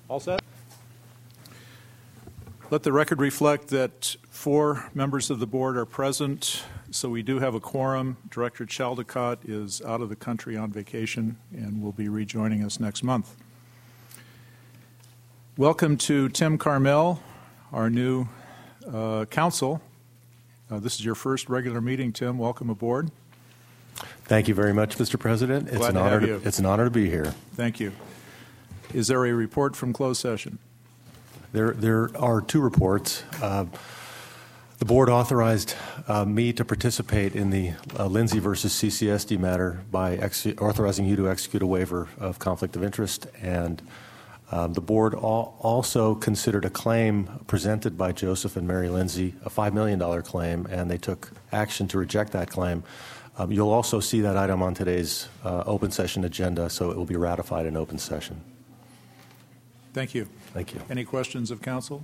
All set? Let the record reflect that 4 members of the board are present, so we do have a quorum. Director Chaldecott is out of the country on vacation and will be rejoining us next month. Welcome to Tim Carmel, our new counsel. This is your first regular meeting, Tim. Welcome aboard. Thank you very much, Mr. President. It's an honor to be here. Thank you. Is there a report from closed session? There are 2 reports. The board authorized me to participate in the Lindsay versus CCSD matter by authorizing you to execute a waiver of conflict of interest, and the board also considered a claim presented by Joseph and Mary Lindsay, a $5 million claim, and they took action to reject that claim. You'll also see that item on today's open session agenda, so it will be ratified in open session. Thank you. Thank you. Any questions of council?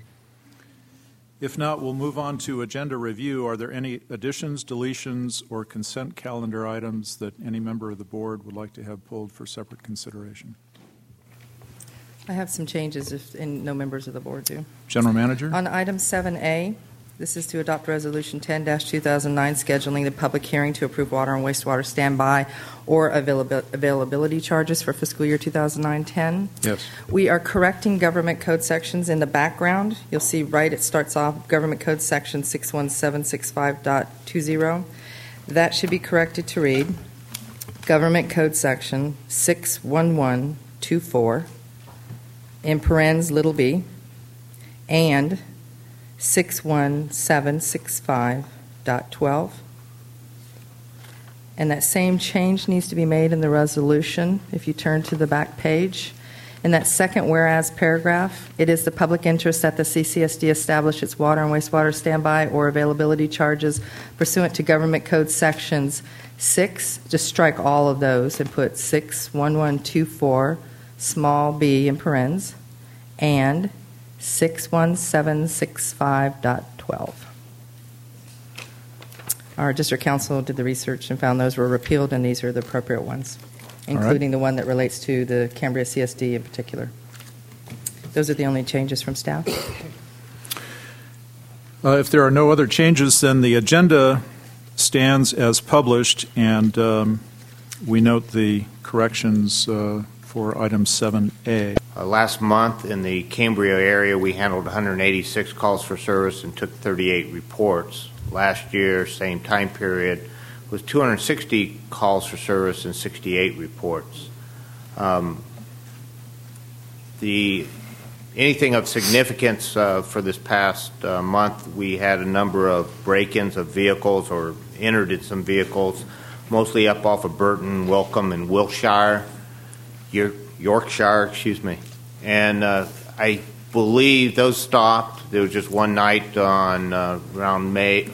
If not, we'll move on to agenda review. Are there any additions, deletions, or consent calendar items that any member of the board would like to have pulled for separate consideration? I have some changes if no members of the board do. General Manager? On item 7A, this is to adopt Resolution 10-2009, scheduling the public hearing to approve water and wastewater standby or availability charges for fiscal year 2009-10. Yes. We are correcting government code sections in the background. You'll see it starts off Government Code Section 61765.20. That should be corrected to read Government Code Section 61124, in parens little b, and 61765.12. And that same change needs to be made in the resolution if you turn to the back page. In that second whereas paragraph, it is the public interest that the CCSD establish its water and wastewater standby or availability charges pursuant to Government Code Sections 6. Just strike all of those and put 61124 small b in parens and 61765.12. Our district council did the research and found those were repealed, and these are the appropriate ones, including the one that relates to the Cambria CSD in particular. Those are the only changes from staff. If there are no other changes, then the agenda stands as published, and we note the corrections for item 7A. Last month in the Cambria area, we handled 186 calls for service and took 38 reports. Last year, same time period, was 260 calls for service and 68 reports. Anything of significance for this past month, we had a number of break-ins of vehicles or entered in some vehicles, mostly up off of Burton, Welcome, and Yorkshire, and I believe those stopped. There was just one night on around March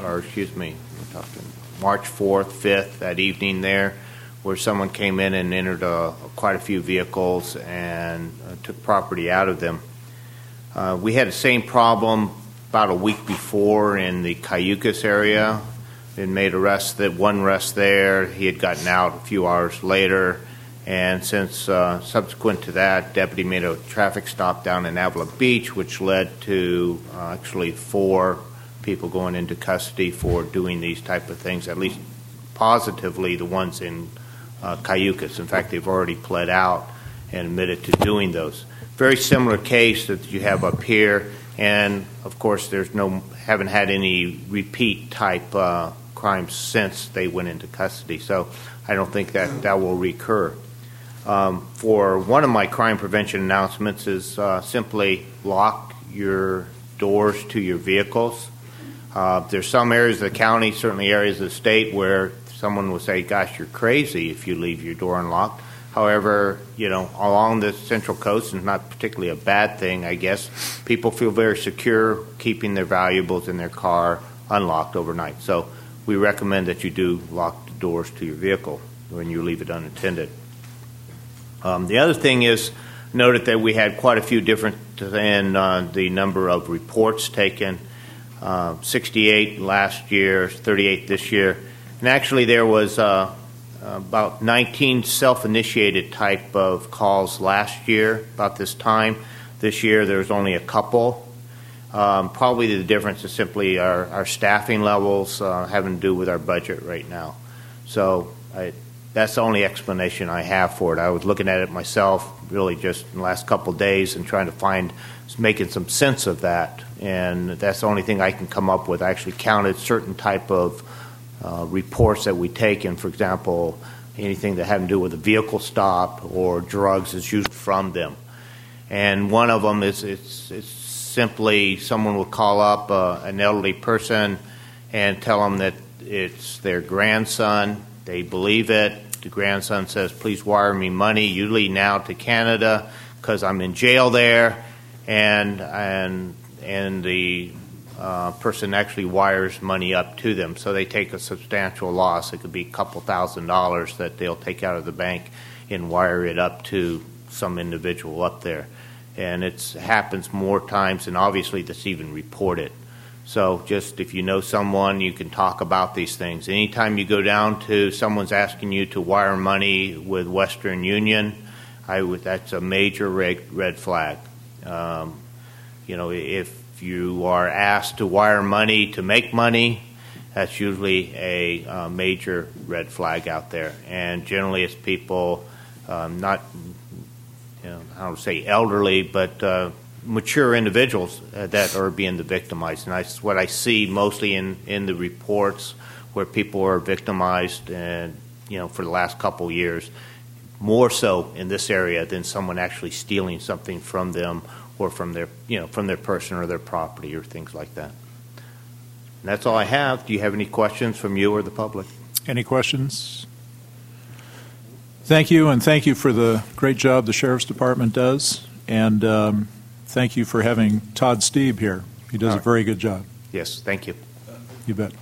4th, 5th, that evening there, where someone came in and entered quite a few vehicles and took property out of them. We had the same problem about a week before in the Cayucas area. They made one arrest there. He had gotten out a few hours later. And since subsequent to that, deputy made a traffic stop down in Avila Beach, which led to actually 4 people going into custody for doing these type of things, at least positively the ones in Cayucas. In fact, they've already pled out and admitted to doing those. Very similar case that you have up here, and of course haven't had any repeat type crimes since they went into custody. So I don't think that will recur. For one of my crime prevention announcements is simply lock your doors to your vehicles. There's some areas of the county, certainly areas of the state, where someone will say, gosh, you're crazy if you leave your door unlocked. However, along the Central Coast, and not particularly a bad thing, I guess, people feel very secure keeping their valuables in their car unlocked overnight. So we recommend that you do lock the doors to your vehicle when you leave it unattended. The other thing is, noted that we had quite a few different in the number of reports taken, 68 last year, 38 this year. And actually there was about 19 self-initiated type of calls last year about this time. This year, there's only a couple. Probably the difference is simply our staffing levels having to do with our budget right now. So that's the only explanation I have for it. I was looking at it myself really just in the last couple of days and trying to making some sense of that. And that's the only thing I can come up with. I actually counted certain type of reports that we take in, for example, anything that had to do with a vehicle stop or drugs is used from them. And one of them is it's simply someone will call up an elderly person and tell them that it's their grandson. They believe it. The grandson says, please wire me money, usually now to Canada because I'm in jail there. And the person actually wires money up to them. So they take a substantial loss. It could be a couple $1,000s that they'll take out of the bank and wire it up to some individual up there. And it happens more times than obviously that's even reported. So just if you know someone, you can talk about these things. Anytime you go down to someone's asking you to wire money with Western Union, that's a major red flag. If you are asked to wire money to make money, that's usually a major red flag out there. And generally it's people not, I don't say elderly, but mature individuals that are being victimized. And that's what I see mostly in the reports where people are victimized and, for the last couple of years, more so in this area than someone actually stealing something from them or from their person or their property or things like that. And that's all I have. Do you have any questions from you or the public? Any questions? Thank you, and thank you for the great job the Sheriff's Department does. And thank you for having Todd Steeb here. He does a very good job. Yes, thank you. You bet.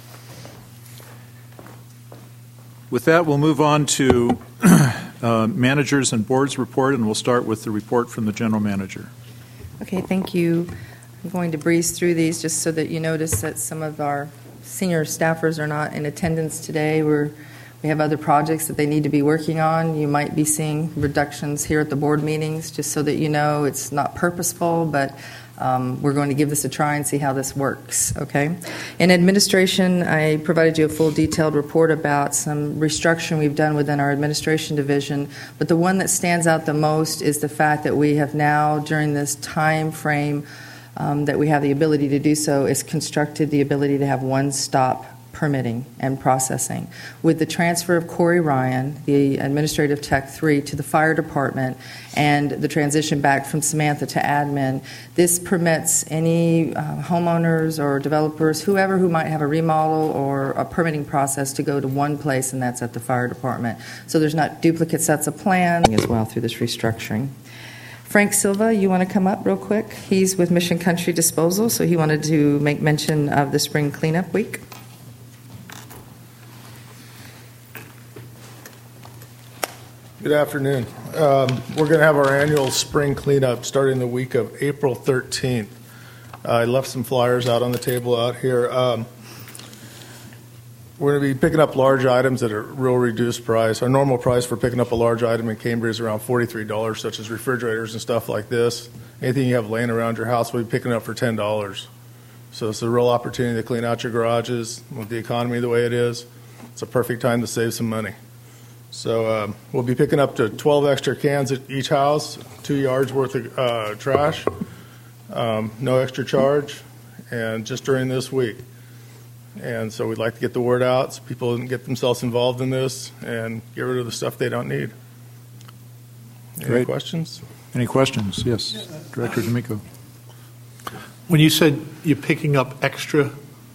With that, we'll move on to managers and boards report, and we'll start with the report from the general manager. Okay, thank you. I'm going to breeze through these just so that you notice that some of our senior staffers are not in attendance today. We have other projects that they need to be working on. You might be seeing reductions here at the board meetings, just so that you know it's not purposeful, but we're going to give this a try and see how this works, okay? In administration, I provided you a full detailed report about some restructuring we've done within our administration division, but the one that stands out the most is the fact that we have now, during this time frame that we have the ability to do so, is constructed the ability to have one-stop permitting and processing. With the transfer of Corey Ryan, the Administrative Tech 3, to the Fire Department, and the transition back from Samantha to admin, this permits any homeowners or developers, whoever who might have a remodel or a permitting process, to go to one place, and that's at the Fire Department. So there's not duplicate sets of plans as well through this restructuring. Frank Silva, you want to come up real quick? He's with Mission Country Disposal, so he wanted to make mention of the Spring Cleanup Week. Good afternoon. We're going to have our annual spring cleanup starting the week of April 13th. I left some flyers out on the table out here. We're going to be picking up large items at a real reduced price. Our normal price for picking up a large item in Cambria is around $43, such as refrigerators and stuff like this. Anything you have laying around your house, we'll be picking up for $10. So it's a real opportunity to clean out your garages. With the economy the way it is, it's a perfect time to save some money. So we'll be picking up to 12 extra cans at each house, 2 yards worth of trash, no extra charge, and just during this week. And so we'd like to get the word out so people can get themselves involved in this and get rid of the stuff they don't need. Any questions? Any questions? Yes. Director D'Amico. When you said you're picking up extra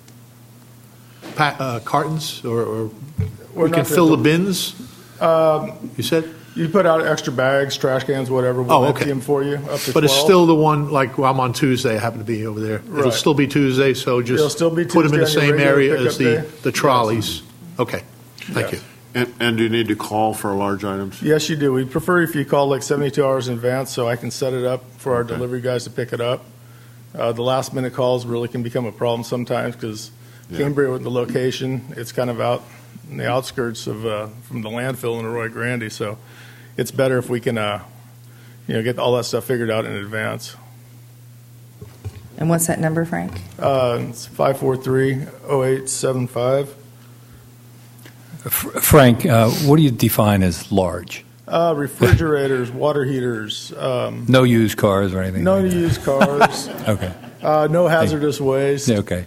cartons or we can fill the bins, you said? You put out extra bags, trash cans, whatever. We'll empty them for you, up to 12. But it's still the one, like I'm on Tuesday, I happen to be over there. Right. It'll still be Tuesday, so just still be put them in the Tuesday same area as day. the trolleys. Yes. Okay, thank you. And do you need to call for large items? Yes, you do. We'd prefer if you call like 72 hours in advance so I can set it up for our delivery guys to pick it up. The last minute calls really can become a problem sometimes because Cambria, with the location, it's kind of out in the outskirts of from the landfill in Arroyo Grande. So it's better if we can get all that stuff figured out in advance. And what's that number, Frank? It's 543-0875. Frank, what do you define as large? Refrigerators, water heaters. No used cars or anything? No like that? used cars. Okay. No hazardous waste. Yeah, okay.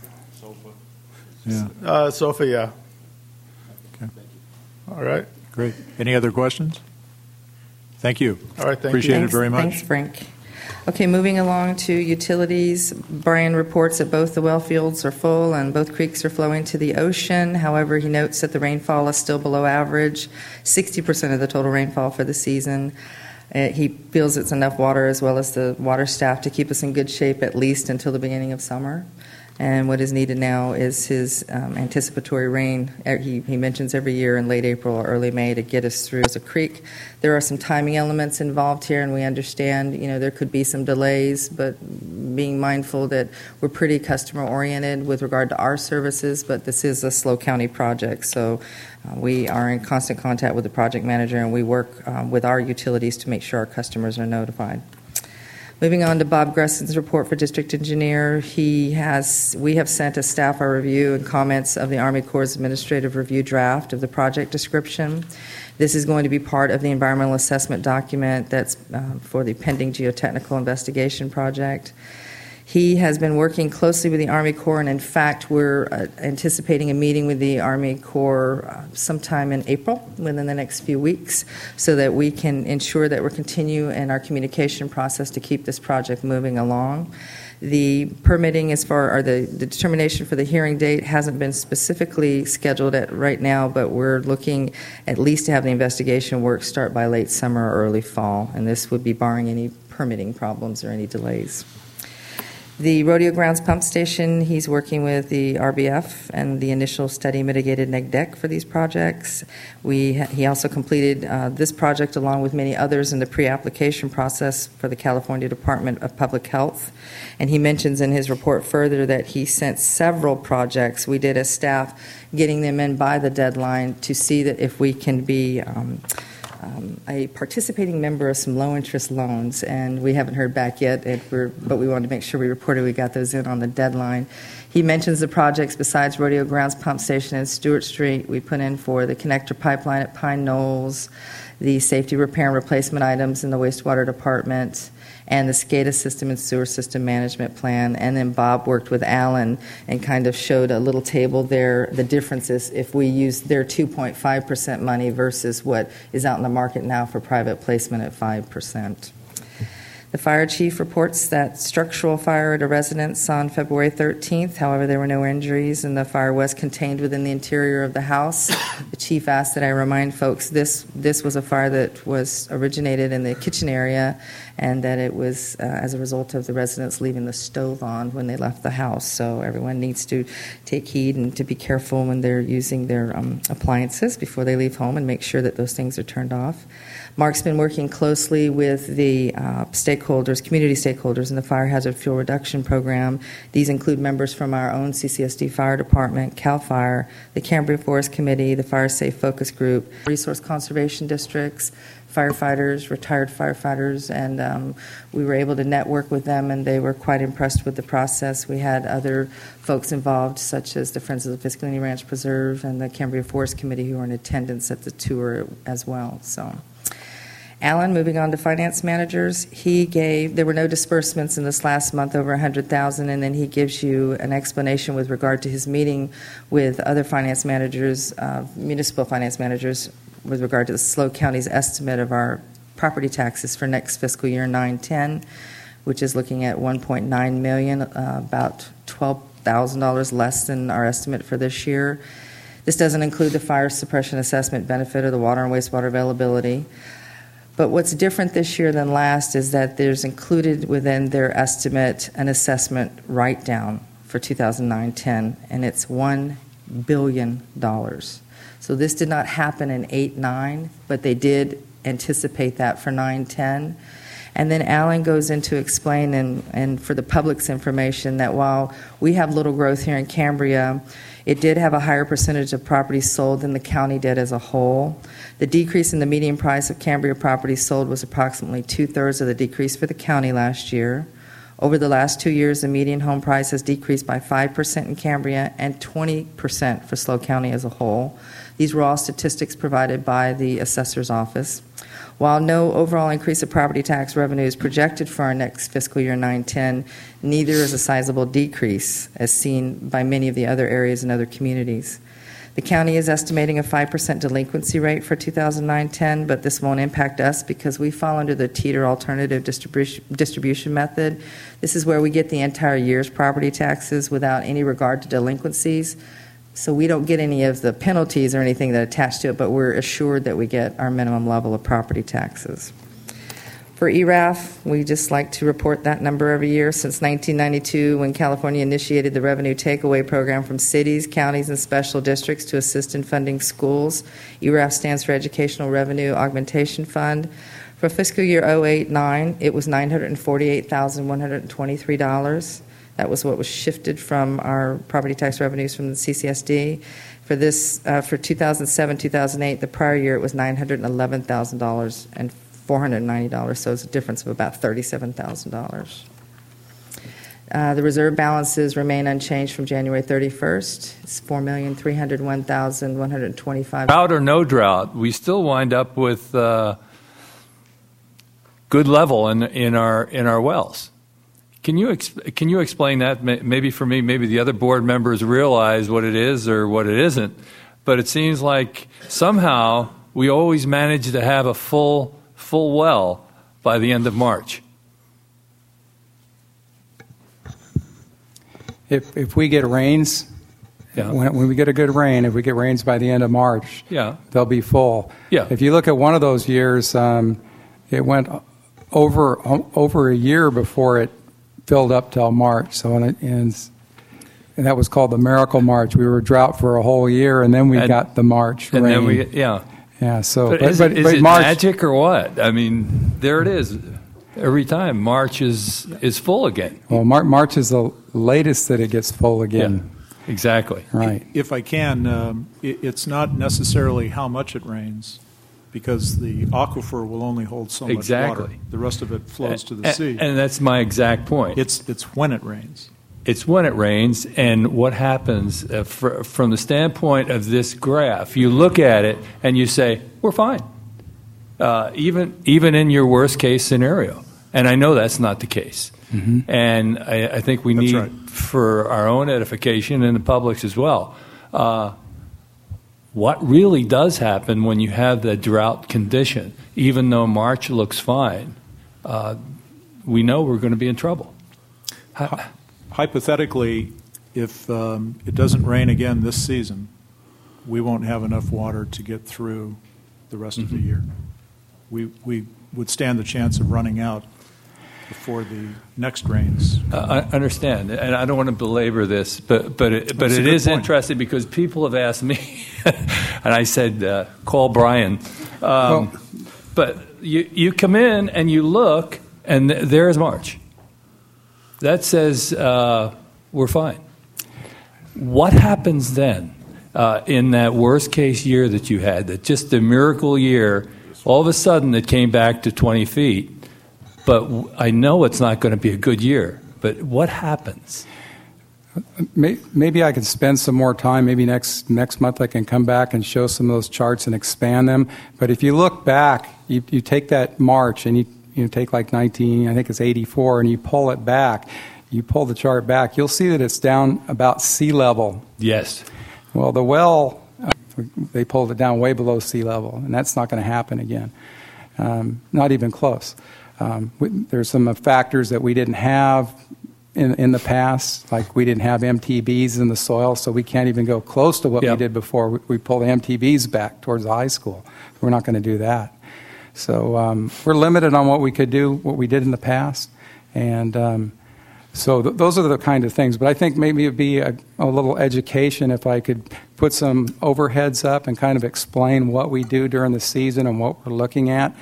Yeah. Sofa, yeah. Okay. All right. Great. Any other questions? Thank you. All right, thank Appreciate you. it very much. Thanks, Frank. Okay, moving along to utilities. Brian reports that both the well fields are full and both creeks are flowing to the ocean. However, he notes that the rainfall is still below average, 60% of the total rainfall for the season. He feels it's enough water, as well as the water staff, to keep us in good shape at least until the beginning of summer. And what is needed now is his anticipatory rain. He mentions every year in late April or early May to get us through as a creek. There are some timing elements involved here, and we understand, there could be some delays, but being mindful that we're pretty customer-oriented with regard to our services, but this is a SLO County project, so we are in constant contact with the project manager, and we work with our utilities to make sure our customers are notified. Moving on to Bob Gresson's report for District Engineer, we have sent a staff our review and comments of the Army Corps' administrative review draft of the project description. This is going to be part of the environmental assessment document that's for the pending geotechnical investigation project. He has been working closely with the Army Corps, and in fact, we're anticipating a meeting with the Army Corps sometime in April, within the next few weeks, so that we can ensure that we're continuing in our communication process to keep this project moving along. The permitting the determination for the hearing date hasn't been specifically scheduled right now, but we're looking at least to have the investigation work start by late summer or early fall, and this would be barring any permitting problems or any delays. The Rodeo Grounds Pump Station, he's working with the RBF and the initial study mitigated neg deck for these projects. He also completed this project along with many others in the pre-application process for the California Department of Public Health. And he mentions in his report further that he sent several projects. We did as staff getting them in by the deadline to see that if we can be a participating member of some low-interest loans, and we haven't heard back yet, but we wanted to make sure we reported we got those in on the deadline. He mentions the projects besides Rodeo Grounds Pump Station and Stewart Street. We put in for the connector pipeline at Pine Knolls, the safety repair and replacement items in the wastewater department, and the SCADA system and sewer system management plan. And then Bob worked with Alan and kind of showed a little table there, the differences if we use their 2.5% money versus what is out in the market now for private placement at 5%. The fire chief reports that structural fire at a residence on February 13th. However, there were no injuries, and the fire was contained within the interior of the house. The chief asked that I remind folks this was a fire that was originated in the kitchen area, and that it was as a result of the residents leaving the stove on when they left the house. So everyone needs to take heed and to be careful when they're using their appliances before they leave home, and make sure that those things are turned off. Mark's been working closely with the community stakeholders in the Fire Hazard Fuel Reduction Program. These include members from our own CCSD Fire Department, CAL FIRE, the Cambria Forest Committee, the Fire Safe Focus Group, resource conservation districts, firefighters, retired firefighters, and we were able to network with them, and they were quite impressed with the process. We had other folks involved, such as the Friends of the Fiscalini Ranch Preserve and the Cambria Forest Committee, who were in attendance at the tour as well. So, Alan, moving on to finance managers, there were no disbursements in this last month over $100,000, and then he gives you an explanation with regard to his meeting with other finance managers, municipal finance managers, with regard to the SLO County's estimate of our property taxes for next fiscal year 9/10, which is looking at $1.9 million, about $12,000 less than our estimate for this year. This doesn't include the fire suppression assessment benefit or the water and wastewater availability. But what's different this year than last is that there's included within their estimate an assessment write-down for 2009-10, and it's $1 billion. So this did not happen in 8-9, but they did anticipate that for 9-10. And then Alan goes into explain and for the public's information that while we have little growth here in Cambria, it did have a higher percentage of properties sold than the county did as a whole. The decrease in the median price of Cambria properties sold was approximately 2/3 of the decrease for the county last year. Over the last 2 years, the median home price has decreased by 5% in Cambria and 20% for SLO County as a whole. These were all statistics provided by the assessor's office. While no overall increase of property tax revenue is projected for our next fiscal year 9-10, neither is a sizable decrease as seen by many of the other areas and other communities. The county is estimating a 5% delinquency rate for 2009-10, but this won't impact us because we fall under the Teeter Alternative Distribution Method. This is where we get the entire year's property taxes without any regard to delinquencies. So we don't get any of the penalties or anything that attach to it, but we're assured that we get our minimum level of property taxes. For ERAF, we just like to report that number every year since 1992 when California initiated the revenue takeaway program from cities, counties, and special districts to assist in funding schools. ERAF stands for Educational Revenue Augmentation Fund. For fiscal year 08-09, it was $948,123. That was what was shifted from our property tax revenues from the CCSD. For this, for 2007-2008, the prior year, it was $911,000 and $490, so it's a difference of about $37,000. The reserve balances remain unchanged from January 31st. It's $4,301,125. Drought or no drought, we still wind up with good level in our wells. Can you explain that? Maybe for me, maybe the other board members realize what it is or what it isn't, but it seems like somehow we always manage to have a full well by the end of March. If we get rains, yeah. when we get a good rain, if we get rains by the end of March, yeah. they'll be full. Yeah. If you look at one of those years, it went over a year before it filled up till March. So and that was called the Miracle March. We were drought for a whole year, and then we got the March rain. And then yeah. So, but is it March, magic or what? I mean, there it is. Every time March is full again. Well, March is the latest that it gets full again. Yeah, exactly. Right. If I can, it's not necessarily how much it rains, because the aquifer will only hold so much water. The rest of it flows to the sea. And that's my exact point. It's when it rains. It's when it rains, and what happens from the standpoint of this graph, you look at it and you say, we're fine, even in your worst case scenario. And I know that's not the case. Mm-hmm. And I think we need, right, for our own edification and the public's as well, what really does happen when you have the drought condition, even though March looks fine, we know we're going to be in trouble. Hypothetically, if it doesn't rain again this season, we won't have enough water to get through the rest of the year. We would stand the chance of running out before the next rains. I understand, and I don't want to belabor this, but it is interesting because people have asked me, and I said, call Brian. But you come in and you look, and there's March. That says we're fine. What happens then in that worst case year that you had, that just the miracle year, all of a sudden it came back to 20 feet, but I know it's not going to be a good year. But what happens? Maybe I could spend some more time. Maybe next month I can come back and show some of those charts and expand them. But if you look back, you take that March and you take like 84, and you pull it back, you pull the chart back, you'll see that it's down about sea level. Yes. Well, the well, they pulled it down way below sea level, and that's not going to happen again. Not even close. There's some factors that we didn't have in the past, like we didn't have MTBs in the soil, so we can't even go close to what we did before. We pulled the MTBs back towards the high school. We're not going to do that. So we're limited on what we could do, what we did in the past. And so those are the kind of things. But I think maybe it would be a little education if I could put some overheads up and kind of explain what we do during the season and what we're looking at.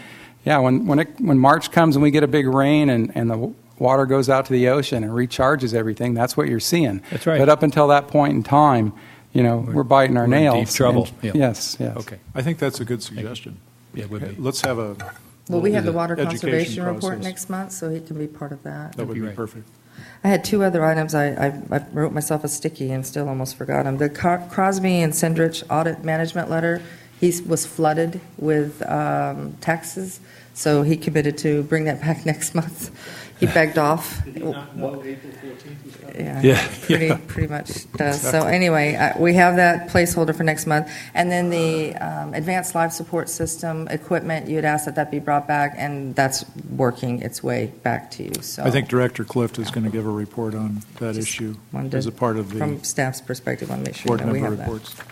Yeah, when March comes and we get a big rain and the water goes out to the ocean and recharges everything, that's what you're seeing. That's right. But up until that point in time, we're biting our we're in nails. deep trouble. And- Yeah. Yes. Okay. I think that's a good suggestion. Yeah, it would be. Let's have a. Well, we have the water education conservation report process. next month, so he can be part of that. That would be Right. perfect. I had two other items. I wrote myself a sticky and still almost forgot them. The Crosby and Sendrich audit management letter, he was flooded with taxes, so he committed to bring that back next month. He begged off. Did he not know April 14th was coming? Yeah. Pretty much does. So anyway, we have that placeholder for next month. And then the advanced life support system equipment, you had asked that be brought back, and that's working its way back to you. So I think Director Clift is going to give a report on that Just issue wanted as to- a part of the from staff's perspective, I want to make sure board that we member have that. reports.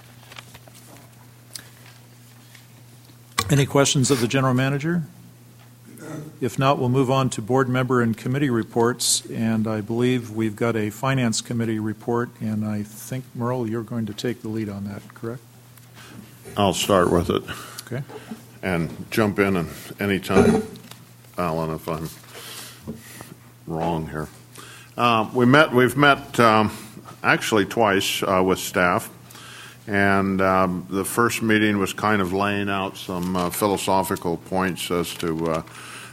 Any questions of the general manager? If not, we'll move on to board member and committee reports, and I believe we've got a finance committee report, and I think, Merle, you're going to take the lead on that, correct? I'll start with it Okay. and jump in and anytime, Alan, if I'm wrong here. We've met actually twice with staff, and the first meeting was kind of laying out some philosophical points as to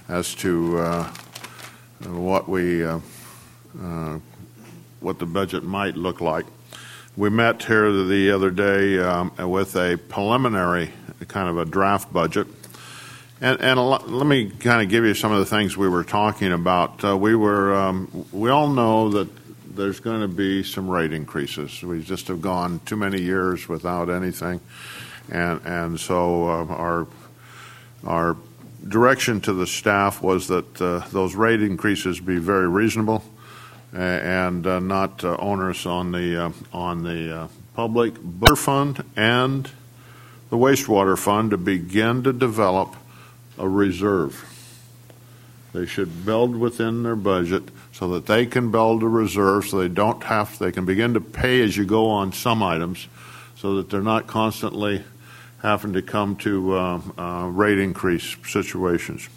what the budget might look like. We met here the other day with a preliminary kind of a draft budget. Let me kind of give you some of the things we were talking about. We all know that there's going to be some rate increases. We just have gone too many years without anything, and so our direction to the staff was that those rate increases be very reasonable and not onerous on the public water fund and the wastewater fund to begin to develop a reserve. They should build within their budget so that they can build a reserve so they can begin to pay as you go on some items so that they're not constantly having to come to rate increase situations.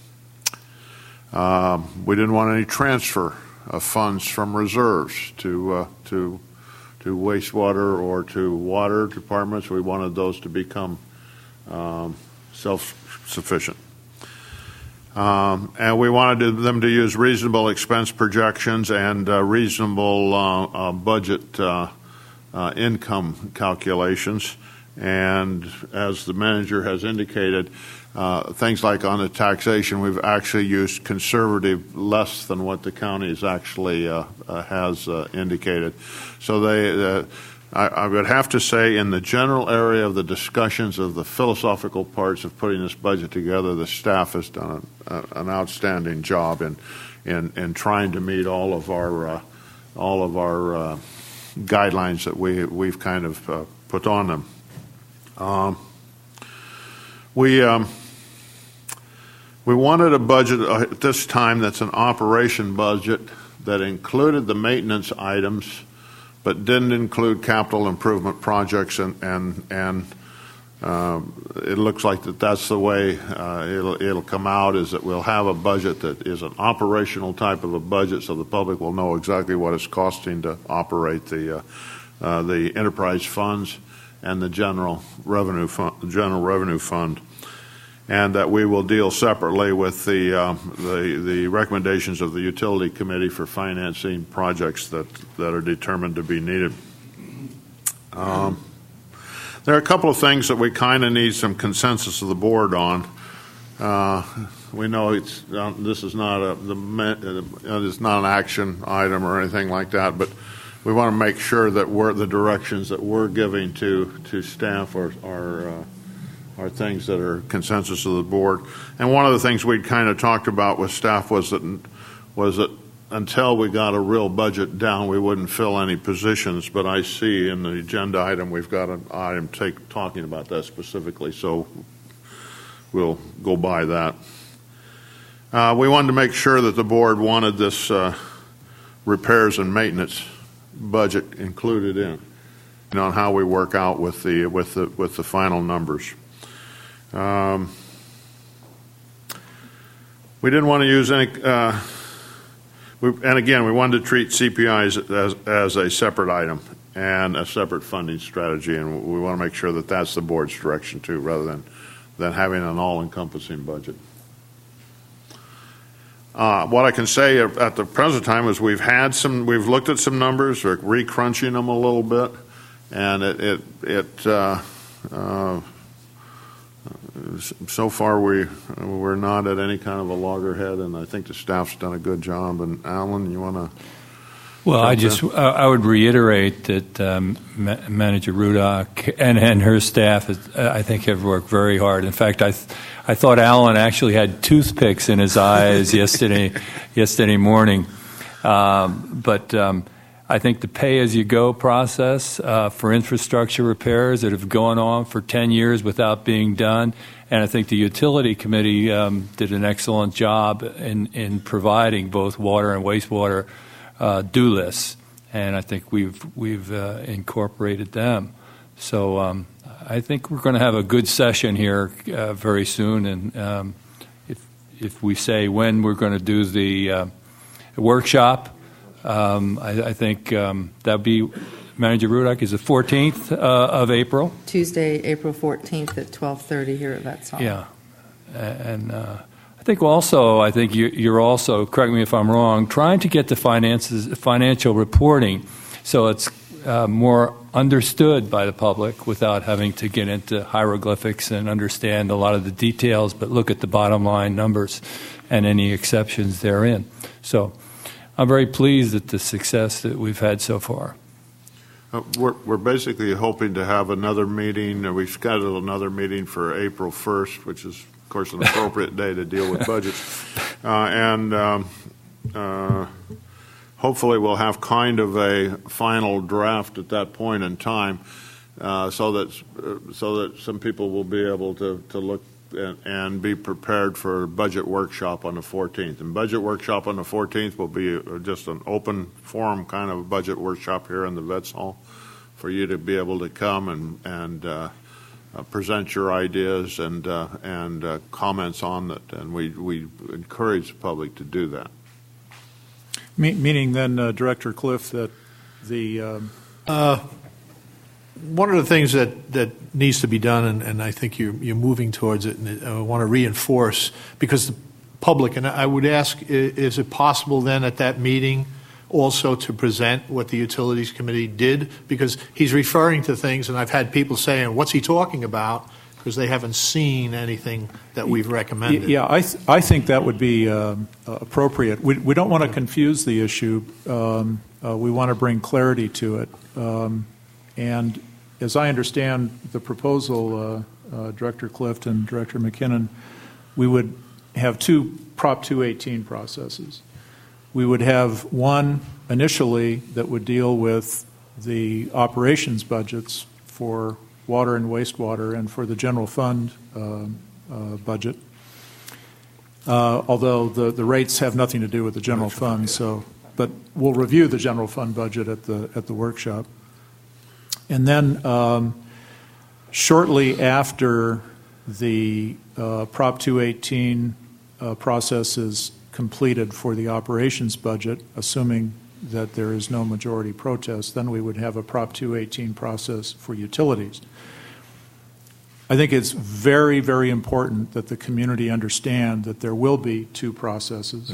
We didn't want any transfer of funds from reserves to wastewater or to water departments. We wanted those to become self-sufficient. And we wanted them to use reasonable expense projections and reasonable budget income calculations. And as the manager has indicated, things like on the taxation, we've actually used conservative less than what the county has actually has indicated. So I would have to say in the general area of the discussions of the philosophical parts of putting this budget together, the staff has done an outstanding job in trying to meet all of our guidelines that we've kind of put on them. We wanted a budget at this time that's an operation budget that included the maintenance items, but didn't include capital improvement projects, and it looks like that's the way it'll come out. Is that we'll have a budget that is an operational type of a budget, so the public will know exactly what it's costing to operate the enterprise funds and the general revenue fund, and that we will deal separately with the recommendations of the utility committee for financing projects that are determined to be needed. There are a couple of things that we kind of need some consensus of the board on. We know this is not it's not an action item or anything like that, but we want to make sure that the directions that we're giving to staff are things that are consensus of the board. And one of the things we'd kind of talked about with staff was that until we got a real budget down, we wouldn't fill any positions. But I see in the agenda item we've got an item talking about that specifically, so we'll go by that. We wanted to make sure that the board wanted this repairs and maintenance budget included in on how we work out with the final numbers. We didn't want to use any, and again, we wanted to treat CPI as a separate item and a separate funding strategy, and we want to make sure that that's the board's direction too, rather than having an all-encompassing budget. What I can say at the present time is we've looked at some numbers, we're re-crunching them a little bit, and so far we're not at any kind of a loggerhead, and I think the staff's done a good job. And Alan, you want to? Well, I would reiterate that Manager Rudock and her staff, I think, have worked very hard. In fact, I thought Alan actually had toothpicks in his eyes yesterday morning. But I think the pay-as-you-go process for infrastructure repairs that have gone on for 10 years without being done, and I think the Utility Committee did an excellent job in providing both water and wastewater due lists, and I think we've incorporated them. So I think we're going to have a good session here very soon, and if we say when we're going to do the workshop, I think that'll be, Manager Rudock, is the 14th of April. Tuesday, April 14th at 12:30 here at Vets Hall. Yeah, and I think you're also, correct me if I'm wrong, trying to get the financial reporting so it's more understood by the public without having to get into hieroglyphics and understand a lot of the details, but look at the bottom line numbers and any exceptions therein. So I'm very pleased at the success that we've had so far. We're basically hoping to have another meeting. We've scheduled another meeting for April 1st, which is, of course, an appropriate day to deal with budgets. Hopefully we'll have kind of a final draft at that point in time, so that some people will be able to look and be prepared for budget workshop on the 14th. And budget workshop on the 14th will be just an open forum kind of budget workshop here in the Vets Hall for you to be able to come and present your ideas and comments on it. And we encourage the public to do that. Meaning then, Director Cliff, that the one of the things that needs to be done, and I think you're moving towards it, and I want to reinforce, because the public, and I would ask, is it possible then at that meeting also to present what the Utilities Committee did? Because he's referring to things, and I've had people saying, what's he talking about? Because they haven't seen anything that we've recommended. Yeah, I think that would be appropriate. We don't want to confuse the issue. We want to bring clarity to it. And as I understand the proposal, Director Clift and Director McKinnon, we would have two Prop 218 processes. We would have one initially that would deal with the operations budgets for water and wastewater and for the general fund budget, although the rates have nothing to do with the general fund. So, but we'll review the general fund budget at the workshop. And then shortly after the Prop 218 process is completed for the operations budget, assuming that there is no majority protest, then we would have a Prop 218 process for utilities. I think it's very, very important that the community understand that there will be two processes,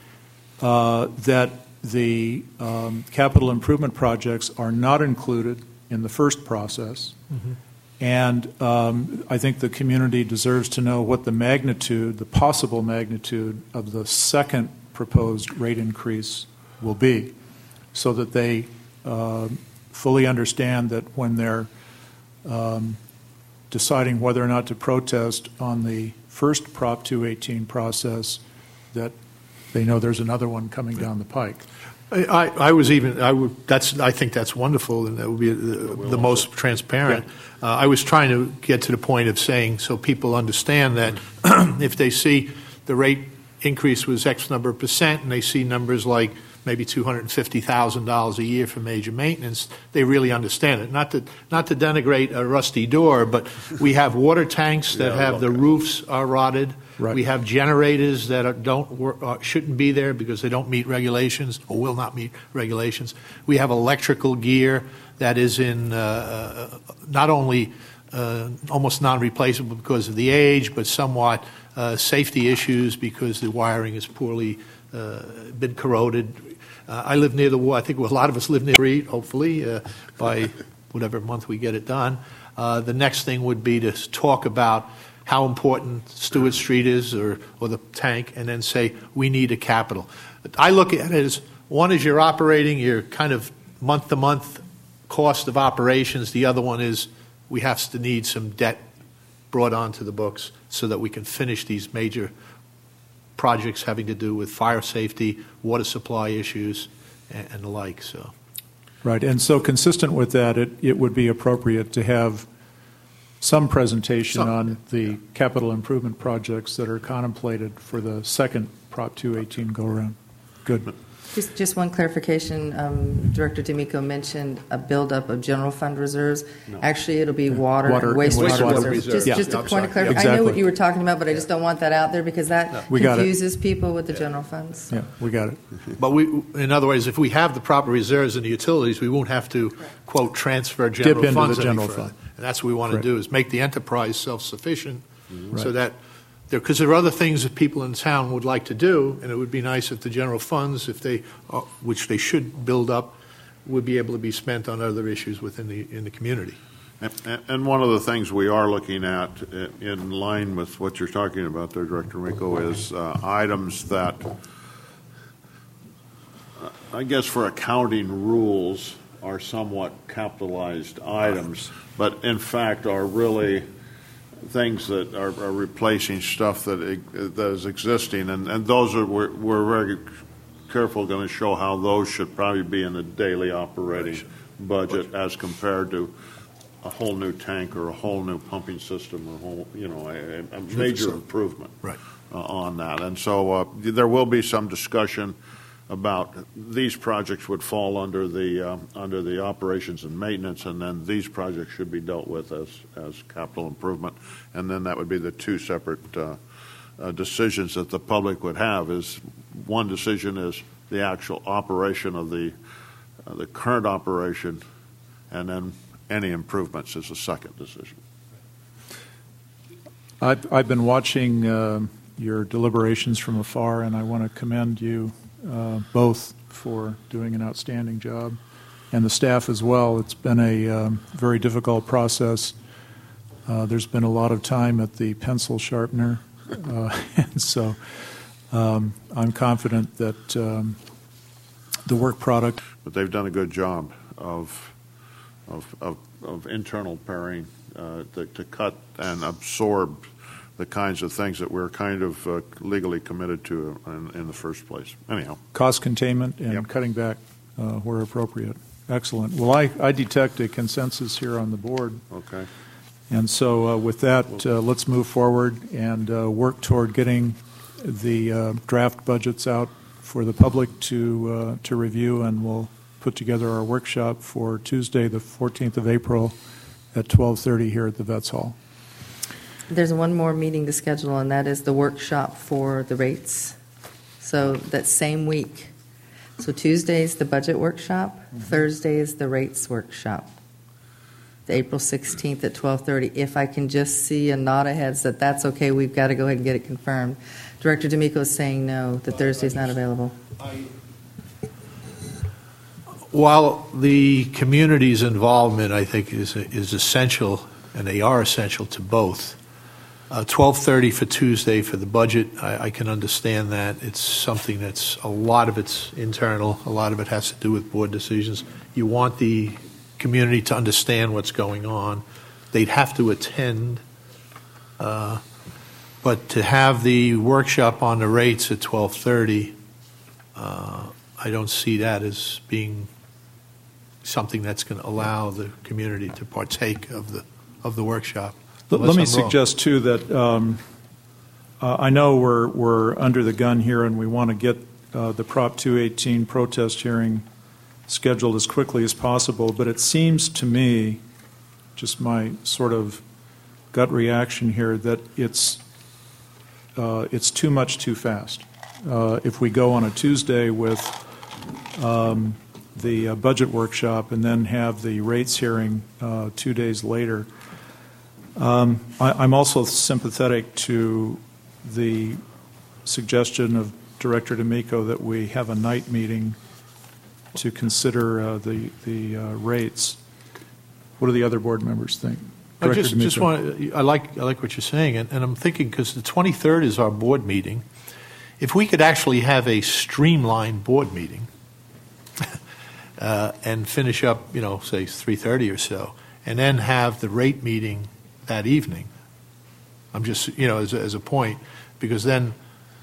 that the capital improvement projects are not included in the first process. Mm-hmm. And I think the community deserves to know what the magnitude, the possible magnitude of the second proposed rate increase will be, so that they fully understand that when they're deciding whether or not to protest on the first Prop 218 process, that they know there's another one coming down the pike. I think that's wonderful, and that would be the most transparent. Yeah. I was trying to get to the point of saying, so people understand that if they see the rate increase was X number of percent, and they see numbers like maybe $250,000 a year for major maintenance, they really understand it. Not to denigrate a rusty door, but we have water tanks that have the roofs are rotted. Right. We have generators that shouldn't be there because they don't meet regulations or will not meet regulations. We have electrical gear that is in not only almost non-replaceable because of the age, but somewhat safety issues because the wiring is poorly been corroded. I live near the wall. I think a lot of us live near the street, hopefully, by whatever month we get it done. The next thing would be to talk about how important Stewart Street is or the tank, and then say, we need a capital. I look at it as, one is you're operating your kind of month-to-month cost of operations. The other one is we have to need some debt brought onto the books so that we can finish these major projects having to do with fire safety, water supply issues, and the like. So, Right, and so consistent with that, it would be appropriate to have some presentation on the capital improvement projects that are contemplated for the second Prop 218 go-around. Good. Just one clarification. Director D'Amico mentioned a buildup of general fund reserves. No. Actually, it'll be water and wastewater reserves. Just a point of clarification. Exactly. I know what you were talking about, but I just don't want that out there because that confuses people with the general funds. Yeah, we got it. But in other words, if we have the proper reserves in the utilities, we won't have to, quote, transfer general Dip funds into the general any further. fund. And that's what we want to do, is make the enterprise self-sufficient so that because there are other things that people in town would like to do, and it would be nice if the general funds, which they should build up, would be able to be spent on other issues within the community. And one of the things we are looking at in line with what you're talking about there, Director D'Amico, is items that, I guess for accounting rules, are somewhat capitalized items, but in fact are really things that are replacing stuff that is existing, and those are we're very careful going to show how those should probably be in the daily operating budget as compared to a whole new tank or a whole new pumping system or a major improvement on that. And so there will be some discussion about these projects would fall under the operations and maintenance, and then these projects should be dealt with as capital improvement, and then that would be the two separate decisions that the public would have. Is one decision is the actual operation of the current operation, and then any improvements is a second decision. I've been watching your deliberations from afar, and I want to commend you both for doing an outstanding job, and the staff as well. It's been a very difficult process. There's been a lot of time at the pencil sharpener, and so I'm confident that the work product. But they've done a good job of internal pairing to cut and absorb the kinds of things that we're kind of legally committed to in the first place. Anyhow. Cost containment and cutting back where appropriate. Excellent. Well, I detect a consensus here on the board. Okay. And so with that, let's move forward and work toward getting the draft budgets out for the public to review, and we'll put together our workshop for Tuesday, the 14th of April at 12:30 here at the Vets Hall. There's one more meeting to schedule, and that is the workshop for the rates. So that same week. So Tuesday is the budget workshop. Thursday is the rates workshop. The April 16th at 12:30. If I can just see a nod of heads that that's okay, we've got to go ahead and get it confirmed. Director D'Amico is saying no, that Thursday's not available. While the community's involvement, I think, is essential, and they are essential to both, 12:30 for Tuesday for the budget, I can understand that. It's something that's, a lot of it's internal, a lot of it has to do with board decisions. You want the community to understand what's going on. They'd have to attend, but to have the workshop on the rates at 12:30, I don't see that as being something that's going to allow the community to partake of the workshop. Let me suggest, too, that I know we're under the gun here and we want to get the Prop 218 protest hearing scheduled as quickly as possible, but it seems to me, just my sort of gut reaction here, that it's too much too fast. If we go on a Tuesday with the budget workshop and then have the rates hearing 2 days later, I'm also sympathetic to the suggestion of Director D'Amico that we have a night meeting to consider the rates. What do the other board members think? I like what you're saying, and I'm thinking, because the 23rd is our board meeting, if we could actually have a streamlined board meeting and finish up, say 3:30 or so, and then have the rate meeting that evening. I'm just, as a point, because then,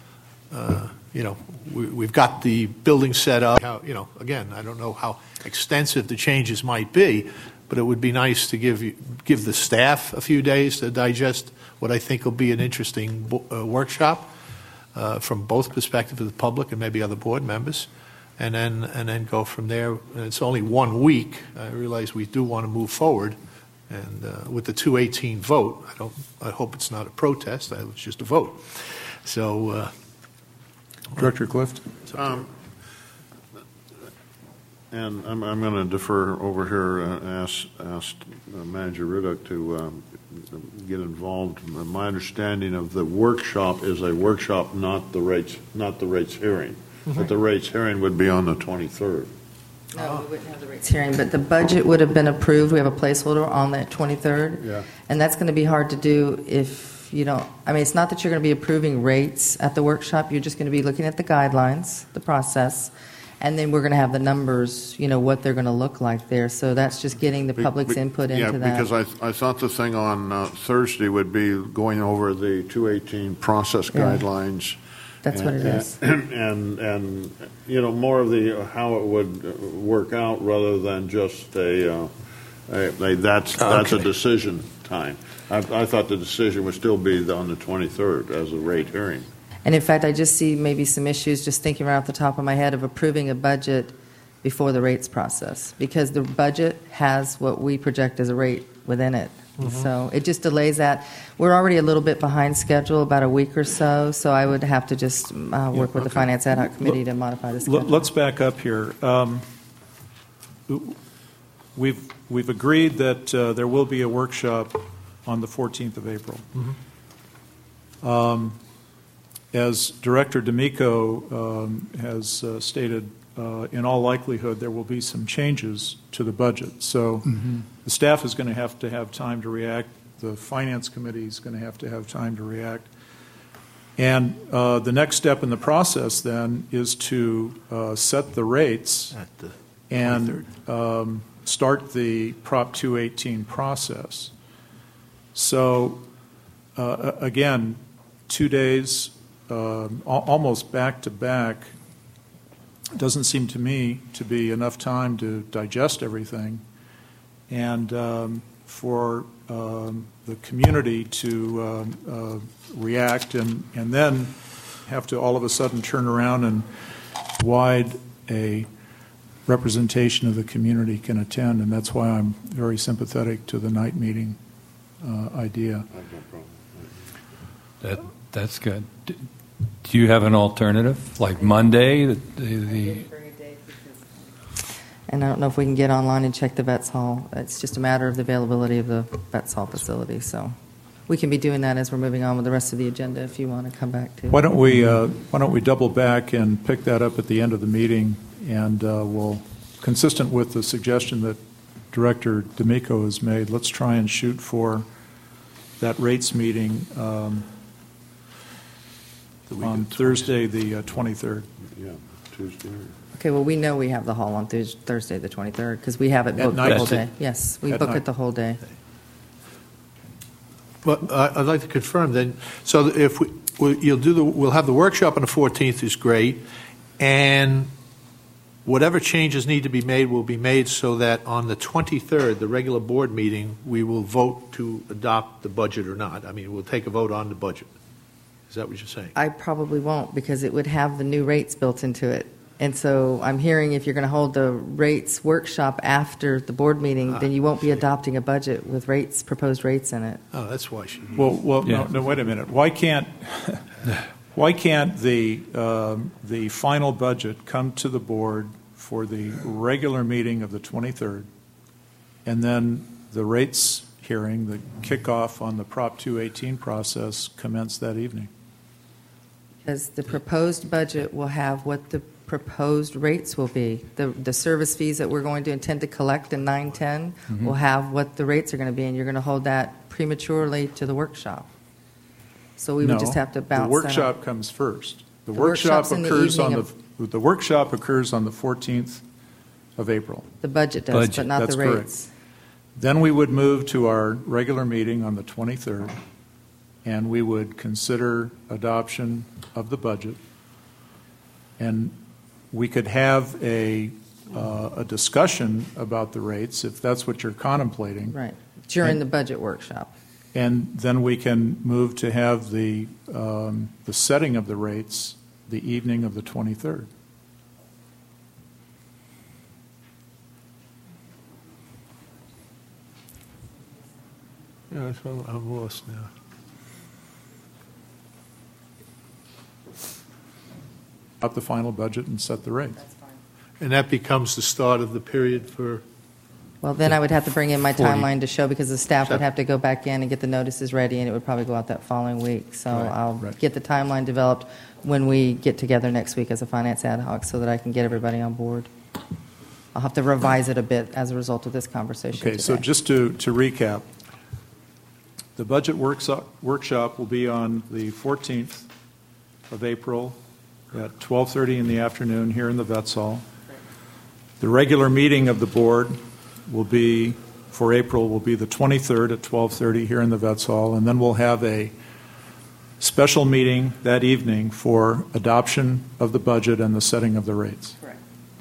we've got the building set up. Again, I don't know how extensive the changes might be, but it would be nice to give the staff a few days to digest what I think will be an interesting workshop from both perspectives of the public and maybe other board members, and then go from there. And it's only 1 week. I realize we do want to move forward, and with the 218 vote, I hope it's not a protest. It's just a vote. So, Director Clift. And I'm going to defer over here and ask Manager Rudock to get involved. My understanding of the workshop is a workshop, not the rates hearing. Mm-hmm. But the rates hearing would be on the 23rd. No, we wouldn't have the rates hearing, but the budget would have been approved. We have a placeholder on that 23rd. Yeah. And that's going to be hard to do if you don't. I mean, it's not that you're going to be approving rates at the workshop. You're just going to be looking at the guidelines, the process, and then we're going to have the numbers, what they're going to look like there. So that's just getting the public's input into that. Yeah, because I thought the thing on Thursday would be going over the 218 process guidelines. That's what it is. And more of the how it would work out rather than just that's a decision time. I thought the decision would still be on the 23rd as a rate hearing. And in fact, I just see maybe some issues, just thinking right off the top of my head, of approving a budget before the rates process, because the budget has what we project as a rate within it. Mm-hmm. So it just delays that. We're already a little bit behind schedule, about a week or so, so I would have to just work with the Finance Ad Hoc Committee to modify the schedule. Let's back up here. We've agreed that there will be a workshop on the 14th of April. Mm-hmm. As Director D'Amico has stated, in all likelihood, there will be some changes to the budget. So the staff is going to have time to react. The Finance Committee is going to have time to react. And the next step in the process then is to set the rates and start the Prop 218 process. So, again, 2 days, almost back to back, doesn't seem to me to be enough time to digest everything, and for the community to react and then have to all of a sudden turn around and wide a representation of the community can attend, and that's why I'm very sympathetic to the night meeting idea. That's good. Do you have an alternative, like Monday? And I don't know if we can get online and check the Vets Hall. It's just a matter of the availability of the Vets Hall facility. So we can be doing that as we're moving on with the rest of the agenda if you want to come back to. Why don't we double back and pick that up at the end of the meeting, and we'll, consistent with the suggestion that Director D'Amico has made, let's try and shoot for that rates meeting on Thursday, the 23rd. Yeah, Tuesday. Okay, well, we know we have the hall on Thursday, the 23rd, because we have it booked the whole day. Yes, we book it the whole day. But I'd like to confirm then. So if we'll have the workshop on the 14th is great, and whatever changes need to be made will be made so that on the 23rd, the regular board meeting, we will vote to adopt the budget or not. I mean, we'll take a vote on the budget. Is that what you're saying? I probably won't because it would have the new rates built into it. And so I'm hearing if you're going to hold the rates workshop after the board meeting, then you won't be adopting a budget with rates, proposed rates in it. Oh, that's why she. Well, Yeah. no, wait a minute. Why can't the final budget come to the board for the regular meeting of the 23rd, and then the rates hearing, the kickoff on the Prop 218 process commence that evening? Because the proposed budget will have what the proposed rates will be. The service fees that we're going to intend to collect in 910 will have what the rates are going to be, and you're going to hold that prematurely to the workshop. So we would just have to bounce the workshop comes first. The workshop's workshop in the occurs on evening the workshop occurs on the 14th of April. The budget does, Budget. but not That's the correct. rates. Then we would move to our regular meeting on the 23rd, and we would consider adoption of the budget. And we could have a discussion about the rates if that's what you're contemplating. Right, during And- the budget workshop. And then we can move to have the setting of the rates the evening of the 23rd. Yeah, I'm lost now. Up the final budget and set the rates. And that becomes the start of the period for. Well, then I would have to bring in my 40. timeline to show because the staff would have to go back in and get the notices ready, and it would probably go out that following week. So I'll right. get the timeline developed when we get together next week as a finance ad hoc so that I can get everybody on board. I'll have to revise it a bit as a result of this conversation Okay, today. so just to recap, the budget workshop will be on the 14th of April at 12:30 in the afternoon here in the Vets Hall. The regular meeting of the board will be, for April, will be the 23rd at 12:30 here in the Vets Hall, and then we'll have a special meeting that evening for adoption of the budget and the setting of the rates. Correct.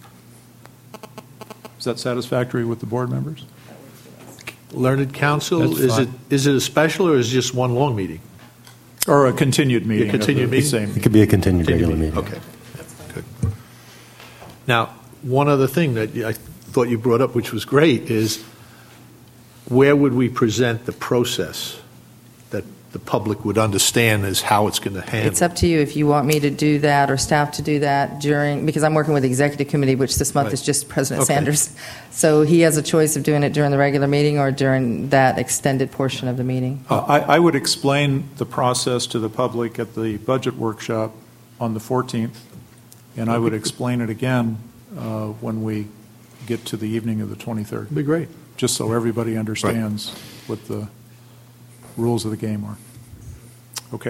Is that satisfactory with the board members? Learned Counsel, That's fine. is it a special or is it just one long meeting? Or a continued meeting? continued of the meeting? Same. It could be a continued regular meeting. Okay, good. Now, one other thing that I thought you brought up, which was great, is where would we present the process that the public would understand as how it's going to handle? It's up to you if you want me to do that or staff to do that because I'm working with the executive committee, which this month Right. is just President Okay. Sanders. So he has a choice of doing it during the regular meeting or during that extended portion of the meeting. I would explain the process to the public at the budget workshop on the 14th, and I would explain it again when we get to the evening of the 23rd, Be great. just so everybody understands what the rules of the game are. Okay.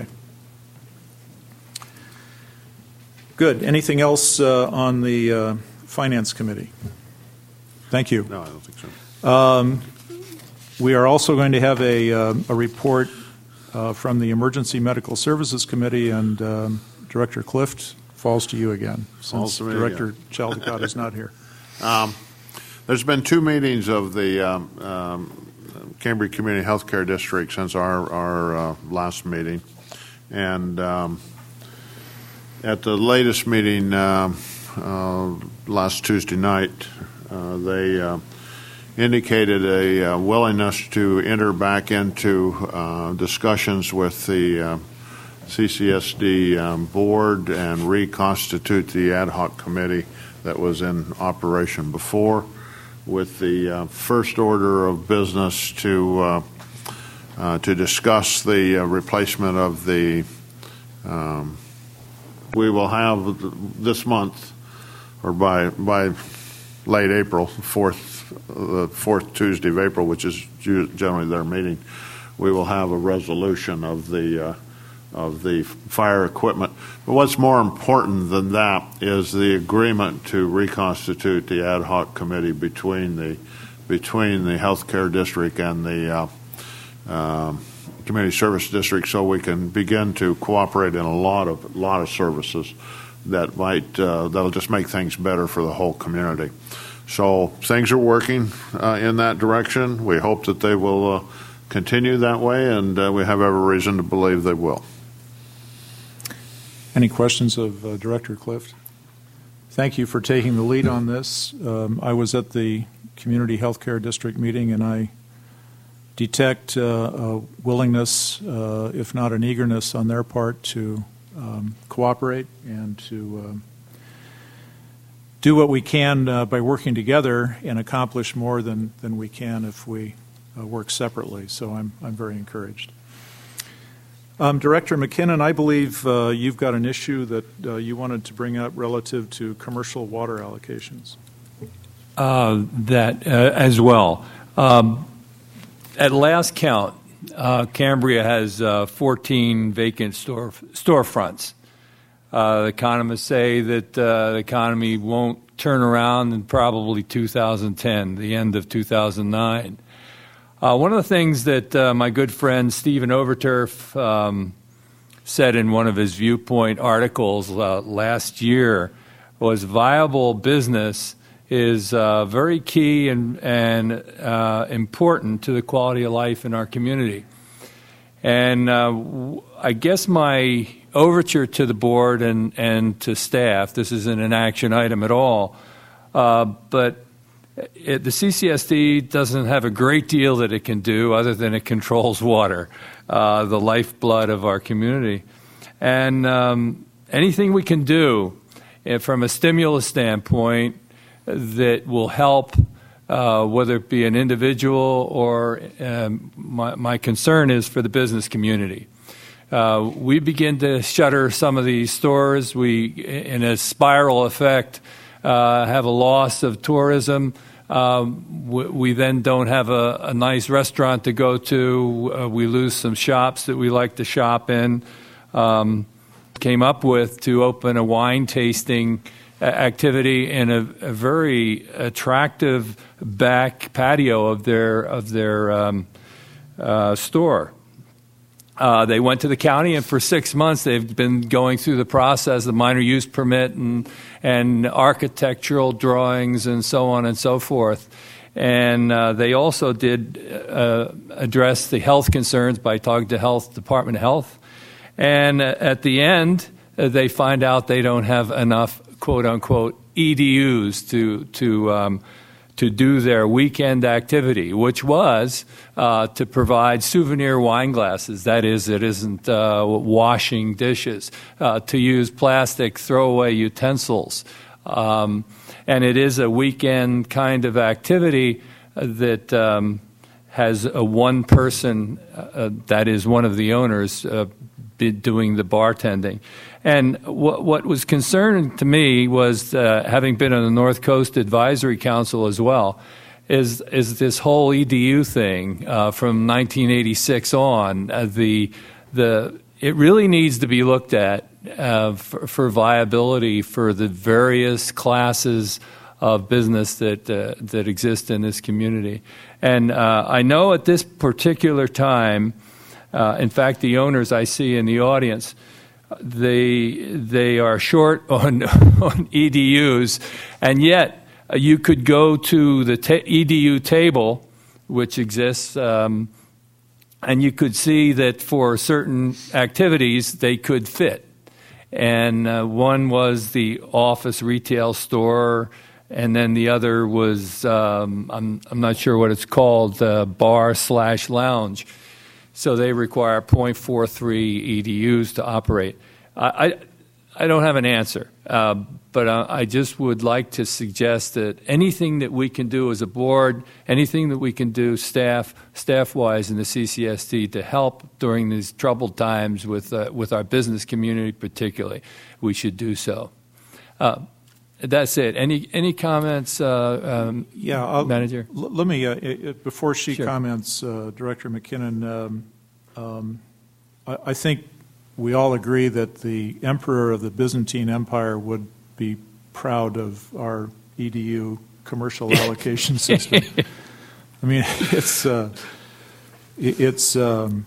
Good. Anything else on the Finance Committee? Thank you. No, I don't think so. We are also going to have a report from the Emergency Medical Services Committee, and Director Clift falls to you again, Falls since to me Director Chaldecott is not here. There's been two meetings of the Cambria Community Healthcare District since our last meeting. And at the latest meeting last Tuesday night, they indicated a willingness to enter back into discussions with the CCSD board and reconstitute the ad hoc committee that was in operation before, with the first order of business to discuss the replacement of the. We will have this month, or by late April, the fourth Tuesday of April, which is generally their meeting, we will have a resolution of the fire equipment. But what's more important than that is the agreement to reconstitute the ad hoc committee between the healthcare district and the community service district, so we can begin to cooperate in a lot of services that that'll just make things better for the whole community. So things are working in that direction. We hope that they will continue that way, and we have every reason to believe they will. Any questions of Director Clift? Thank you for taking the lead on this. I was at the Community Healthcare District meeting, and I detect a willingness, if not an eagerness on their part, to cooperate and to do what we can by working together and accomplish more than we can if we work separately. So I'm very encouraged. Director McKinnon, I believe you've got an issue that you wanted to bring up relative to commercial water allocations. That as well. At last count, Cambria has 14 vacant storefronts. Economists say that the economy won't turn around in probably 2010, the end of 2009. One of the things that my good friend Stephen Overturf said in one of his Viewpoint articles last year was viable business is very key and important to the quality of life in our community. And I guess my overture to the board and to staff, this isn't an action item at all, but the CCSD doesn't have a great deal that it can do other than it controls water, the lifeblood of our community. And anything we can do from a stimulus standpoint that will help, whether it be an individual or my concern is for the business community. We begin to shutter some of these stores. We, in a spiral effect, have a loss of tourism. We then don't have a nice restaurant to go to. We lose some shops that we like to shop in. Came up with to open a wine tasting activity in a very attractive back patio of their store. They went to the county, and for 6 months they've been going through the process, the minor use permit and architectural drawings and so on and so forth. And they also did address the health concerns by talking to Department of Health. And at the end, they find out they don't have enough quote-unquote EDUs to do their weekend activity, which was to provide souvenir wine glasses. That is, it isn't washing dishes, to use plastic throwaway utensils. And it is a weekend kind of activity that has a one person, that is one of the owners, doing the bartending. And what was concerning to me was, having been on the North Coast Advisory Council as well, is this whole EDU thing from 1986 on. It really needs to be looked at for viability for the various classes of business that exist in this community. And I know at this particular time, in fact, the owners I see in the audience, they are short on EDUs, and yet you could go to the EDU table, which exists, and you could see that for certain activities they could fit. And one was the office retail store, and then the other was I'm not sure what it's called, bar/lounge. So they require 0.43 EDUs to operate. I don't have an answer, but I just would like to suggest that anything that we can do as a board, anything that we can do staff-wise in the CCSD to help during these troubled times with our business community particularly, we should do so. That's it. Any comments, Manager? Let me, before she Sure. comments, Director McKinnon, I think we all agree that the Emperor of the Byzantine Empire would be proud of our EDU commercial allocation system. I mean, it's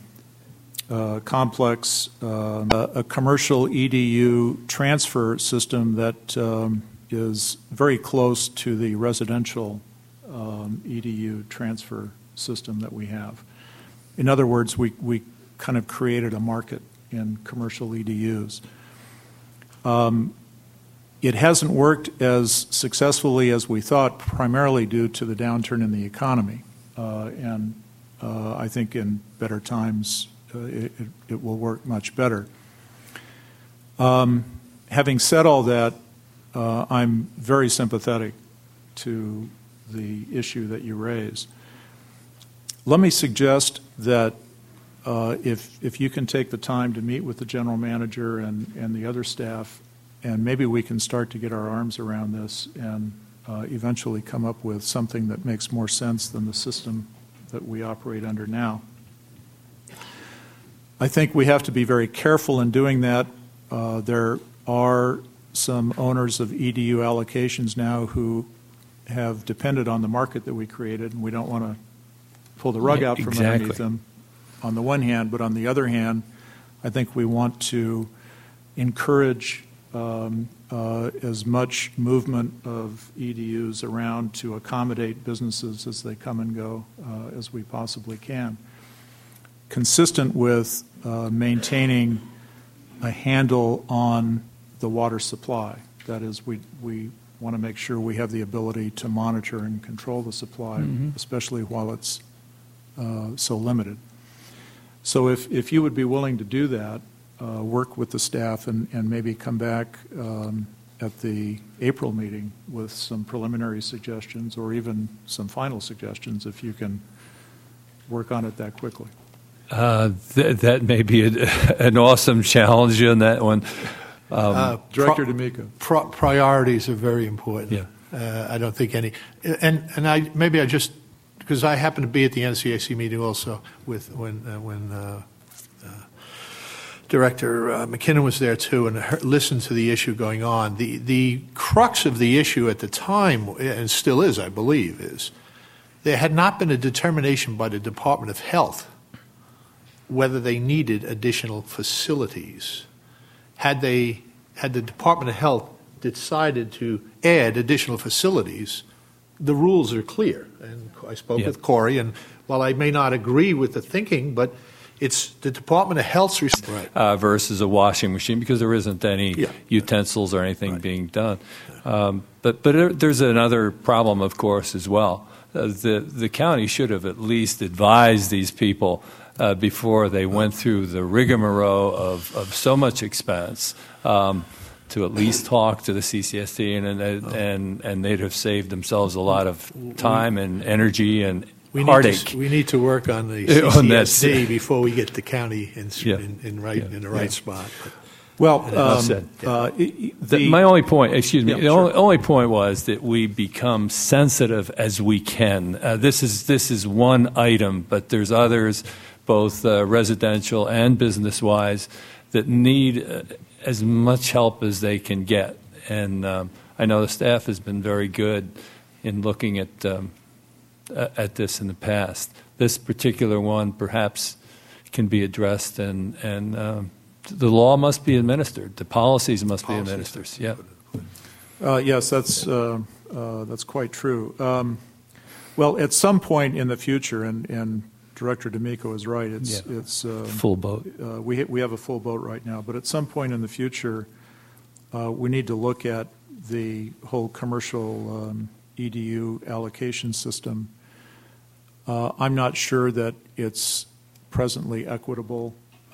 complex. A commercial EDU transfer system that is very close to the residential EDU transfer system that we have. In other words, we kind of created a market in commercial EDUs. It hasn't worked as successfully as we thought, primarily due to the downturn in the economy. And I think in better times it will work much better. Having said all that, I'm very sympathetic to the issue that you raise. Let me suggest that if you can take the time to meet with the general manager and the other staff, and maybe we can start to get our arms around this and eventually come up with something that makes more sense than the system that we operate under now. I think we have to be very careful in doing that. There are some owners of EDU allocations now who have depended on the market that we created, and we don't want to pull the rug out from underneath them on the one hand, but on the other hand, I think we want to encourage as much movement of EDUs around to accommodate businesses as they come and go as we possibly can, consistent with maintaining a handle on the water supply. That is, we want to make sure we have the ability to monitor and control the supply, especially while it's so limited. So if you would be willing to do that, work with the staff and maybe come back at the April meeting with some preliminary suggestions or even some final suggestions if you can work on it that quickly. That may be an awesome challenge on that one. Director D'Amico. Priorities are very important. Yeah. I don't think any, and I just, because I happened to be at the NCAC meeting also with when Director McKinnon was there too, and listened to the issue going on. The crux of the issue at the time, and still is, I believe, is there had not been a determination by the Department of Health whether they needed additional facilities. Had the Department of Health decided to add additional facilities, the rules are clear. And I spoke with Corey, and while I may not agree with the thinking, but it's the Department of Health's versus a washing machine, because there isn't any utensils or anything being done. But there's another problem, of course, as well. The county should have at least advised these people before they went through the rigmarole of so much expense to at least talk to the CCSD, and they'd have saved themselves a lot of time and energy and heartache. We need to work on the CCSD before we get the county in the right spot. Well, my only point, only point was that we become sensitive as we can. This is one item, but there's others, both residential and business-wise, that need as much help as they can get. And I know the staff has been very good in looking at this in the past. This particular one perhaps can be addressed, and the law must be administered. The policies must be administered. Yes, that's quite true. Well, at some point in the future, and Director D'Amico is right. It's full boat. We have a full boat right now, but at some point in the future, we need to look at the whole commercial EDU allocation system. I'm not sure that it's presently equitable.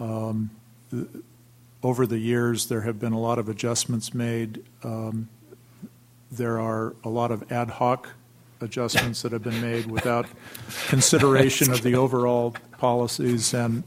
Over the years, there have been a lot of adjustments made. There are a lot of ad hoc adjustments that have been made without consideration of the overall policies, and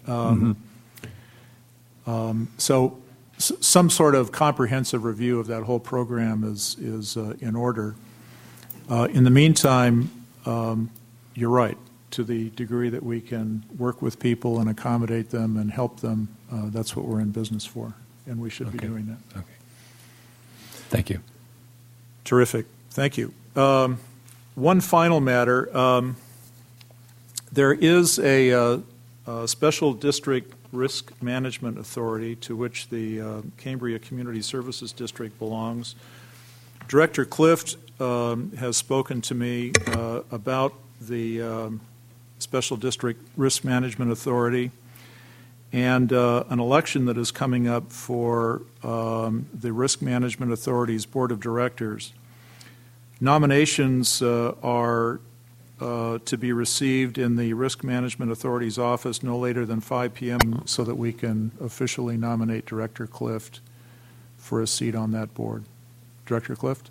so some sort of comprehensive review of that whole program is in order. In the meantime, you're right. To the degree that we can work with people and accommodate them and help them, that's what we're in business for, and we should be doing that. Okay. Thank you. Terrific. Thank you. One final matter. There is a special district risk management authority to which the Cambria Community Services District belongs. Director Clift has spoken to me about the Special District Risk Management Authority, and an election that is coming up for the Risk Management Authority's Board of Directors. Nominations are to be received in the Risk Management Authority's office no later than 5 p.m. so that we can officially nominate Director Clift for a seat on that board. Director Clift?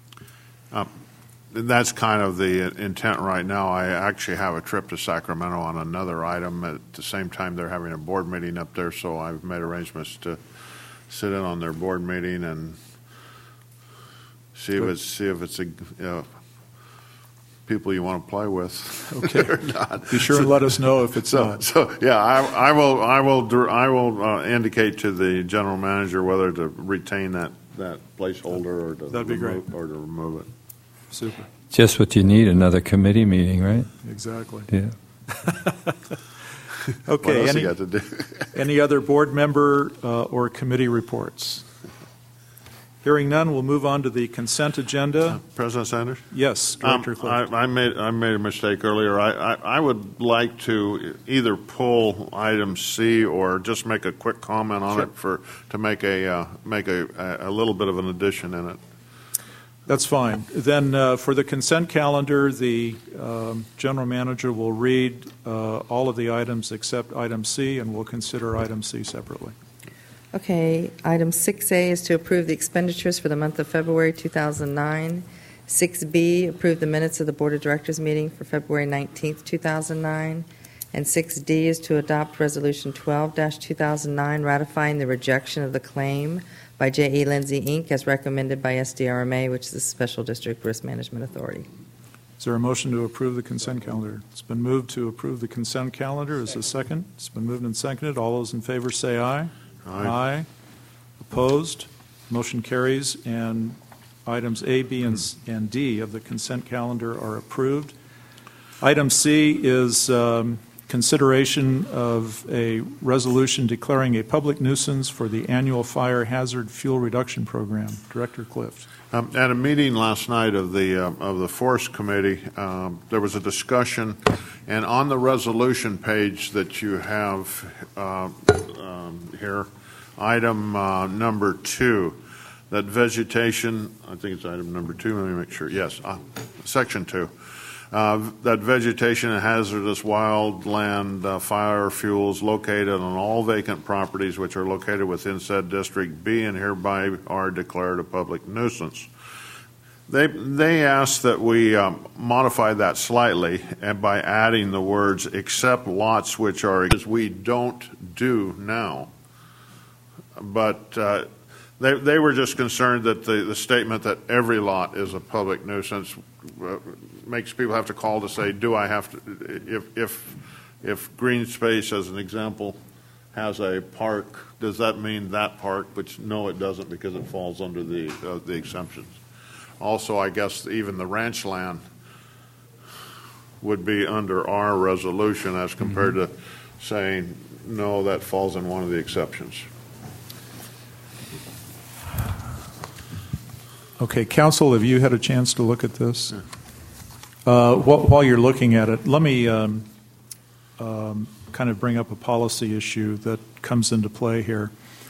That's kind of the intent right now. I actually have a trip to Sacramento on another item. At the same time, they're having a board meeting up there, so I've made arrangements to sit in on their board meeting and see if it's a people you want to play with. Okay. Or not. Be sure and let us know if it's not. So yeah, I will indicate to the general manager whether to retain that placeholder or to That'd be great. or to remove it. Super. Just what you need, another committee meeting, right? Exactly. Yeah. Okay. What else you got to do? Any other board member or committee reports? Hearing none, we'll move on to the consent agenda. President Sanders? Yes, Director Clift. I made a mistake earlier. I would like to either pull item C or just make a quick comment on it to make a little bit of an addition in it. That's fine. Then for the consent calendar, the general manager will read all of the items except item C, and we'll consider item C separately. Okay, item 6A is to approve the expenditures for the month of February 2009. 6B, approve the minutes of the Board of Directors meeting for February 19th, 2009. And 6D is to adopt Resolution 12-2009, ratifying the rejection of the claim by J.E. Lindsay, Inc., as recommended by SDRMA, which is the Special District Risk Management Authority. Is there a motion to approve the consent calendar? It's been moved to approve the consent calendar. Is there a second? It's been moved and seconded. All those in favor say aye. Aye. Opposed? Motion carries, and items A, B, and D of the consent calendar are approved. Item C is consideration of a resolution declaring a public nuisance for the annual fire hazard fuel reduction program. Director Clift. At a meeting last night of the Forest Committee, there was a discussion, and on the resolution page that you have here, item number 2, that vegetation, I think it's item number 2, let me make sure, yes, section 2, that vegetation and hazardous wildland fire fuels located on all vacant properties which are located within said district be and hereby are declared a public nuisance. They asked that we modify that slightly and by adding the words except lots which are, as we don't do now. But they were just concerned that the statement that every lot is a public nuisance makes people have to call to say, do I have to, if green space, as an example, has a park, does that mean that park? Which, no, it doesn't, because it falls under the exemptions. Also, I guess even the ranch land would be under our resolution as compared to saying, no, that falls in one of the exceptions. Okay, Council, have you had a chance to look at this? While you're looking at it, let me kind of bring up a policy issue that comes into play here.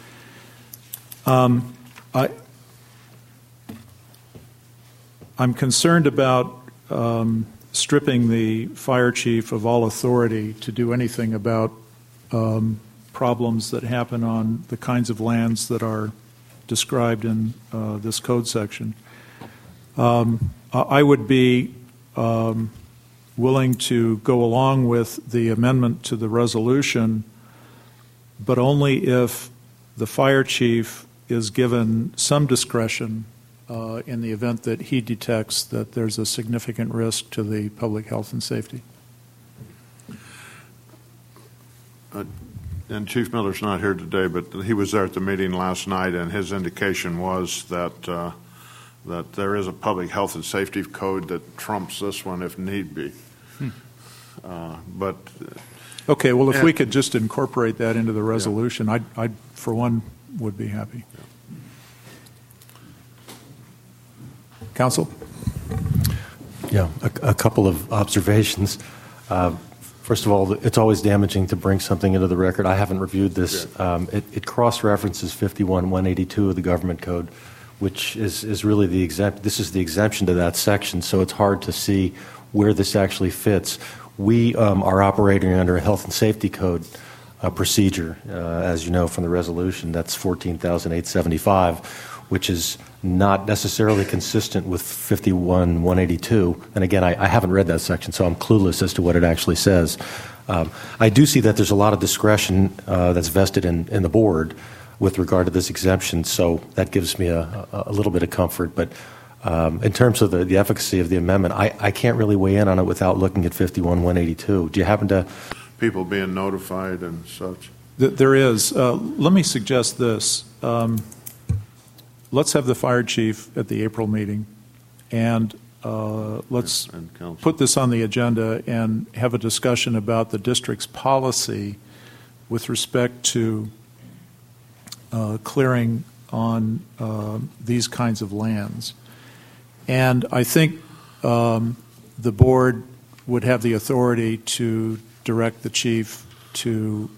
I'm concerned about stripping the fire chief of all authority to do anything about problems that happen on the kinds of lands that are described in this code section. I would be willing to go along with the amendment to the resolution, but only if the fire chief is given some discretion in the event that he detects that there's a significant risk to the public health and safety. And Chief Miller's not here today, but he was there at the meeting last night, and his indication was that that there is a public health and safety code that trumps this one if need be. But okay, well, if we could just incorporate that into the resolution, I for one would be happy. Yeah. Council? Yeah, a couple of observations. First of all, it's always damaging to bring something into the record. I haven't reviewed this. It cross-references 51-182 of the Government Code, which is really the this is the exemption to that section, so it's hard to see where this actually fits. We are operating under a health and safety code procedure, as you know from the resolution. That's 14,875, which is not necessarily consistent with 51-182. And again, I haven't read that section, so I'm clueless as to what it actually says. I do see that there's a lot of discretion that's vested in the board with regard to this exemption, so that gives me a little bit of comfort. But in terms of the efficacy of the amendment, I can't really weigh in on it without looking at 51-182. Do you happen to... People being notified and such? There is. Let me suggest this. Let's have the fire chief at the April meeting, and let's put this on the agenda and have a discussion about the district's policy with respect to clearing on these kinds of lands. And I think the board would have the authority to direct the chief to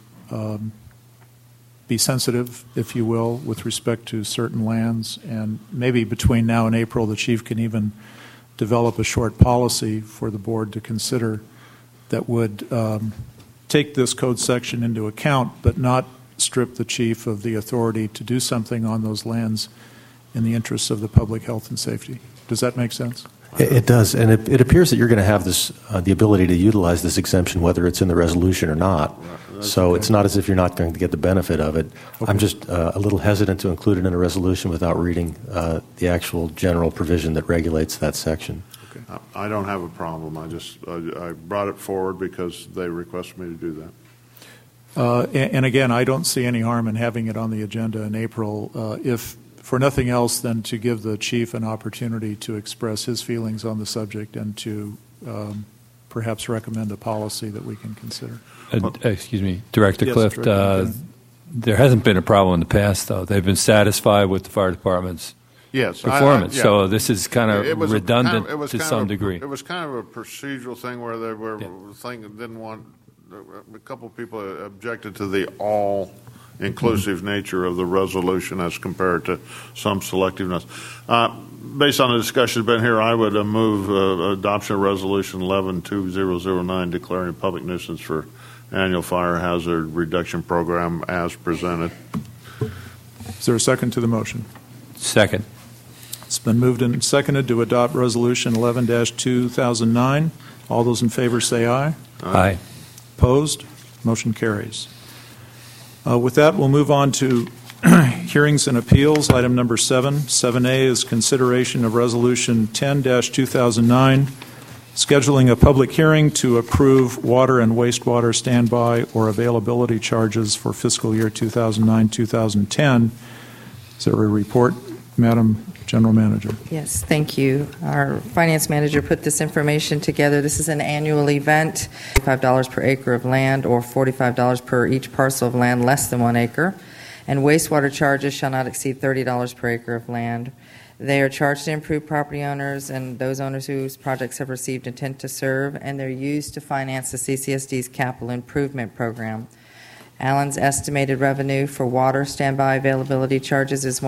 be sensitive, if you will, with respect to certain lands. And maybe between now and April, the chief can even develop a short policy for the board to consider that would take this code section into account, but not strip the chief of the authority to do something on those lands in the interests of the public health and safety. Does that make sense? It does, and it appears that you're going to have this the ability to utilize this exemption whether it's in the resolution or not. So it's not as if you're not going to get the benefit of it. Okay. I'm just a little hesitant to include it in a resolution without reading the actual general provision that regulates that section. Okay. I don't have a problem. I brought it forward because they requested me to do that. And again, I don't see any harm in having it on the agenda in April, if for nothing else than to give the chief an opportunity to express his feelings on the subject and to perhaps recommend a policy that we can consider. Excuse me, Director Yes, Clift. There hasn't been a problem in the past, though. They've been satisfied with the fire department's performance. Yeah. So this is kind of redundant to some degree. It was kind of a procedural thing where they were didn't want. A couple of people objected to the all-inclusive nature of the resolution as compared to some selectiveness. Based on the discussion that's been here, I would move adoption of Resolution 11-2009 declaring a public nuisance for annual fire hazard reduction program as presented. Is there a second to the motion? Second. It's been moved and seconded to adopt Resolution 11-2009. All those in favor say aye. Aye. Opposed? Motion carries. With that, we'll move on to hearings and appeals. Item number 7. 7A is consideration of Resolution 10-2009, scheduling a public hearing to approve water and wastewater standby or availability charges for fiscal year 2009-2010. Is there a report, Madam General Manager? Yes, thank you. Our finance manager put this information together. This is an annual event, $5 per acre of land or $45 per each parcel of land less than 1 acre. And wastewater charges shall not exceed $30 per acre of land. They are charged to improved property owners and those owners whose projects have received intent to serve, and they're used to finance the CCSD's capital improvement program. Allen's estimated revenue for water standby availability charges is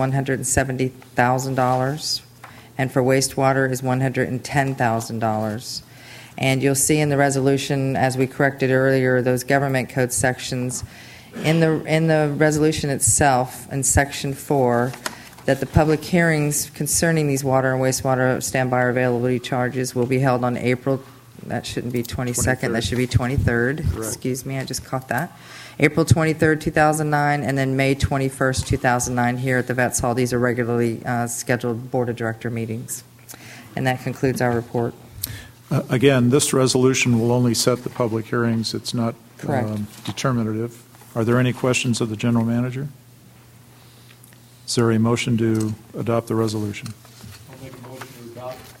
$170,000, and for wastewater is $110,000. And you'll see in the resolution, as we corrected earlier, those government code sections in the resolution itself, in Section 4, that the public hearings concerning these water and wastewater standby availability charges will be held on April. That shouldn't be 22nd. That should be 23rd. Correct. Excuse me, I just caught that. April 23rd, 2009, and then May 21st, 2009 here at the Vets Hall. These are regularly scheduled Board of Director meetings. And that concludes our report. Again, this resolution will only set the public hearings. It's not determinative. Are there any questions of the General Manager? Is there a motion to adopt the resolution? I'll make a motion to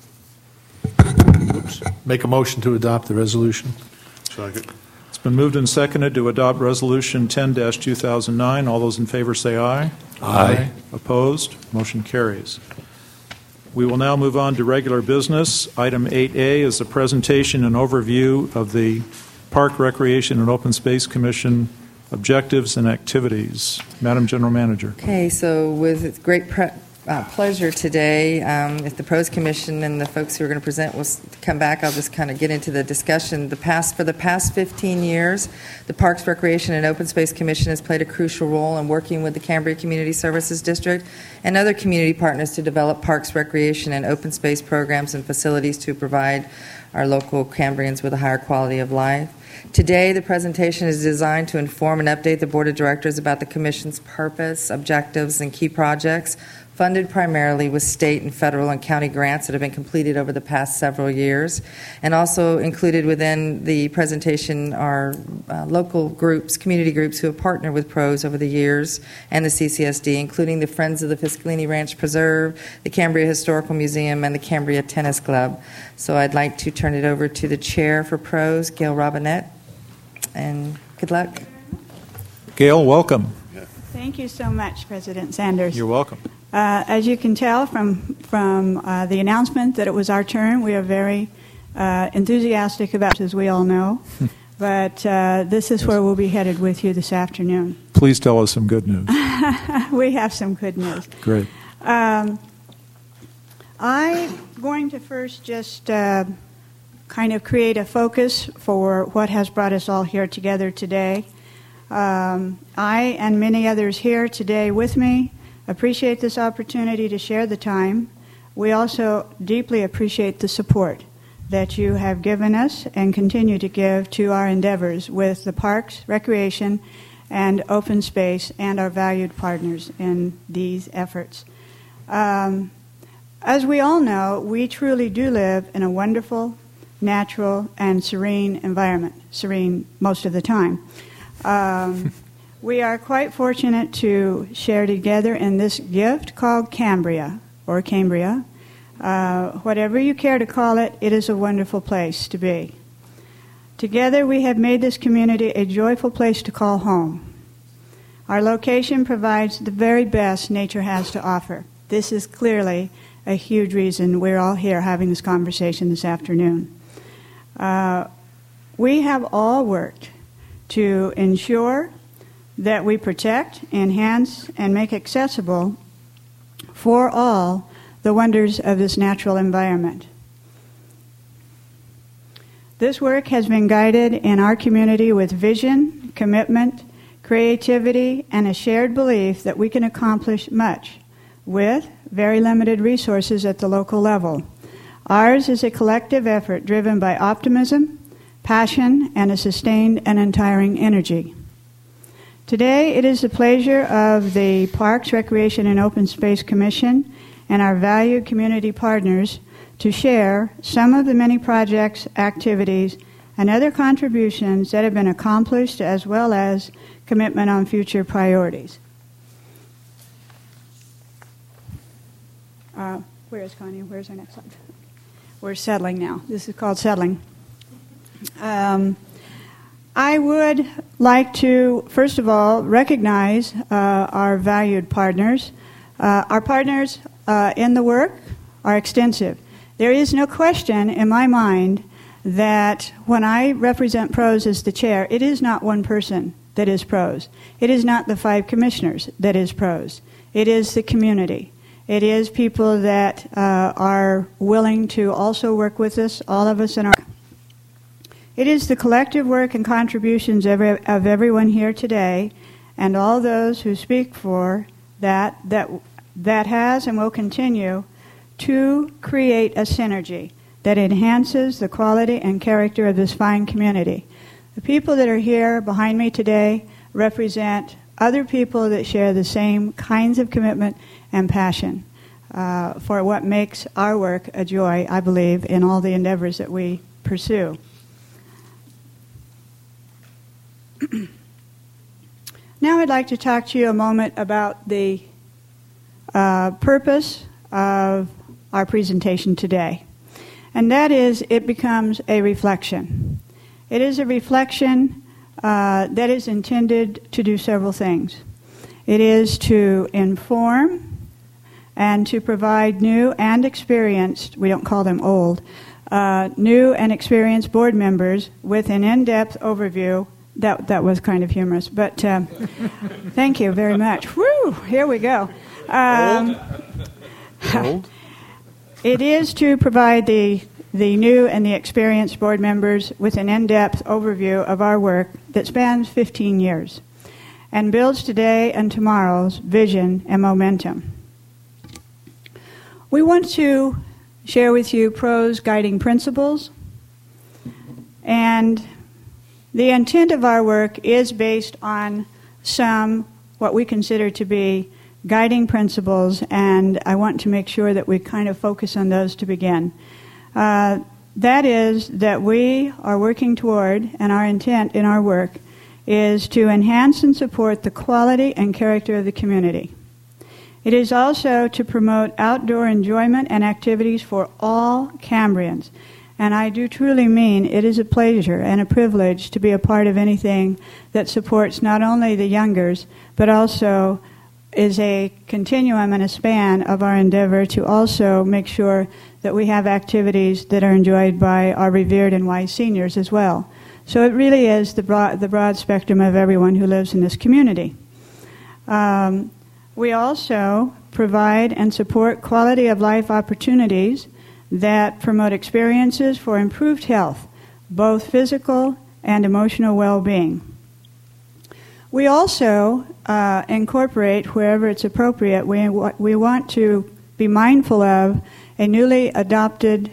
adopt. Make a motion to adopt the resolution. Second. It's been moved and seconded to adopt Resolution 10-2009. All those in favor say aye. Aye. Opposed? Motion carries. We will now move on to regular business. Item 8A is a presentation and overview of the Park, Recreation, and Open Space Commission objectives and activities. Madam General Manager. Okay, so with great pleasure today, if the Pros Commission and the folks who are going to present will come back, I'll just kind of get into the discussion. For the past 15 years, the Parks, Recreation, and Open Space Commission has played a crucial role in working with the Cambria Community Services District and other community partners to develop parks, recreation, and open space programs and facilities to provide our local Cambrians with a higher quality of life. Today, the presentation is designed to inform and update the Board of Directors about the Commission's purpose, objectives, and key projects, funded primarily with state and federal and county grants that have been completed over the past several years. And also included within the presentation are local groups, community groups who have partnered with PROS over the years and the CCSD, including the Friends of the Fiscalini Ranch Preserve, the Cambria Historical Museum, and the Cambria Tennis Club. So I'd like to turn it over to the chair for PROS, Gail Robinette, and good luck. Gail, welcome. Thank you so much, President Sanders. You're welcome. As you can tell from the announcement that it was our turn, we are very enthusiastic about it, as we all know. But this is where we'll be headed with you this afternoon. Please tell us some good news. We have some good news. Great. I'm going to first just kind of create a focus for what has brought us all here together today. I and many others here today with me appreciate this opportunity to share the time. We also deeply appreciate the support that you have given us and continue to give to our endeavors with the parks, recreation, and open space and our valued partners in these efforts. As we all know, we truly do live in a wonderful, natural, and serene environment, serene most of the time. We are quite fortunate to share together in this gift called Cambria, or Cambria. Whatever you care to call it, it is a wonderful place to be. Together we have made this community a joyful place to call home. Our location provides the very best nature has to offer. This is clearly a huge reason we're all here having this conversation this afternoon. We have all worked to ensure that we protect, enhance, and make accessible for all the wonders of this natural environment. This work has been guided in our community with vision, commitment, creativity, and a shared belief that we can accomplish much with very limited resources at the local level. Ours is a collective effort driven by optimism, passion, and a sustained and untiring energy. Today, it is the pleasure of the Parks, Recreation, and Open Space Commission and our valued community partners to share some of the many projects, activities, and other contributions that have been accomplished, as well as commitment on future priorities. Where is Connie? Where's our next slide? We're settling now. This is called settling. I would like to, first of all, recognize our valued partners. Our partners in the work are extensive. There is no question in my mind that when I represent PROS as the chair, it is not one person that is PROS. It is not the 5 commissioners that is PROS. It is the community. It is people that are willing to also work with us, all of us in our... It is the collective work and contributions of everyone here today and all those who speak for that has and will continue to create a synergy that enhances the quality and character of this fine community. The people that are here behind me today represent other people that share the same kinds of commitment and passion for what makes our work a joy, I believe, in all the endeavors that we pursue. Now I'd like to talk to you a moment about the purpose of our presentation today. And that is, it becomes a reflection. It is a reflection that is intended to do several things. It is to inform and to provide new and experienced, we don't call them old, new and experienced board members with an in-depth overview. That was kind of humorous, but thank you very much. Woo! Here we go. Old? It is to provide the new and the experienced board members with an in-depth overview of our work that spans 15 years and builds today and tomorrow's vision and momentum. We want to share with you PRO's guiding principles, and the intent of our work is based on some what we consider to be guiding principles, and I want to make sure that we kind of focus on those to begin. That is that we are working toward, and our intent in our work is to enhance and support the quality and character of the community. It is also to promote outdoor enjoyment and activities for all Cambrians. And I do truly mean it is a pleasure and a privilege to be a part of anything that supports not only the youngers, but also is a continuum and a span of our endeavor to also make sure that we have activities that are enjoyed by our revered and wise seniors as well. So it really is the broad spectrum of everyone who lives in this community. We also provide and support quality of life opportunities that promote experiences for improved health, both physical and emotional well-being. We also incorporate, wherever it's appropriate, we want to be mindful of a newly adopted,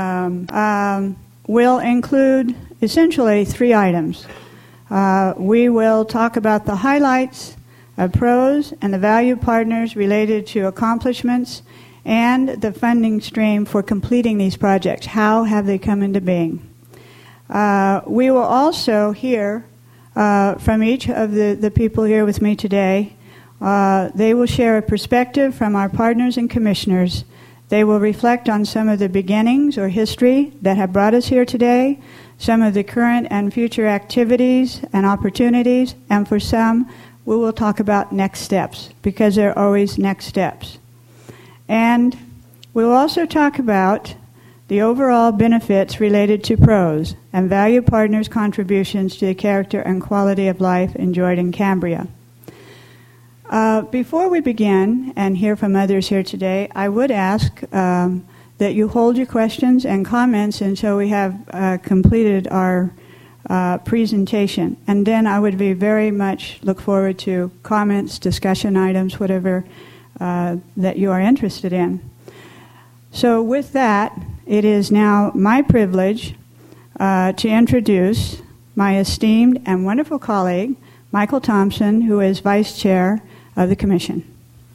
will include essentially 3 items. We will talk about the highlights of PROs and the value partners related to accomplishments and the funding stream for completing these projects. How have they come into being? We will also hear from each of the people here with me today. They will share a perspective from our partners and commissioners. They will reflect on some of the beginnings or history that have brought us here today, some of the current and future activities and opportunities, and for some, we will talk about next steps, because there are always next steps. And we will also talk about the overall benefits related to PROs and value partners' contributions to the character and quality of life enjoyed in Cambria. Before we begin and hear from others here today, I would ask that you hold your questions and comments until we have completed our presentation. And then I would very much look forward to comments, discussion items, whatever that you are interested in. So with that, it is now my privilege to introduce my esteemed and wonderful colleague, Michael Thompson, who is Vice Chair of the Commission.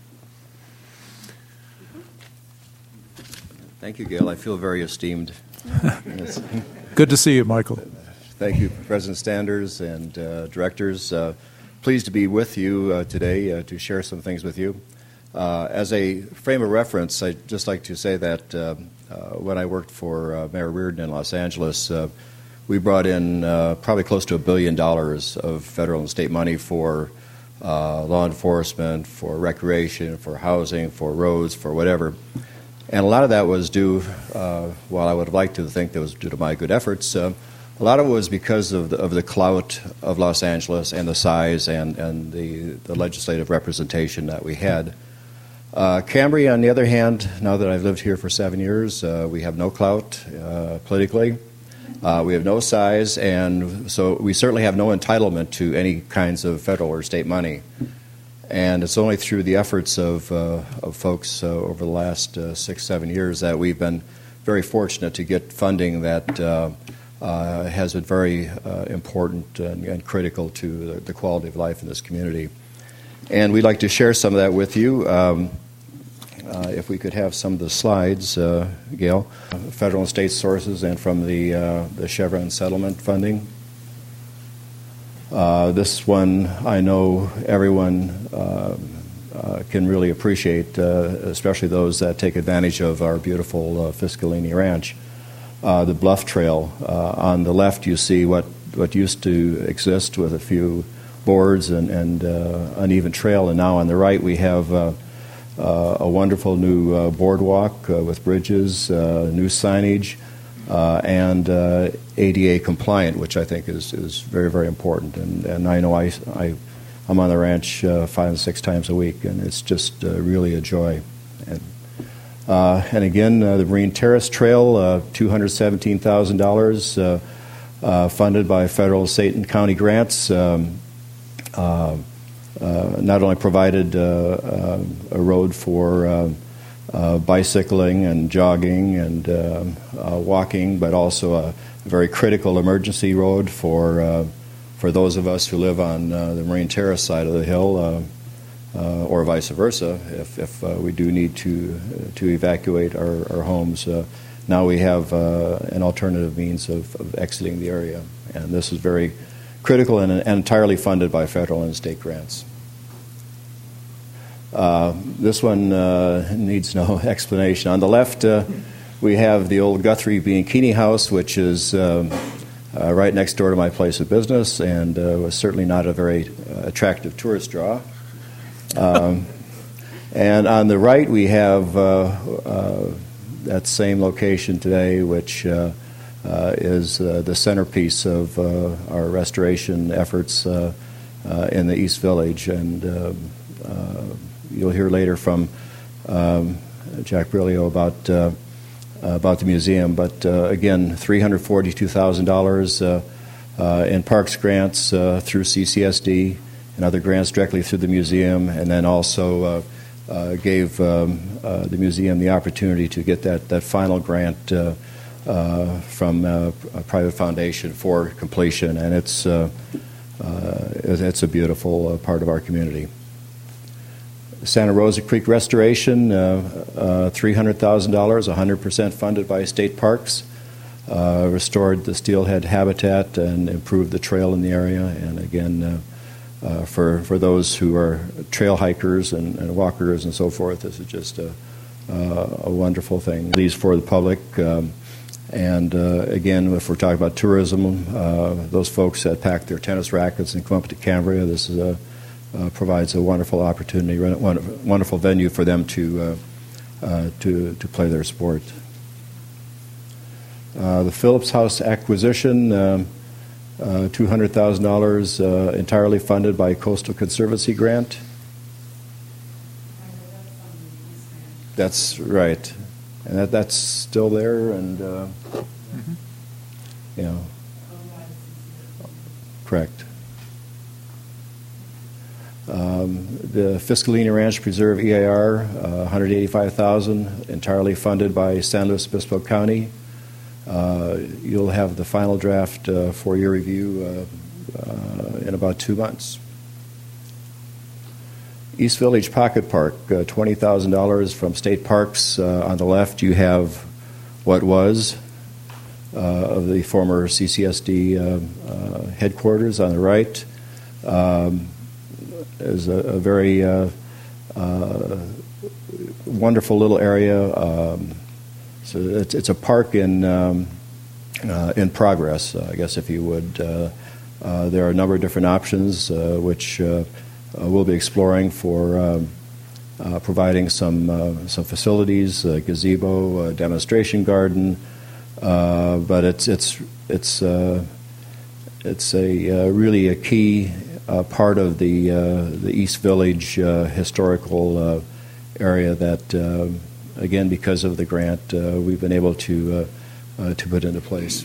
Thank you, Gail. I feel very esteemed. Good to see you, Michael. Thank you, President Standers and directors. Pleased to be with you today to share some things with you. As a frame of reference, I'd just like to say that when I worked for Mayor Reardon in Los Angeles, we brought in probably close to $1 billion of federal and state money for law enforcement, for recreation, for housing, for roads, for whatever. And a lot of that was due, while I would have liked to think that was due to my good efforts, a lot of it was because of the clout of Los Angeles and the size and the legislative representation that we had. Cambria, on the other hand, now that I've lived here for 7 years, we have no clout politically. We have no size, and so we certainly have no entitlement to any kinds of federal or state money. And it's only through the efforts of folks over the last 6-7 years that we've been very fortunate to get funding that has been very important and critical to the quality of life in this community. And we'd like to share some of that with you. If we could have some of the slides, Gail, federal and state sources, and from the Chevron settlement funding. This one I know everyone can really appreciate, especially those that take advantage of our beautiful Fiscalini Ranch. The Bluff Trail. On the left you see what used to exist with a few boards and uneven trail, and now on the right we have a wonderful new boardwalk with bridges, new signage, and ADA compliant, which I think is very, very important. And I know I'm on the ranch 5 and 6 times a week, and it's just really a joy. And again, the Marine Terrace Trail, $217,000, funded by federal, state, and county grants. Not only provided a road for bicycling and jogging and walking, but also a very critical emergency road for those of us who live on the Marine Terrace side of the hill, or vice versa, if we do need to evacuate our homes. Now we have an alternative means of exiting the area, and this is very critical and entirely funded by federal and state grants. This one needs no explanation. On the left, we have the old Guthrie Bianchini House, which is right next door to my place of business, and was certainly not a very attractive tourist draw. And on the right, we have that same location today, which is the centerpiece of our restoration efforts in the East Village. And you'll hear later from Jack Brilio about the museum. But again, $342,000 in parks grants through CCSD and other grants directly through the museum, and then also gave the museum the opportunity to get that final grant from a private foundation for completion, and it's a beautiful part of our community. Santa Rosa Creek Restoration, $300,000, 100% funded by state parks. Restored the steelhead habitat and improved the trail in the area, and again, for those who are trail hikers and walkers and so forth, this is just a wonderful thing. These for the public, and again, if we're talking about tourism, those folks that pack their tennis rackets and come up to Cambria, this is provides a wonderful opportunity, wonderful venue for them to play their sport. The Phillips House acquisition, $200,000, entirely funded by Coastal Conservancy grant. That's right, and that's still there, and you know, correct. The Fiscalina Ranch Preserve EIR, $185,000, entirely funded by San Luis Obispo County. You'll have the final draft for your review in about 2 months. East Village Pocket Park, $20,000 from State Parks. On the left, you have what was of the former CCSD headquarters. On the right is a very wonderful little area. So it's a park in progress, I guess, if you would. There are a number of different options which we'll be exploring for providing some facilities, gazebo, demonstration garden, but it's really a key part of the East Village historical area that. Again, because of the grant, we've been able to put into place.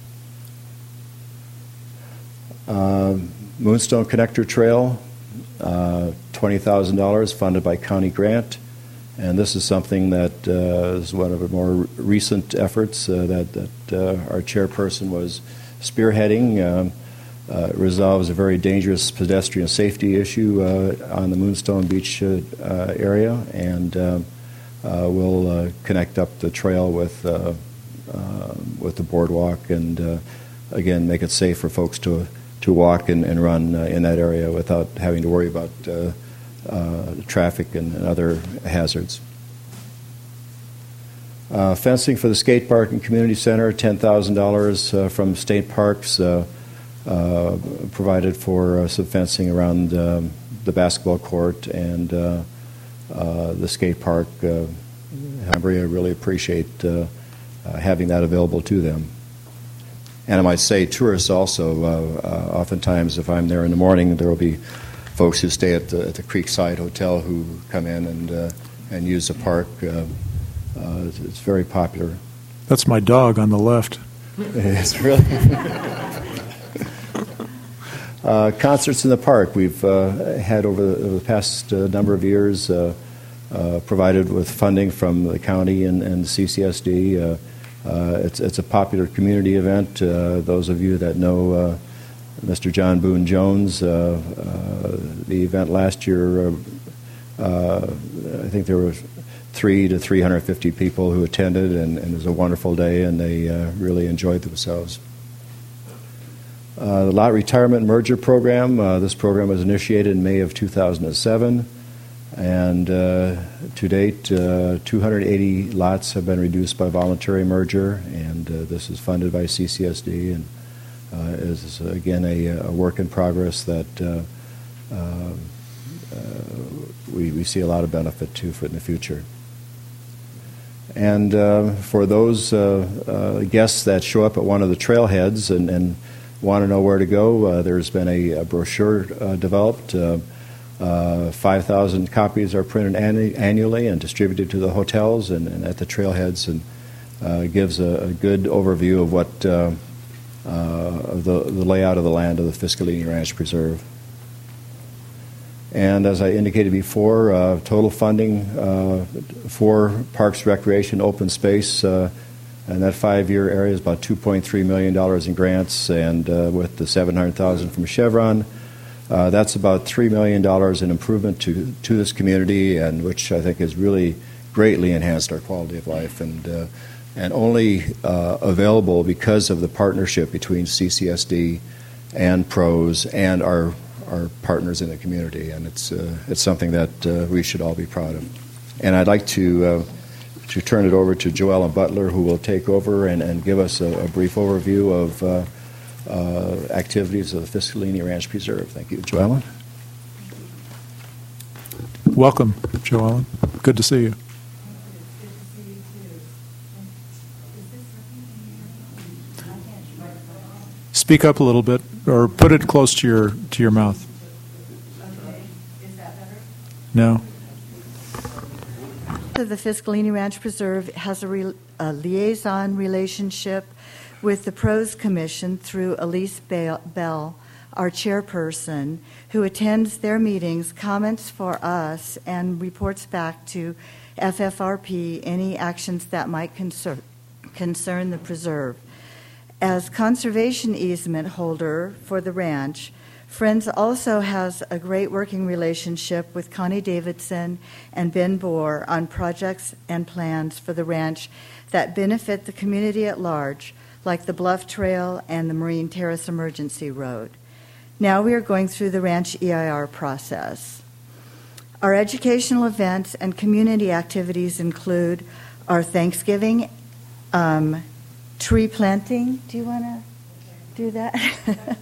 Moonstone Connector Trail, $20,000 funded by county grant, and this is something that is one of the more recent efforts that our chairperson was spearheading. Resolves a very dangerous pedestrian safety issue on the Moonstone Beach area, and we'll connect up the trail with the boardwalk, and again make it safe for folks to walk and run in that area without having to worry about traffic and other hazards. Fencing for the skate park and community center, $10,000 from state parks, provided for some fencing around the basketball court and the skate park. Cambria really appreciate having that available to them. And I might say tourists also, oftentimes if I'm there in the morning, there will be folks who stay at the Creekside Hotel who come in and use the park. It's very popular. That's my dog on the left. It's really... Concerts in the park. We've had over the past number of years provided with funding from the county and the CCSD. It's a popular community event. Those of you that know Mr. John Boone Jones, the event last year, I think there were 300 to 350 people who attended, and it was a wonderful day, and they really enjoyed themselves. The Lot Retirement Merger Program. This program was initiated in May of 2007, and to date, 280 lots have been reduced by voluntary merger, and this is funded by CCSD, and is again a work in progress that we see a lot of benefit to for in the future. And for those guests that show up at one of the trailheads and want to know where to go, there's been a brochure developed. 5,000 copies are printed annually and distributed to the hotels and at the trailheads, and gives a good overview of what of the layout of the land of the Fiscalini Ranch Preserve. And as I indicated before, total funding for Parks, Recreation, Open Space, and that 5-year area is about $2.3 million in grants, and with the $700,000 from Chevron, that's about $3 million in improvement to this community, and which I think has really greatly enhanced our quality of life, and only available because of the partnership between CCSD and PROS and our partners in the community, and it's something that we should all be proud of. And I'd like to turn it over to Joellen Butler, who will take over and give us a brief overview of activities of the Fiscalini Ranch Preserve. Thank you, Joellen. Welcome, Joellen. Good to see you. Speak up a little bit, or put it close to your mouth. Okay. Is that better? No. The Fiscalini Ranch Preserve has a liaison relationship with the PROS Commission through Elise Bell, our chairperson, who attends their meetings, comments for us, and reports back to FFRP any actions that might concern the preserve. As conservation easement holder for the ranch, Friends also has a great working relationship with Connie Davidson and Ben Bohr on projects and plans for the ranch that benefit the community at large, like the Bluff Trail and the Marine Terrace Emergency Road. Now we are going through the ranch EIR process. Our educational events and community activities include our Thanksgiving tree planting. Do you want to do that?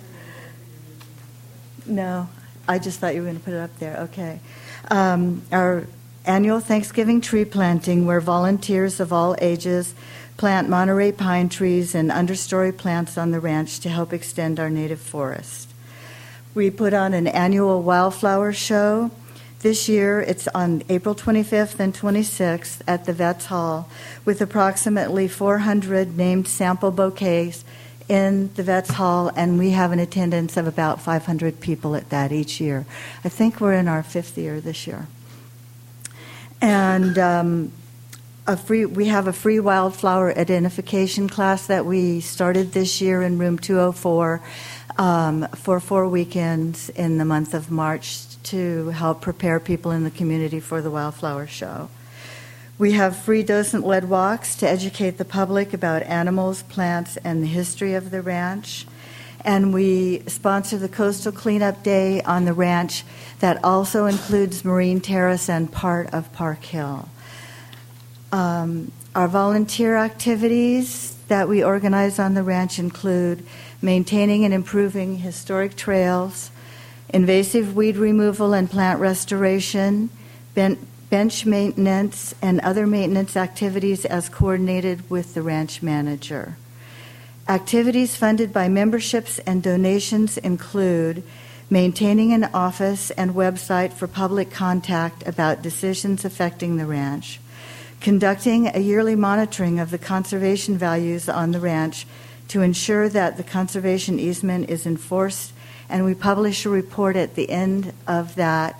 No, I just thought you were going to put it up there. Okay. Our annual Thanksgiving tree planting, where volunteers of all ages plant Monterey pine trees and understory plants on the ranch to help extend our native forest. We put on an annual wildflower show. This year, it's on April 25th and 26th at the Vets Hall, with approximately 400 named sample bouquets in the Vets Hall, and we have an attendance of about 500 people at that each year. I think we're in our 5th year this year. And we have a free wildflower identification class that we started this year in room 204 for 4 weekends in the month of March to help prepare people in the community for the wildflower show. We have free docent-led walks to educate the public about animals, plants, and the history of the ranch. And we sponsor the Coastal Cleanup Day on the ranch that also includes Marine Terrace and part of Park Hill. Our volunteer activities that we organize on the ranch include maintaining and improving historic trails, invasive weed removal and plant restoration, bench bench maintenance, and other maintenance activities as coordinated with the ranch manager. Activities funded by memberships and donations include maintaining an office and website for public contact about decisions affecting the ranch, conducting a yearly monitoring of the conservation values on the ranch to ensure that the conservation easement is enforced, and we publish a report at the end of that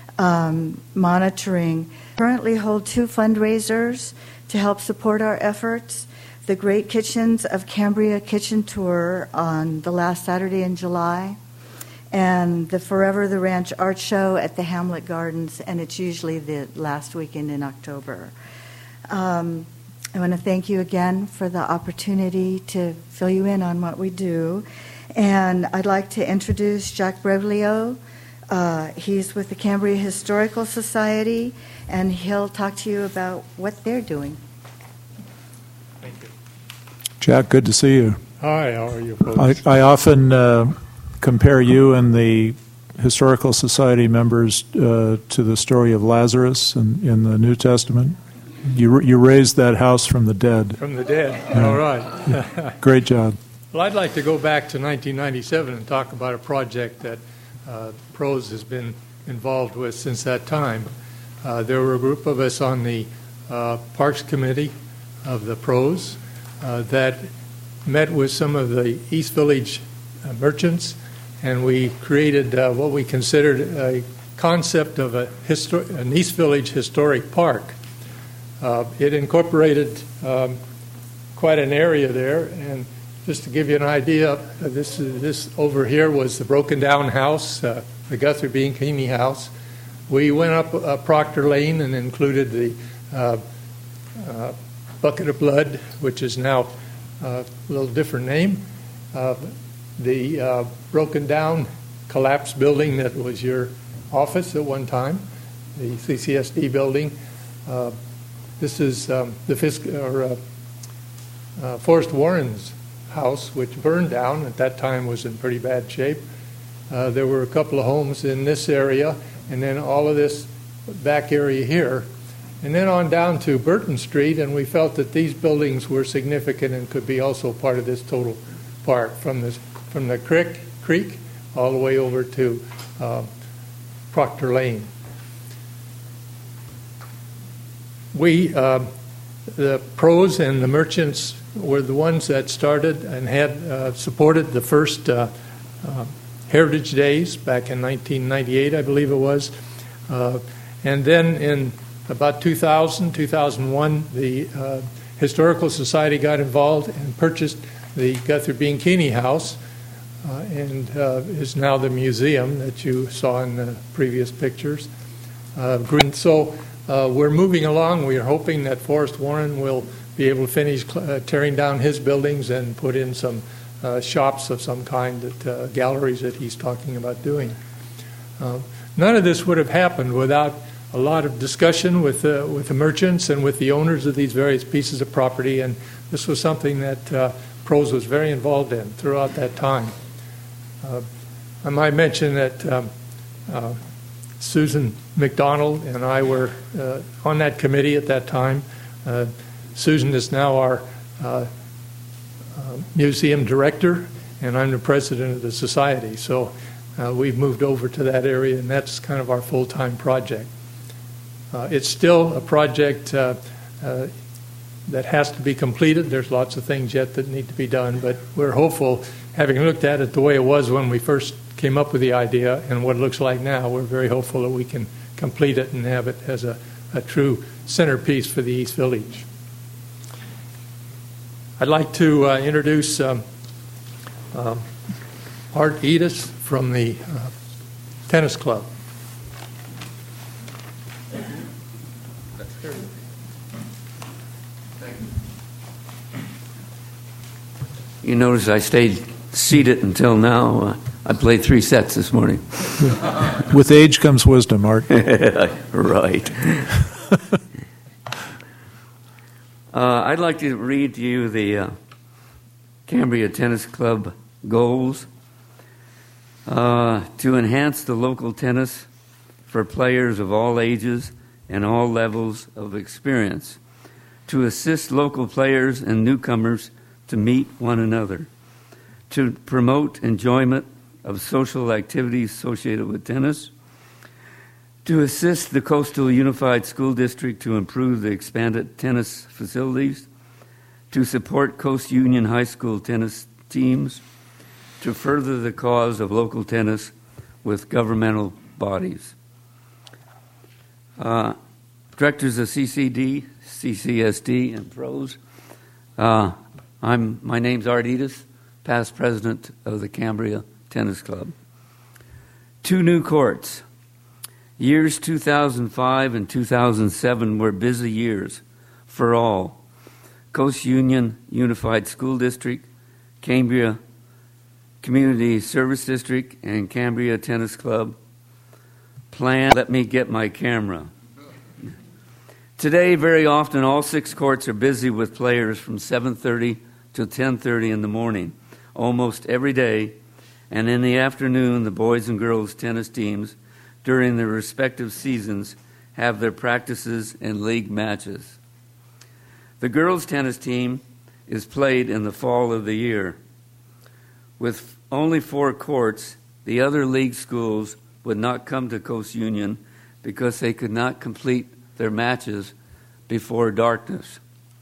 monitoring. Currently hold 2 fundraisers to help support our efforts. The Great Kitchens of Cambria Kitchen Tour on the last Saturday in July, and the Forever the Ranch Art Show at the Hamlet Gardens, and it's usually the last weekend in October. I want to thank you again for the opportunity to fill you in on what we do. And I'd like to introduce Jack Breglio. He's with the Cambria Historical Society, and he'll talk to you about what they're doing. Thank you. Jack, good to see you. Hi, how are you folks? I often compare you and the Historical Society members to the story of Lazarus in the New Testament. You raised that house from the dead. From the dead, all right. Great job. Well, I'd like to go back to 1997 and talk about a project that PROS has been involved with since that time. There were a group of us on the Parks Committee of the PROS that met with some of the East Village merchants, and we created what we considered a concept of an East Village historic park. It incorporated quite an area there, and just to give you an idea, this over here was the broken down house, the Guthrie Bean Keeney house. We went up Proctor Lane and included the Bucket of Blood, which is now a little different name. The broken down collapsed building that was your office at one time, the CCSD building. This is Forrest Warren's house, which burned down. At that time was in pretty bad shape. There were a couple of homes in this area, and then all of this back area here, and then on down to Burton Street, and we felt that these buildings were significant and could be also part of this total park, from the creek all the way over to Proctor Lane. We, the PROS and the merchants, were the ones that started and had supported the first Heritage Days back in 1998, I believe it was. And then in about 2001, the Historical Society got involved and purchased the Guthrie Bean Keeney house, and is now the museum that you saw in the previous pictures. So we're moving along. We are hoping that Forrest Warren will be able to finish tearing down his buildings and put in some shops of some kind, that galleries that he's talking about doing. None of this would have happened without a lot of discussion with the merchants and with the owners of these various pieces of property, and this was something that PROS was very involved in throughout that time. I might mention that Susan McDonald and I were on that committee at that time. Susan is now our museum director, and I'm the president of the society. So we've moved over to that area, and that's kind of our full-time project. It's still a project that has to be completed. There's lots of things yet that need to be done, but we're hopeful, having looked at it the way it was when we first came up with the idea and what it looks like now, we're very hopeful that we can complete it and have it as a true centerpiece for the East Village. I'd like to introduce Art Edis from the tennis club. You notice I stayed seated until now. I played 3 sets this morning. With age comes wisdom, Art. Right. I'd like to read to you the Cambria Tennis Club goals. To enhance the local tennis for players of all ages and all levels of experience, to assist local players and newcomers to meet one another, to promote enjoyment of social activities associated with tennis, to assist the Coastal Unified School District to improve the expanded tennis facilities, to support Coast Union High School tennis teams, to further the cause of local tennis with governmental bodies. Directors of CCD, CCSD, and pros. My name's Art Edis, past president of the Cambria Tennis Club. 2 new courts. Years 2005 and 2007 were busy years for all. Coast Union Unified School District, Cambria Community Service District, and Cambria Tennis Club plan. Let me get my camera. Today, very often, all 6 courts are busy with players from 7:30 to 10:30 in the morning, almost every day, and in the afternoon, the boys and girls tennis teams, during their respective seasons, have their practices and league matches. The girls' tennis team is played in the fall of the year. With only 4 courts, the other league schools would not come to Coast Union because they could not complete their matches before darkness.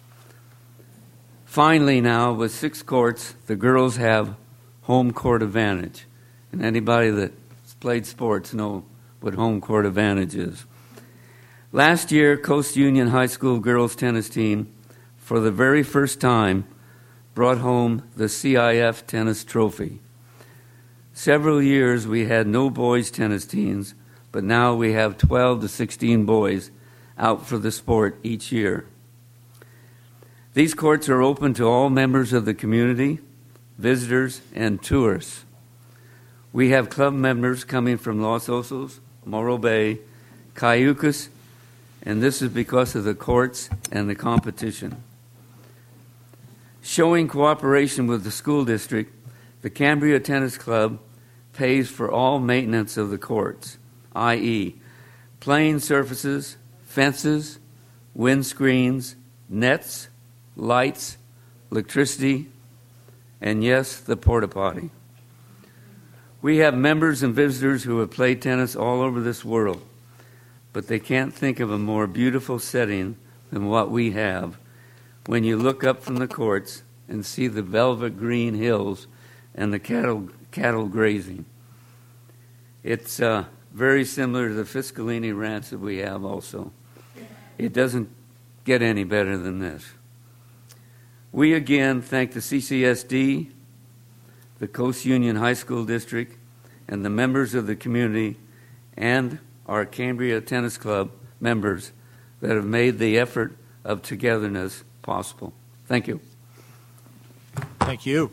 Finally now, with 6 courts, the girls have home court advantage. And anybody that's played sports know what home court advantage is. Last year, Coast Union High School girls tennis team, for the very first time, brought home the CIF tennis trophy. Several years we had no boys tennis teams, but now we have 12 to 16 boys out for the sport each year. These courts are open to all members of the community, visitors, and tourists. We have club members coming from Los Osos, Morro Bay, Cayucas, and this is because of the courts and the competition. Showing cooperation with the school district, the Cambria Tennis Club pays for all maintenance of the courts, i.e., playing surfaces, fences, windscreens, nets, lights, electricity, and yes, the porta potty. We have members and visitors who have played tennis all over this world, but they can't think of a more beautiful setting than what we have when you look up from the courts and see the velvet green hills and the cattle grazing. It's very similar to the Fiscalini Ranch that we have also. It doesn't get any better than this. We again thank the CCSD, the Coast Union High School District, and the members of the community and our Cambria Tennis Club members that have made the effort of togetherness possible. Thank you. Thank you.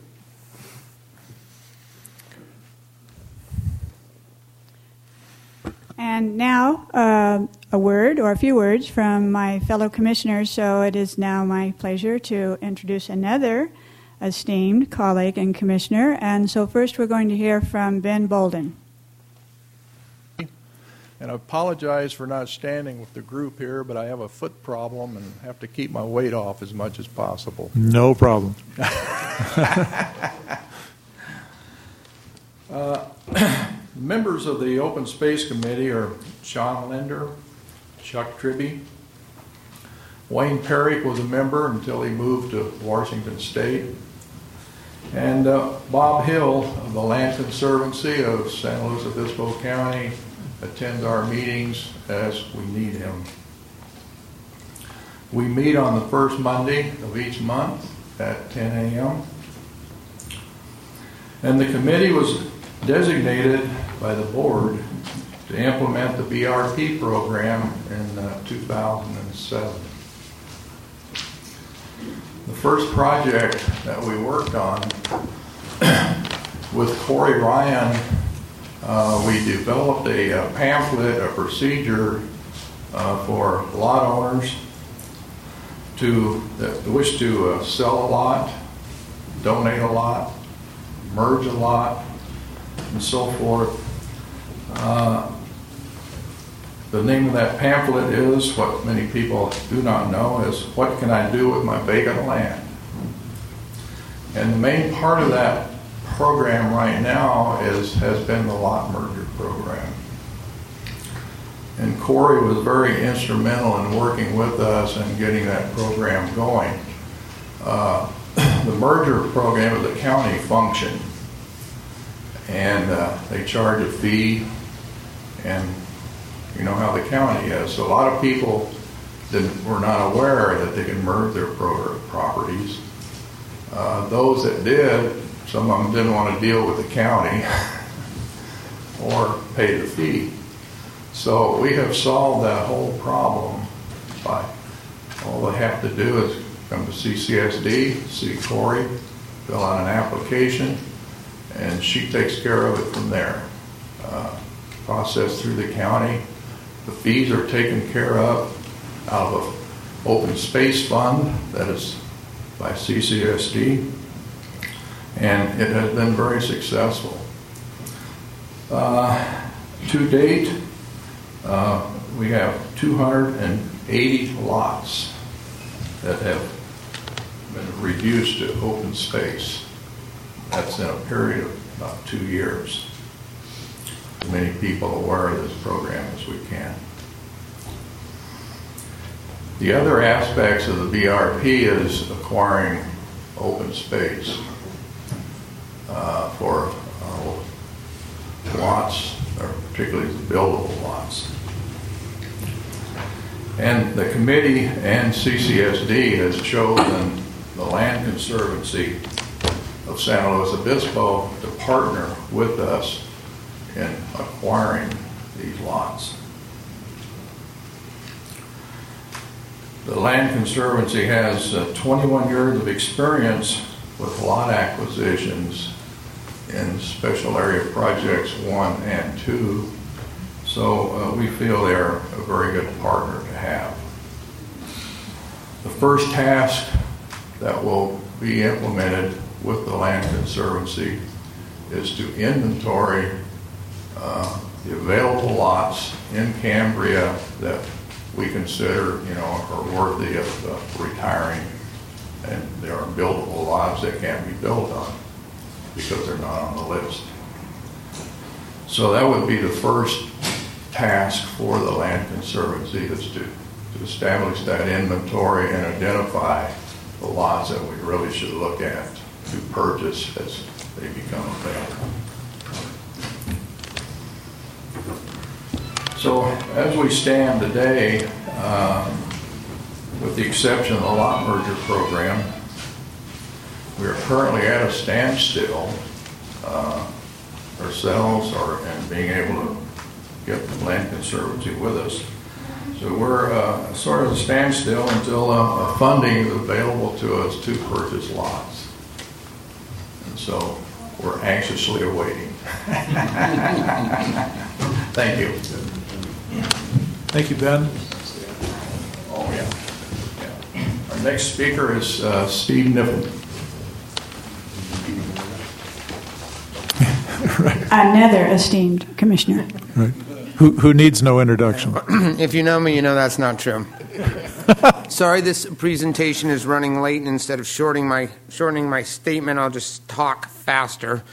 And now, a word or a few words from my fellow commissioners. So it is now my pleasure to introduce another esteemed colleague and commissioner. And so first we're going to hear from Ben Bolden. And I apologize for not standing with the group here, but I have a foot problem and have to keep my weight off as much as possible. No problem. Members of the Open Space Committee are Sean Linder, Chuck Tribby. Wayne Perry was a member until he moved to Washington State. And Bob Hill of the Land Conservancy of San Luis Obispo County attends our meetings as we need him. We meet on the first Monday of each month at 10 a.m. And the committee was designated by the board to implement the BRP program in 2007. The first project that we worked on with Corey Ryan, we developed a pamphlet, a procedure for lot owners that wish to sell a lot, donate a lot, merge a lot, and so forth. The name of that pamphlet is, what many people do not know, is What Can I Do with My Vacant Land? And the main part of that program right now has been the lot merger program. And Corey was very instrumental in working with us and getting that program going. The merger program is a county function, and they charge a fee, and you know how the county is. So a lot of people were not aware that they could merge their properties. Those that did, some of them didn't want to deal with the county or pay the fee. So we have solved that whole problem by all they have to do is come to CCSD, see Corey, fill out an application, and she takes care of it from there. Processed through the county. The fees are taken care of out of an open space fund that is by CCSD, and it has been very successful. To date, we have 280 lots that have been reduced to open space. That's in a period of about 2 years. As many people aware of this program as we can. The other aspects of the BRP is acquiring open space for lots, or particularly the buildable lots. And the committee and CCSD has chosen the Land Conservancy of San Luis Obispo to partner with us in acquiring these lots. The Land Conservancy has 21 years of experience with lot acquisitions in Special Area Projects 1 and 2, so we feel they're a very good partner to have. The first task that will be implemented with the Land Conservancy is to inventory the available lots in Cambria that we consider, are worthy of retiring, and there are buildable lots that can't be built on because they're not on the list. So that would be the first task for the Land Conservancy, is to establish that inventory and identify the lots that we really should look at to purchase as they become available. So as we stand today, with the exception of the lot merger program, we are currently at a standstill ourselves, and being able to get the Land Conservancy with us. So we're sort of a standstill until funding is available to us to purchase lots. And so we're anxiously awaiting. Thank you. Thank you, Ben. Oh, yeah. Our next speaker is Steve Niffen. Another esteemed commissioner. Right. Who needs no introduction. If you know me, you know that's not true. Sorry, this presentation is running late, and instead of shortening my statement, I'll just talk faster.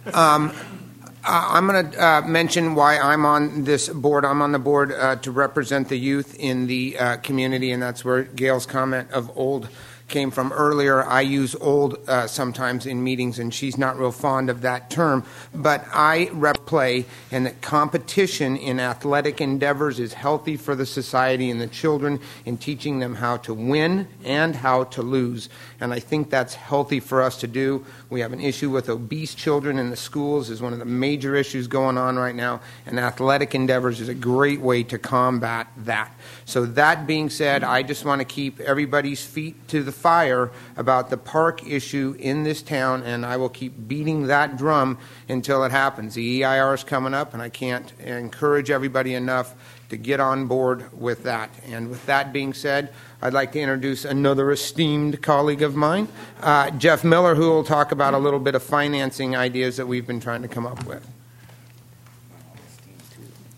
I'm going to mention why I'm on this board. I'm on the board to represent the youth in the community, and that's where Gail's comment of old came from earlier. I use old sometimes in meetings, and she's not real fond of that term. But I play, and that competition in athletic endeavors is healthy for the society and the children in teaching them how to win and how to lose. And I think that's healthy for us to do. We have an issue with obese children in the schools is one of the major issues going on right now, and athletic endeavors is a great way to combat that. So that being said, I just want to keep everybody's feet to the fire about the park issue in this town, and I will keep beating that drum until it happens. The EIR is coming up, and I can't encourage everybody enough to get on board with that. And with that being said, I'd like to introduce another esteemed colleague of mine, Jeff Miller, who will talk about a little bit of financing ideas that we've been trying to come up with.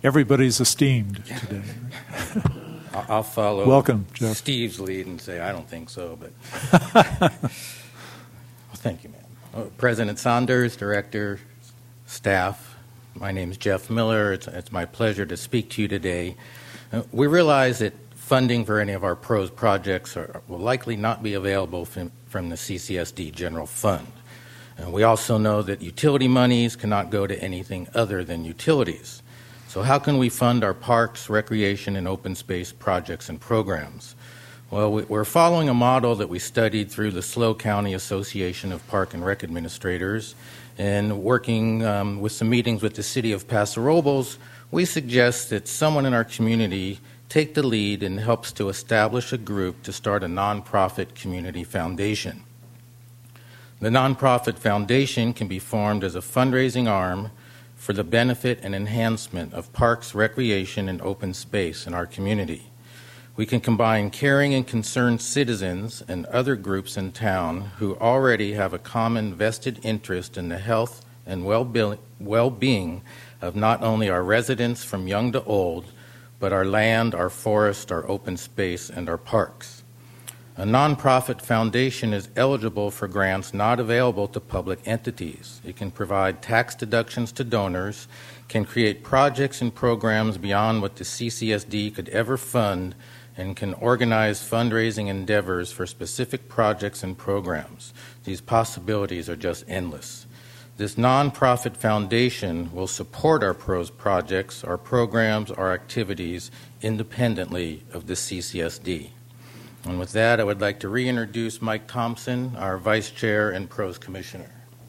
everybody's esteemed today. I'll follow Welcome, Jeff. Steve's lead and say I don't think so, but well, thank you, ma'am. President Saunders, Director, staff, my name is Jeff Miller. It's my pleasure to speak to you today. We realize that funding for any of our PROS projects will likely not be available from the CCSD General Fund. We also know that utility monies cannot go to anything other than utilities. So how can we fund our parks, recreation, and open space projects and programs? Well, we're following a model that we studied through the SLO County Association of Park and Rec Administrators, and working with some meetings with the City of Paso Robles, we suggest that someone in our community take the lead and helps to establish a group to start a nonprofit community foundation. The nonprofit foundation can be formed as a fundraising arm for the benefit and enhancement of parks, recreation, and open space in our community. We can combine caring and concerned citizens and other groups in town who already have a common vested interest in the health and well-being of not only our residents from young to old, but our land, our forest, our open space, and our parks. A nonprofit foundation is eligible for grants not available to public entities. It can provide tax deductions to donors, can create projects and programs beyond what the CCSD could ever fund, and can organize fundraising endeavors for specific projects and programs. These possibilities are just endless. This nonprofit foundation will support our PROS projects, our programs, our activities independently of the CCSD. And with that, I would like to reintroduce Mike Thompson, our Vice Chair and PROS Commissioner.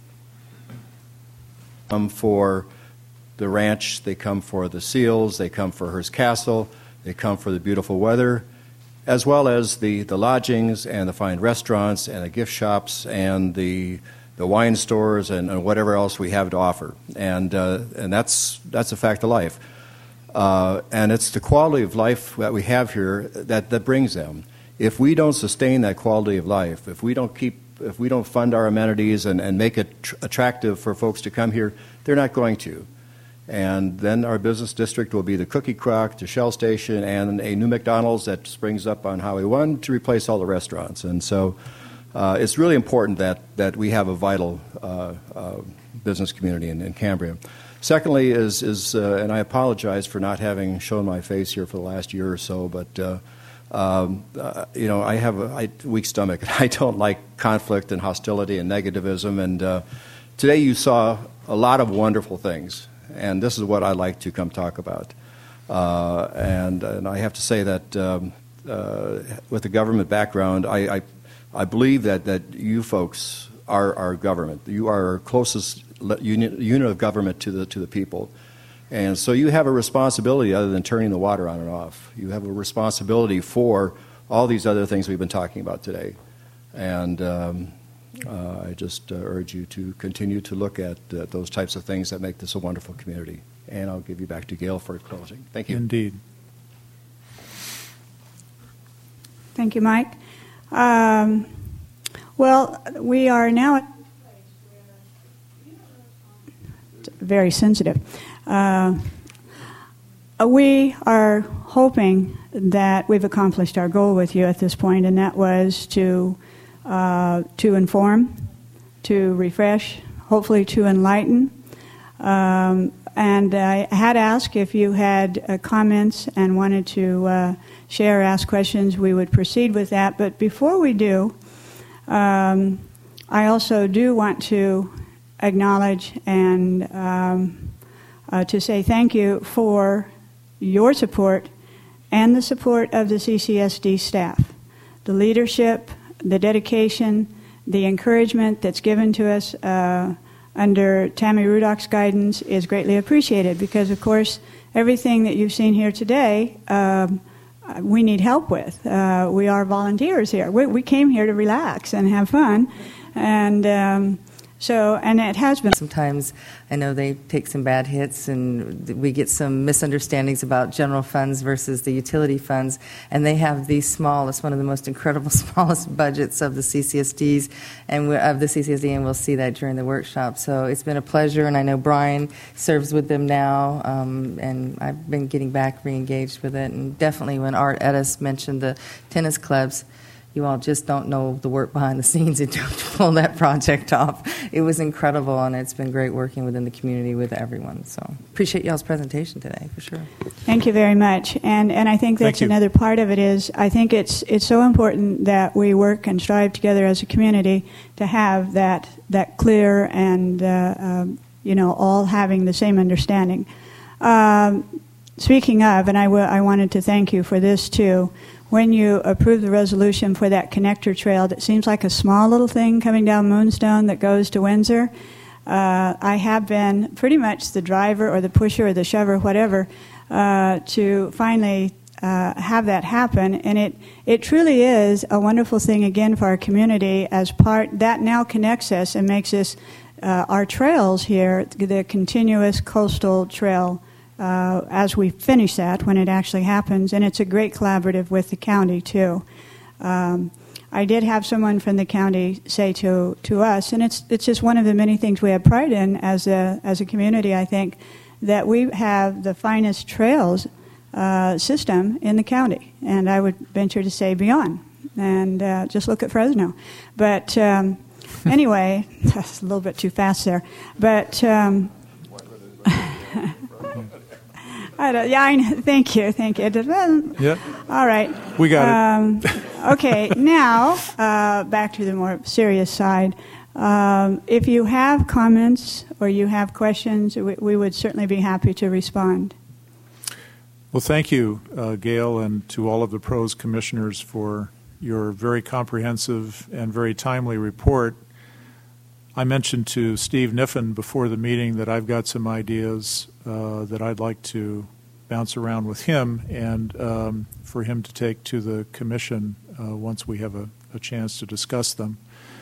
Come for the ranch, they come for the seals, they come for Hearst Castle, they come for the beautiful weather, as well as the lodgings and the fine restaurants and the gift shops and the wine stores and whatever else we have to offer. And that's a fact of life. And it's the quality of life that we have here that brings them. If we don't sustain that quality of life, if we don't fund our amenities and make it attractive for folks to come here, they're not going to. And then our business district will be the Cookie Crock, the Shell Station, and a new McDonald's that springs up on Highway 1 to replace all the restaurants. And so it's really important that we have a vital business community in Cambria. Secondly is and I apologize for not having shown my face here for the last year or so, but I have a weak stomach. I don't like conflict and hostility and negativism. And today you saw a lot of wonderful things, and this is what I like to come talk about. And I have to say that with the government background, I believe that you folks are our government. You are our closest unit of government to the people. And so you have a responsibility other than turning the water on and off. You have a responsibility for all these other things we've been talking about today. And I just urge you to continue to look at those types of things that make this a wonderful community. And I'll give you back to Gail for closing. Thank you. Indeed. Thank you, Mike. Well, we are now at very sensitive. We are hoping that we've accomplished our goal with you at this point, and that was to inform, to refresh, hopefully to enlighten. And I had asked if you had comments and wanted to share, ask questions, we would proceed with that. But before we do, I also do want to acknowledge and to say thank you for your support and the support of the CCSD staff. The leadership, the dedication, the encouragement that's given to us under Tammy Rudock's guidance is greatly appreciated because, of course, everything that you've seen here today we need help with. We are volunteers here. We came here to relax and have fun. And So, and it has been. Sometimes I know they take some bad hits, and we get some misunderstandings about general funds versus the utility funds. And they have the smallest, one of the most incredible smallest budgets of the CCSDs and we'll see that during the workshop. So it's been a pleasure, and I know Brian serves with them now, and I've been getting back re-engaged with it. And definitely, when Art Edis mentioned the tennis clubs, you all just don't know the work behind the scenes it took to pull that project off. It was incredible, and it's been great working within the community with everyone. So appreciate y'all's presentation today, for sure. Thank you very much. And I think that's another part of it is I think it's so important that we work and strive together as a community to have that clear and, all having the same understanding. Speaking of, and I wanted to thank you for this too, when you approved the resolution for that connector trail that seems like a small little thing coming down Moonstone that goes to Windsor, I have been pretty much the driver or the pusher or the shover, whatever, to finally have that happen. And it truly is a wonderful thing, again, for our community as part that now connects us and makes us our trails here, the continuous coastal trail, as we finish that when it actually happens, and it's a great collaborative with the county too. I did have someone from the county say to us, and it's just one of the many things we have pride in as a community. I think that we have the finest trails system in the county, and I would venture to say beyond. And just look at Fresno. But anyway, that's a little bit too fast there. But thank you. Yeah. All right. We got it. Okay, now back to the more serious side. If you have comments or you have questions, we would certainly be happy to respond. Well, thank you, Gail, and to all of the PROS commissioners for your very comprehensive and very timely report. I mentioned to Steve Niffen before the meeting that I've got some ideas that I'd like to bounce around with him and for him to take to the commission once we have a chance to discuss them.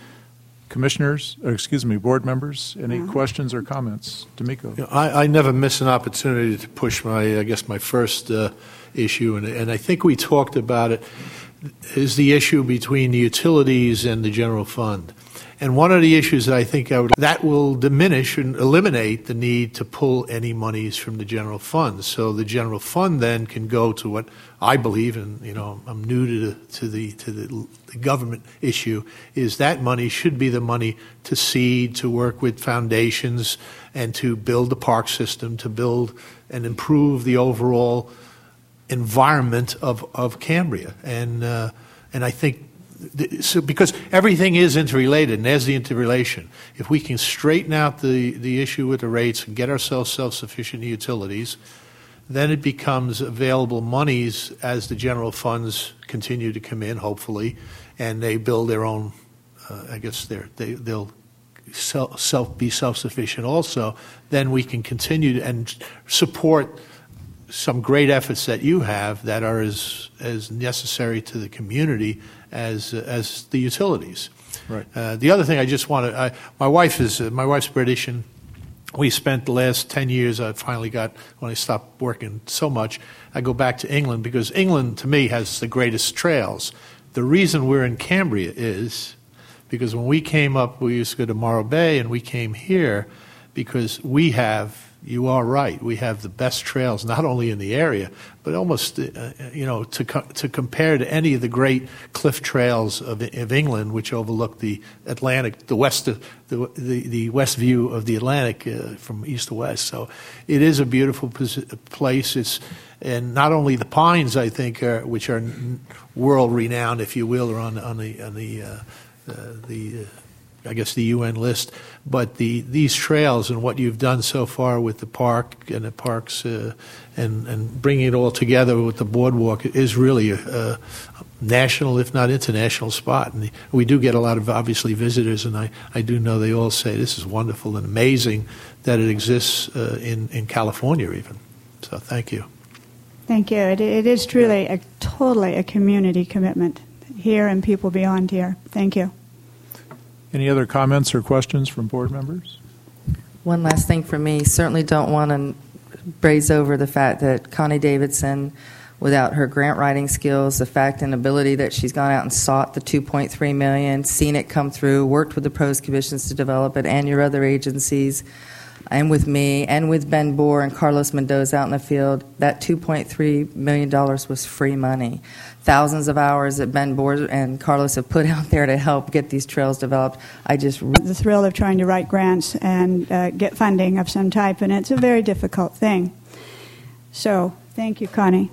Board members, any questions or comments? D'Amico. I never miss an opportunity to push my first issue, and I think we talked about it, is the issue between the utilities and the general fund. And one of the issues that I think that will diminish and eliminate the need to pull any monies from the general fund. So the general fund then can go to what I believe, and I'm new to the government issue, is that money should be the money to seed, to work with foundations, and to build the park system, to build and improve the overall environment of Cambria. And I think. So because everything is interrelated, and there's the interrelation. If we can straighten out the issue with the rates and get ourselves self-sufficient in utilities, then it becomes available monies as the general funds continue to come in, hopefully, and they build their own. They'll be self-sufficient also. Then we can continue and support some great efforts that you have that are as necessary to the community as the utilities. Right. The other thing I just want to, my wife's British, and we spent the last 10 years. When I stopped working so much, I go back to England because England to me has the greatest trails. The reason we're in Cambria is because when we came up, we used to go to Morro Bay, and we came here because we have. You are right. We have the best trails, not only in the area, but almost, to compare to any of the great cliff trails of England, which overlook the Atlantic, the west view of the Atlantic from east to west. So it is a beautiful place. And not only the pines, I think, which are world renowned, if you will, are on the UN list, but these trails and what you've done so far with the park and the parks and bringing it all together with the boardwalk is really a national, if not international spot. And we do get a lot of, obviously, visitors, and I do know they all say this is wonderful and amazing that it exists in California even. So thank you. Thank you. It is truly totally a community commitment here and people beyond here. Thank you. Any other comments or questions from board members? One last thing for me. Certainly don't want to braze over the fact that Connie Davidson, without her grant writing skills, the fact and ability that she's gone out and sought the $2.3 million, seen it come through, worked with the pros commissions to develop it, and your other agencies, and with me, and with Ben Bohr and Carlos Mendoza out in the field, that $2.3 million was free money. Thousands of hours that Ben Bohr and Carlos have put out there to help get these trails developed. The thrill of trying to write grants and get funding of some type, and it's a very difficult thing. So, thank you, Connie.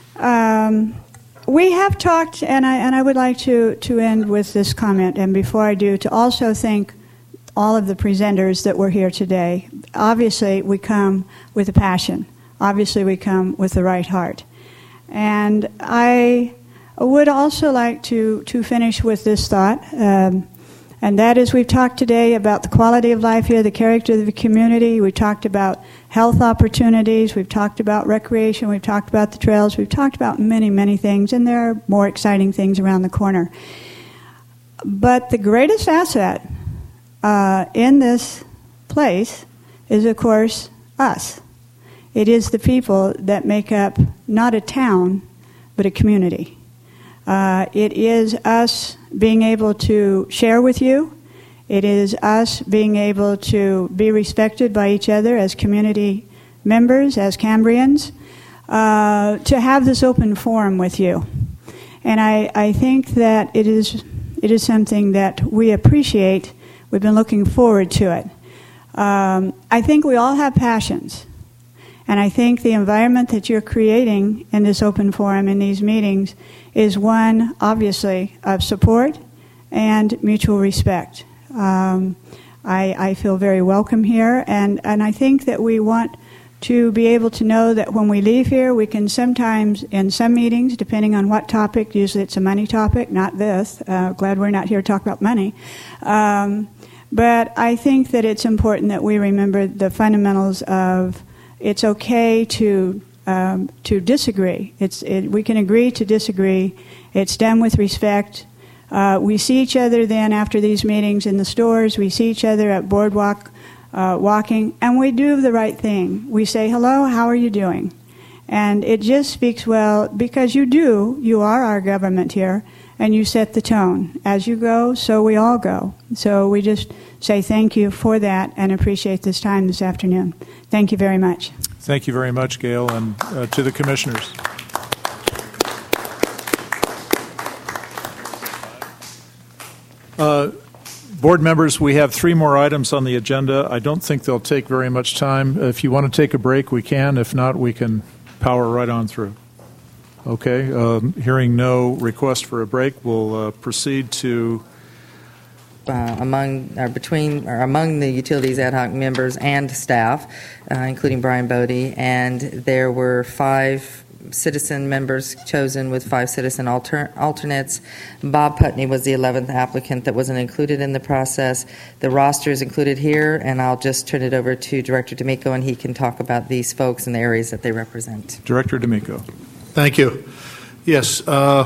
We have talked, and I would like to end with this comment, and before I do, to also thank all of the presenters that were here today. Obviously, we come with a passion. Obviously, we come with the right heart. And I would also like to finish with this thought, and that is we've talked today about the quality of life here, the character of the community. We talked about health opportunities. We've talked about recreation. We've talked about the trails. We've talked about many, many things, and there are more exciting things around the corner. But the greatest asset in this place is, of course, us. It is the people that make up not a town, but a community. It is us being able to share with you. It is us being able to be respected by each other as community members, as Cambrians, to have this open forum with you. And I think that it is something that we appreciate. We've been looking forward to it. I think we all have passions. And I think the environment that you're creating in this open forum, in these meetings, is one, obviously, of support and mutual respect. I feel very welcome here, and I think that we want to be able to know that when we leave here, we can sometimes, in some meetings, depending on what topic, usually it's a money topic, not this. Glad we're not here to talk about money. But I think that it's important that we remember the fundamentals of it's okay to disagree. We can agree to disagree. It's done with respect. We see each other then after these meetings in the stores. We see each other at boardwalk walking, and we do the right thing. We say, hello, how are you doing? And it just speaks well, because you are our government here, and you set the tone. As you go, so we all go. So we just say thank you for that and appreciate this time this afternoon. Thank you very much. Thank you very much, Gail, and to the commissioners. Board members, we have 3 more items on the agenda. I don't think they'll take very much time. If you want to take a break, we can. If not, we can power right on through. Okay, hearing no request for a break, we'll proceed to among the utilities ad hoc members and staff, including Brian Bodie, and there were 5 citizen members chosen with 5 citizen alternates. Bob Putney was the 11th applicant that wasn't included in the process. The roster is included here, and I'll just turn it over to Director D'Amico, and he can talk about these folks and the areas that they represent. Director D'Amico. Thank you. Yes,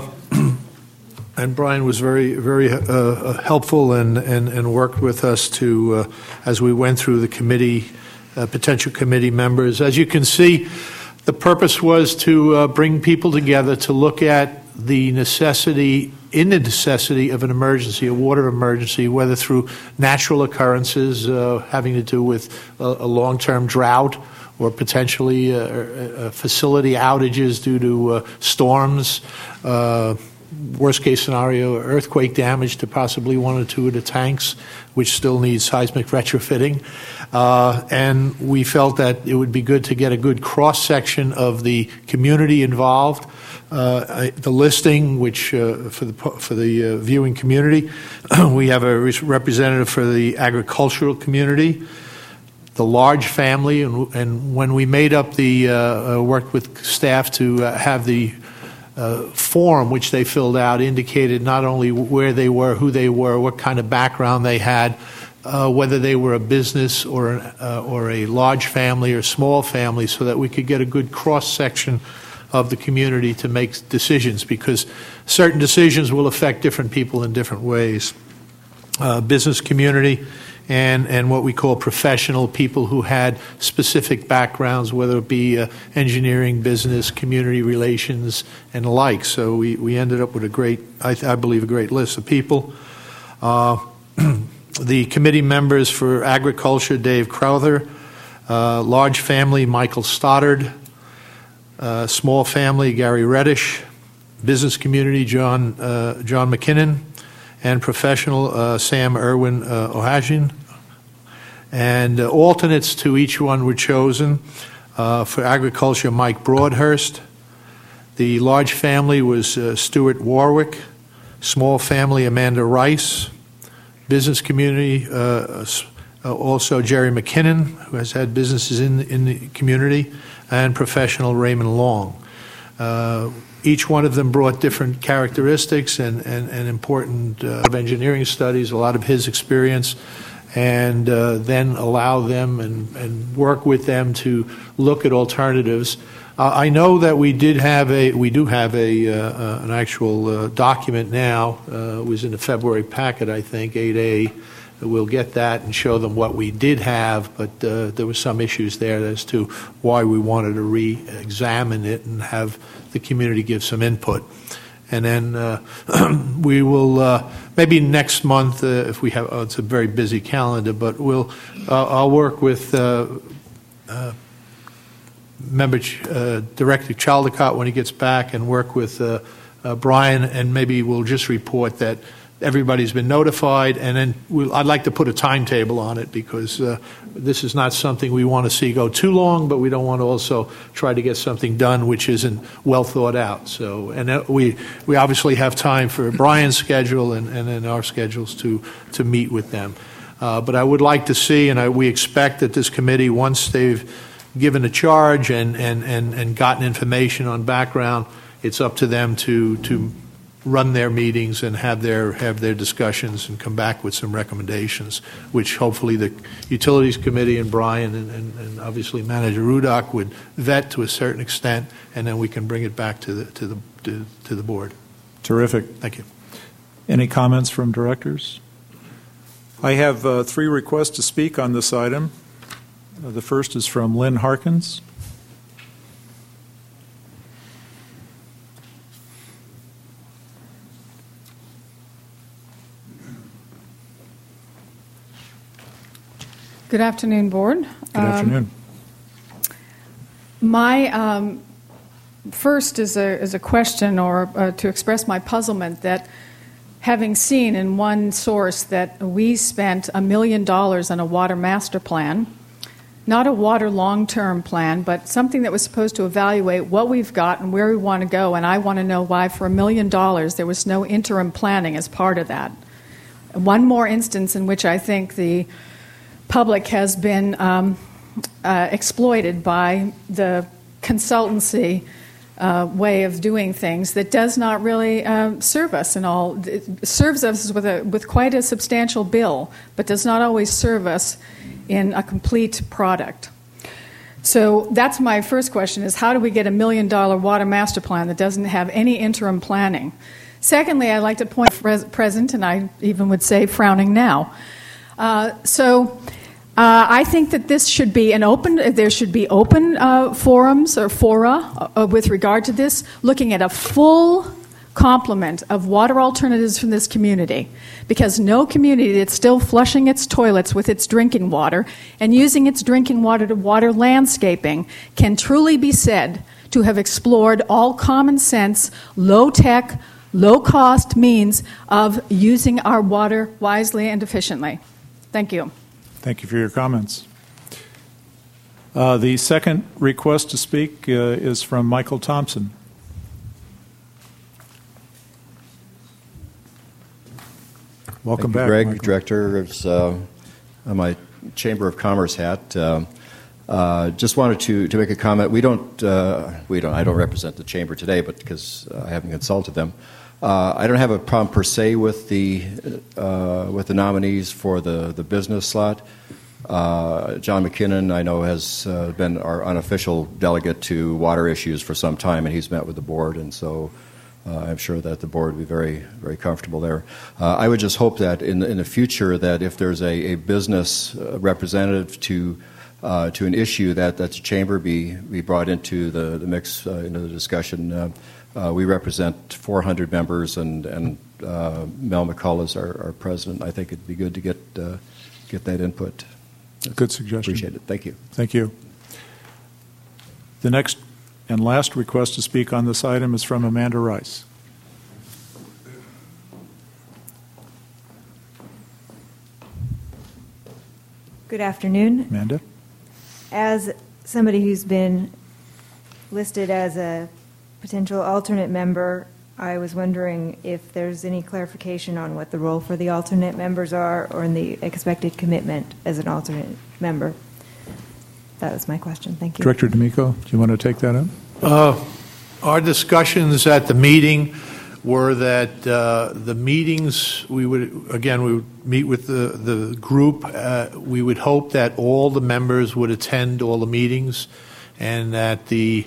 and Brian was very, very helpful and worked with us to as we went through the committee, potential committee members. As you can see, the purpose was to bring people together to look at the necessity of an emergency, a water emergency, whether through natural occurrences having to do with a long-term drought, or potentially facility outages due to storms, worst case scenario, earthquake damage to possibly 1 or 2 of the tanks, which still needs seismic retrofitting. And we felt that it would be good to get a good cross-section of the community involved. The listing, which for the viewing community, we have a representative for the agricultural community, the large family, and when we made up the worked with staff to have the form which they filled out indicated not only where they were, who they were, what kind of background they had, whether they were a business or a large family or small family, so that we could get a good cross section of the community to make decisions, because certain decisions will affect different people in different ways. business community, and what we call professional people who had specific backgrounds, whether it be engineering, business, community relations, and the like. So we ended up with a great, I believe, a great list of people. The committee members for agriculture, Dave Crowther, large family, Michael Stoddard, small family, Gary Reddish, business community, John McKinnon, and professional, Sam Irwin Ohajin. And alternates to each one were chosen. For agriculture, Mike Broadhurst. The large family was Stuart Warwick. Small family, Amanda Rice. Business community, also Jerry McKinnon, who has had businesses in the community, and professional Raymond Long. Each one of them brought different characteristics and important of engineering studies, a lot of his experience, and then allow them and work with them to look at alternatives. I know that we do have an actual document now. It was in the February packet, I think, 8A. We'll get that and show them what we did have, but there were some issues there as to why we wanted to re-examine it and have the community give some input. And then we will, maybe next month, if we have, it's a very busy calendar, but I'll work with Director Chaldecott when he gets back, and work with Brian, and maybe we'll just report that everybody's been notified, and then I'd like to put a timetable on it, because this is not something we want to see go too long, but we don't want to also try to get something done which isn't well thought out. So, and we obviously have time for Brian's schedule and then our schedules to meet with them. But I would like to see, and we expect that this committee, once they've given a charge and gotten information on background, it's up to them to run their meetings and have their discussions and come back with some recommendations, which hopefully the Utilities Committee and Brian and obviously Manager Rudock would vet to a certain extent, and then we can bring it back to the board. Terrific. Thank you. Any comments from directors? I have 3 requests to speak on this item. The first is from Lynn Harkins. Good afternoon, Board. Good afternoon. My first is a question, or to express my puzzlement, that having seen in one source that we spent $1 million on a water master plan, not a water long-term plan, but something that was supposed to evaluate what we've got and where we want to go, and I want to know why for $1 million there was no interim planning as part of that. One more instance in which I think the public has been exploited by the consultancy way of doing things that does not really serve us in all. It serves us with quite a substantial bill, but does not always serve us in a complete product. So that's my first question, is how do we get $1 million water master plan that doesn't have any interim planning? Secondly, I'd like to point present, and I even would say frowning now. I think that this should be there should be open forums or fora with regard to this, looking at a full complement of water alternatives from this community, because no community that's still flushing its toilets with its drinking water and using its drinking water to water landscaping can truly be said to have explored all common sense, low-tech, low-cost means of using our water wisely and efficiently. Thank you. Thank you for your comments. The second request to speak is from Michael Thompson. Welcome back, Greg, Michael. Director of my Chamber of Commerce hat. Just wanted to make a comment. I don't represent the Chamber today, but because I haven't consulted them. I don't have a problem per se with the nominees for the business slot. John McKinnon, I know, has been our unofficial delegate to water issues for some time, and he's met with the board, and so I'm sure that the board would be very, very comfortable there. I would just hope that in the future that if there's a business representative to an issue that the chamber be brought into the mix, into the discussion. We represent 400 members, and Mel McCull is our president. I think it'd be good to get that input. Good suggestion. Appreciate it. Thank you. Thank you. The next and last request to speak on this item is from Amanda Rice. Good afternoon. Amanda? As somebody who's been listed as a potential alternate member, I was wondering if there's any clarification on what the role for the alternate members are or in the expected commitment as an alternate member. That was my question. Thank you. Director D'Amico, do you want to take that up? Our discussions at the meeting were that the meetings, we would meet with the group. We would hope that all the members would attend all the meetings, and that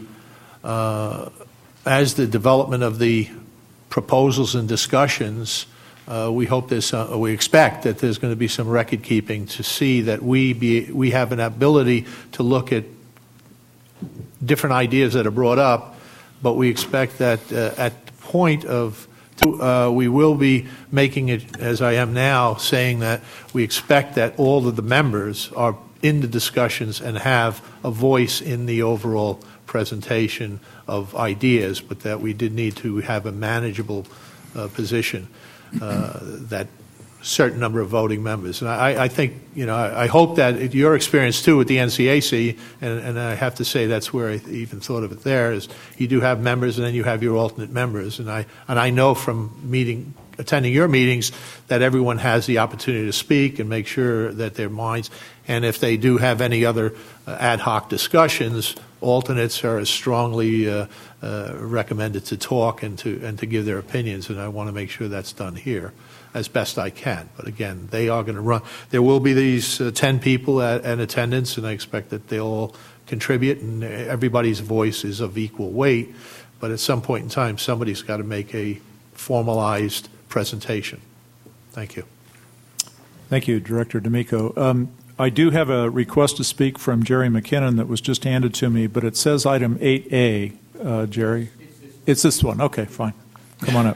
as the development of the proposals and discussions, we expect that there's going to be some record keeping to see that we have an ability to look at different ideas that are brought up, but we expect that at the point of we will be making it, as I am now, saying that we expect that all of the members are in the discussions and have a voice in the overall presentation of ideas, but that we did need to have a manageable position, that certain number of voting members. And I think, I hope that your experience too with the NCAC, and I have to say that's where I even thought of it there, is you do have members and then you have your alternate members. And I know from attending your meetings that everyone has the opportunity to speak and make sure that their minds, and if they do have any other ad hoc discussions, alternates are as strongly recommended to talk and to give their opinions, and I want to make sure that's done here as best I can. But again, they are going to run. There will be these 10 people at attendance, and I expect that they'll all contribute, and everybody's voice is of equal weight. But at some point in time, somebody's got to make a formalized presentation. Thank you. Thank you, Director D'Amico. I do have a request to speak from Jerry McKinnon that was just handed to me, but it says item 8A, Jerry. It's this one. Okay, fine. Come on up.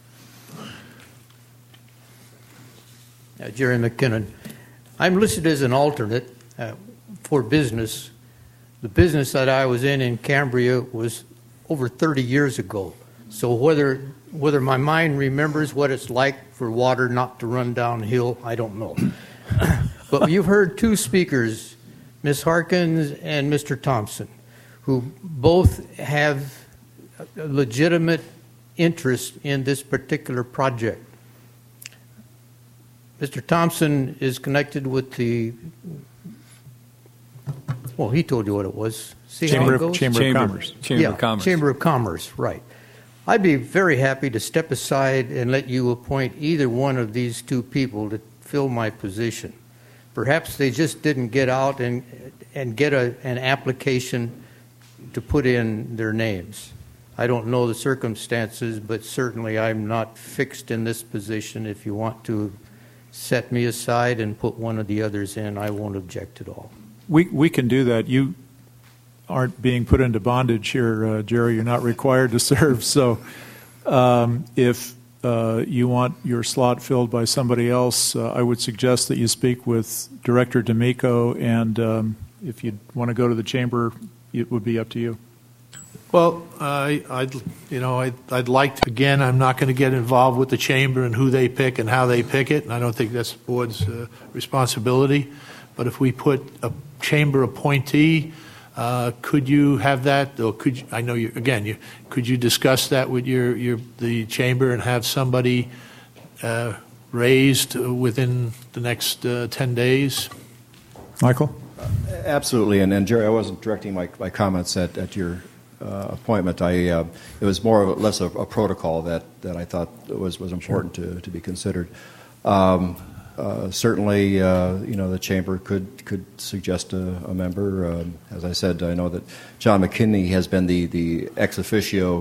Jerry McKinnon. I'm listed as an alternate for business. The business that I was in Cambria was over 30 years ago. So whether my mind remembers what it's like for water not to run downhill, I don't know. But you've heard two speakers, Ms. Harkins and Mr. Thompson, who both have a legitimate interest in this particular project. Mr. Thompson is connected with he told you what it was. Chamber of Commerce. Chamber of Commerce, right. I'd be very happy to step aside and let you appoint either one of these two people to fill my position. Perhaps they just didn't get out and get an application to put in their names. I don't know the circumstances, but certainly I'm not fixed in this position. If you want to set me aside and put one of the others in, I won't object at all. We can do that. You aren't being put into bondage here, Jerry. You're not required to serve. So if you want your slot filled by somebody else, I would suggest that you speak with Director D'Amico, and if you want to go to the chamber, it would be up to you. Well, I'd like to, again, I'm not going to get involved with the chamber and who they pick and how they pick it, and I don't think that's the board's responsibility. But if we put a chamber appointee, could you have that, or could you, I know you, again, could you discuss that with the chamber and have somebody raised within the next 10 days? Michael? Absolutely, and Jerry, I wasn't directing my comments at your appointment. It was more or less a protocol that I thought was important to be considered. Certainly, the chamber could suggest a member. As I said, I know that John McKinney has been the ex officio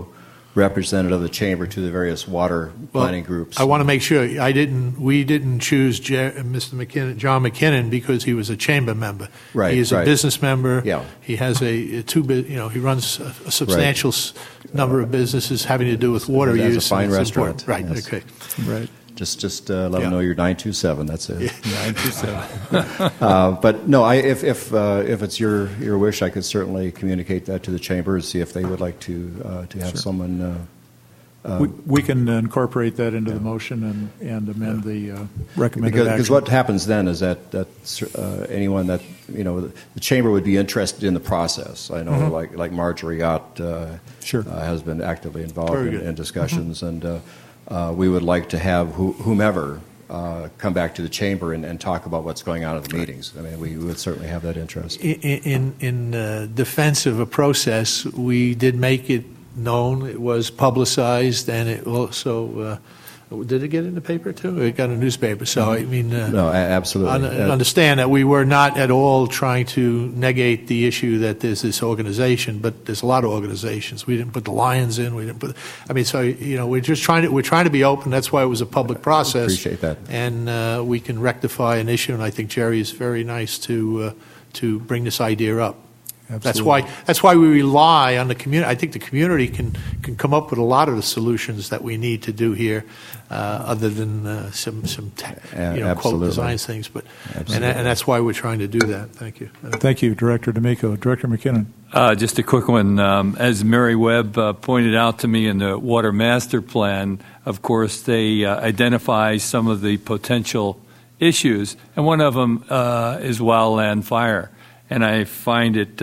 representative of the chamber to the various water planning groups. I want to make sure we didn't choose Mr. McKinnon, John McKinnon, because he was a chamber member. Right. He is a business member. Yeah. He has he runs a substantial number of businesses having to do with water He has use. a fine restaurant. Right. Yes. Okay. Right. Just let them know you're 927. That's it. 927. But no, if it's your wish, I could certainly communicate that to the chamber and see if they would like to have someone. We can incorporate that into the motion and amend the recommended action. Because what happens then is that anyone that the chamber would be interested in the process. I know, like Marjorie Ott has been actively involved in discussions, and we would like to have whomever come back to the chamber and talk about what's going on at the meetings. I mean, we would certainly have that interest. In defense of a process, we did make it known, it was publicized, and it also did it get in the paper too? It got in the newspaper. So I mean, no, absolutely. Understand that we were not at all trying to negate the issue that there's this organization, but there's a lot of organizations. We didn't put the Lions in. We didn't put. I mean, so we're just trying to be open. That's why it was a public process. Appreciate that. And we can rectify an issue. And I think Jerry is very nice to bring this idea up. Absolutely. That's why we rely on the community. I think the community can come up with a lot of the solutions that we need to do here, other than some quote designs things. But and that's why we're trying to do that. Thank you. Thank you, Director D'Amico. Director McKinnon. Just a quick one. As Mary Webb pointed out to me in the Water Master Plan, of course, they identify some of the potential issues, and one of them is wildland fire. And I find it,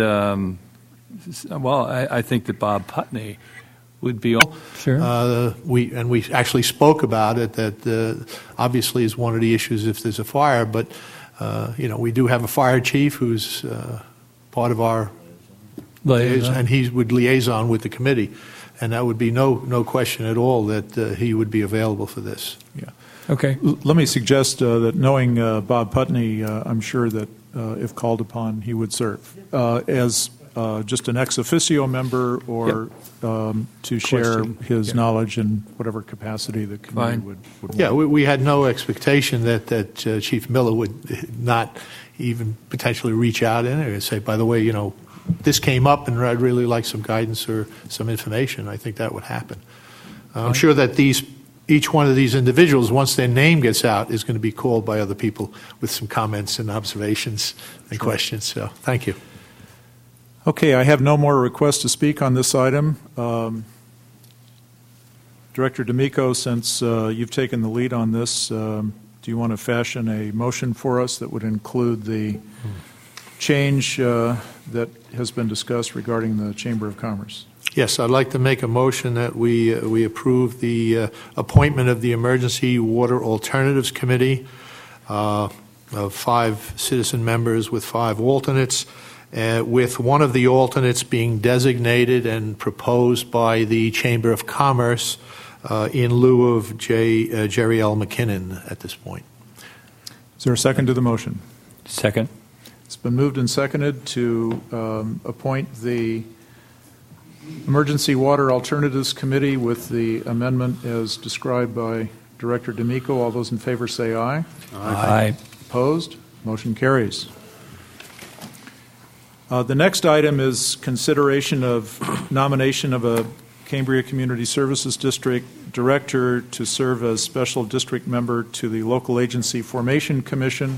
I think that Bob Putney would be. Sure. We actually spoke about it. That obviously is one of the issues if there's a fire. But we do have a fire chief who's part of our liaison, and he would liaison with the committee, and that would be no question at all that he would be available for this. Yeah. Okay. Let me suggest that knowing Bob Putney, I'm sure that. If called upon, he would serve as just an ex officio member or to share his knowledge in whatever capacity the committee would want. Yeah, we had no expectation that Chief Miller would not even potentially reach out in and say, by the way, this came up and I'd really like some guidance or some information. I think that would happen. I'm sure that each one of these individuals, once their name gets out, is going to be called by other people with some comments and observations and questions. So, thank you. Okay, I have no more requests to speak on this item. Director D'Amico, since you've taken the lead on this, do you want to fashion a motion for us that would include the change that has been discussed regarding the Chamber of Commerce? Yes, I'd like to make a motion that we approve the appointment of the Emergency Water Alternatives Committee of 5 citizen members with 5 alternates, with one of the alternates being designated and proposed by the Chamber of Commerce in lieu of Jerry L. McKinnon at this point. Is there a second to the motion? Second. It's been moved and seconded to appoint the Emergency Water Alternatives Committee with the amendment as described by Director D'Amico. All those in favor say aye. Aye. Opposed? Motion carries. The next item is consideration of nomination of a Cambria Community Services District Director to serve as Special District Member to the Local Agency Formation Commission.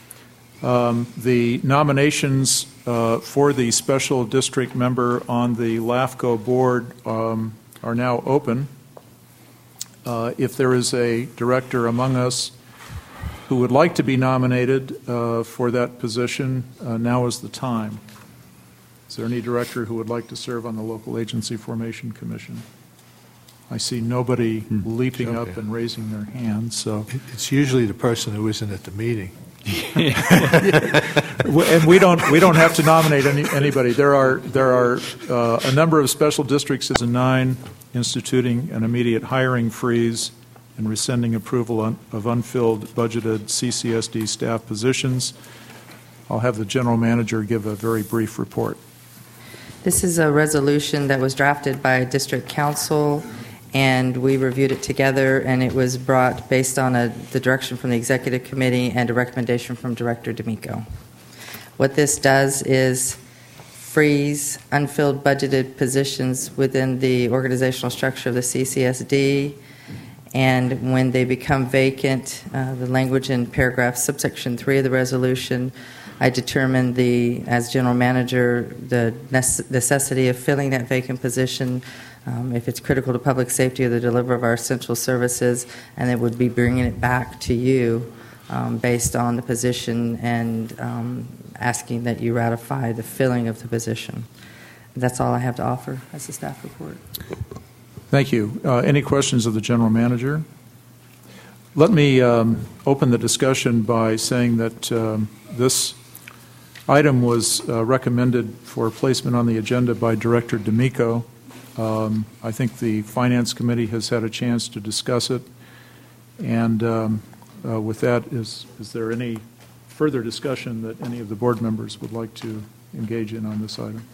The nominations for the Special District Member on the LAFCO Board are now open. If there is a director among us who would like to be nominated for that position, now is the time. Is there any director who would like to serve on the Local Agency Formation Commission? I see nobody leaping up and raising their hand. So it's usually the person who isn't at the meeting. And we don't have to nominate anybody. There are a number of special districts in 9 instituting an immediate hiring freeze and rescinding approval of unfilled budgeted CCSD staff positions. I'll have the general manager give a very brief report. This is a resolution that was drafted by District Council, and we reviewed it together, and it was brought based on the direction from the Executive Committee and a recommendation from Director D'Amico. What this does is freeze unfilled budgeted positions within the organizational structure of the CCSD, and when they become vacant, the language in paragraph subsection 3 of the resolution, I determined as general manager the necessity of filling that vacant position if it's critical to public safety or the delivery of our essential services, and it would be bringing it back to you based on the position and asking that you ratify the filling of the position. That's all I have to offer as a staff report. Thank you. Any questions of the general manager? Let me open the discussion by saying that this item was recommended for placement on the agenda by Director D'Amico. I think the Finance Committee has had a chance to discuss it. And with that, is there any further discussion that any of the board members would like to engage in on this item?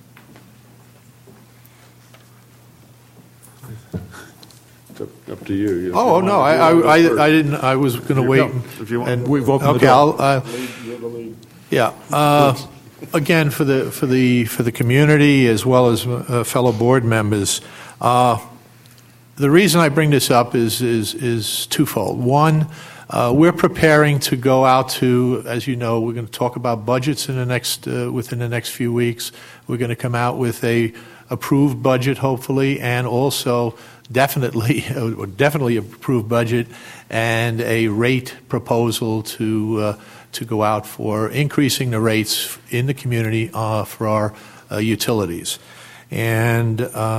Up to you. Oh, no, I didn't. I was going to wait. If you want, and we've opened okay, the door. Yeah. Again, for the community as well as fellow board members, the reason I bring this up is twofold. One, we're preparing to go out to, as you know, we're going to talk about budgets in the next within the next few weeks. We're going to come out with a approved budget, hopefully, and also definitely approved budget and a rate proposal to go out for increasing the rates in the community for our utilities. And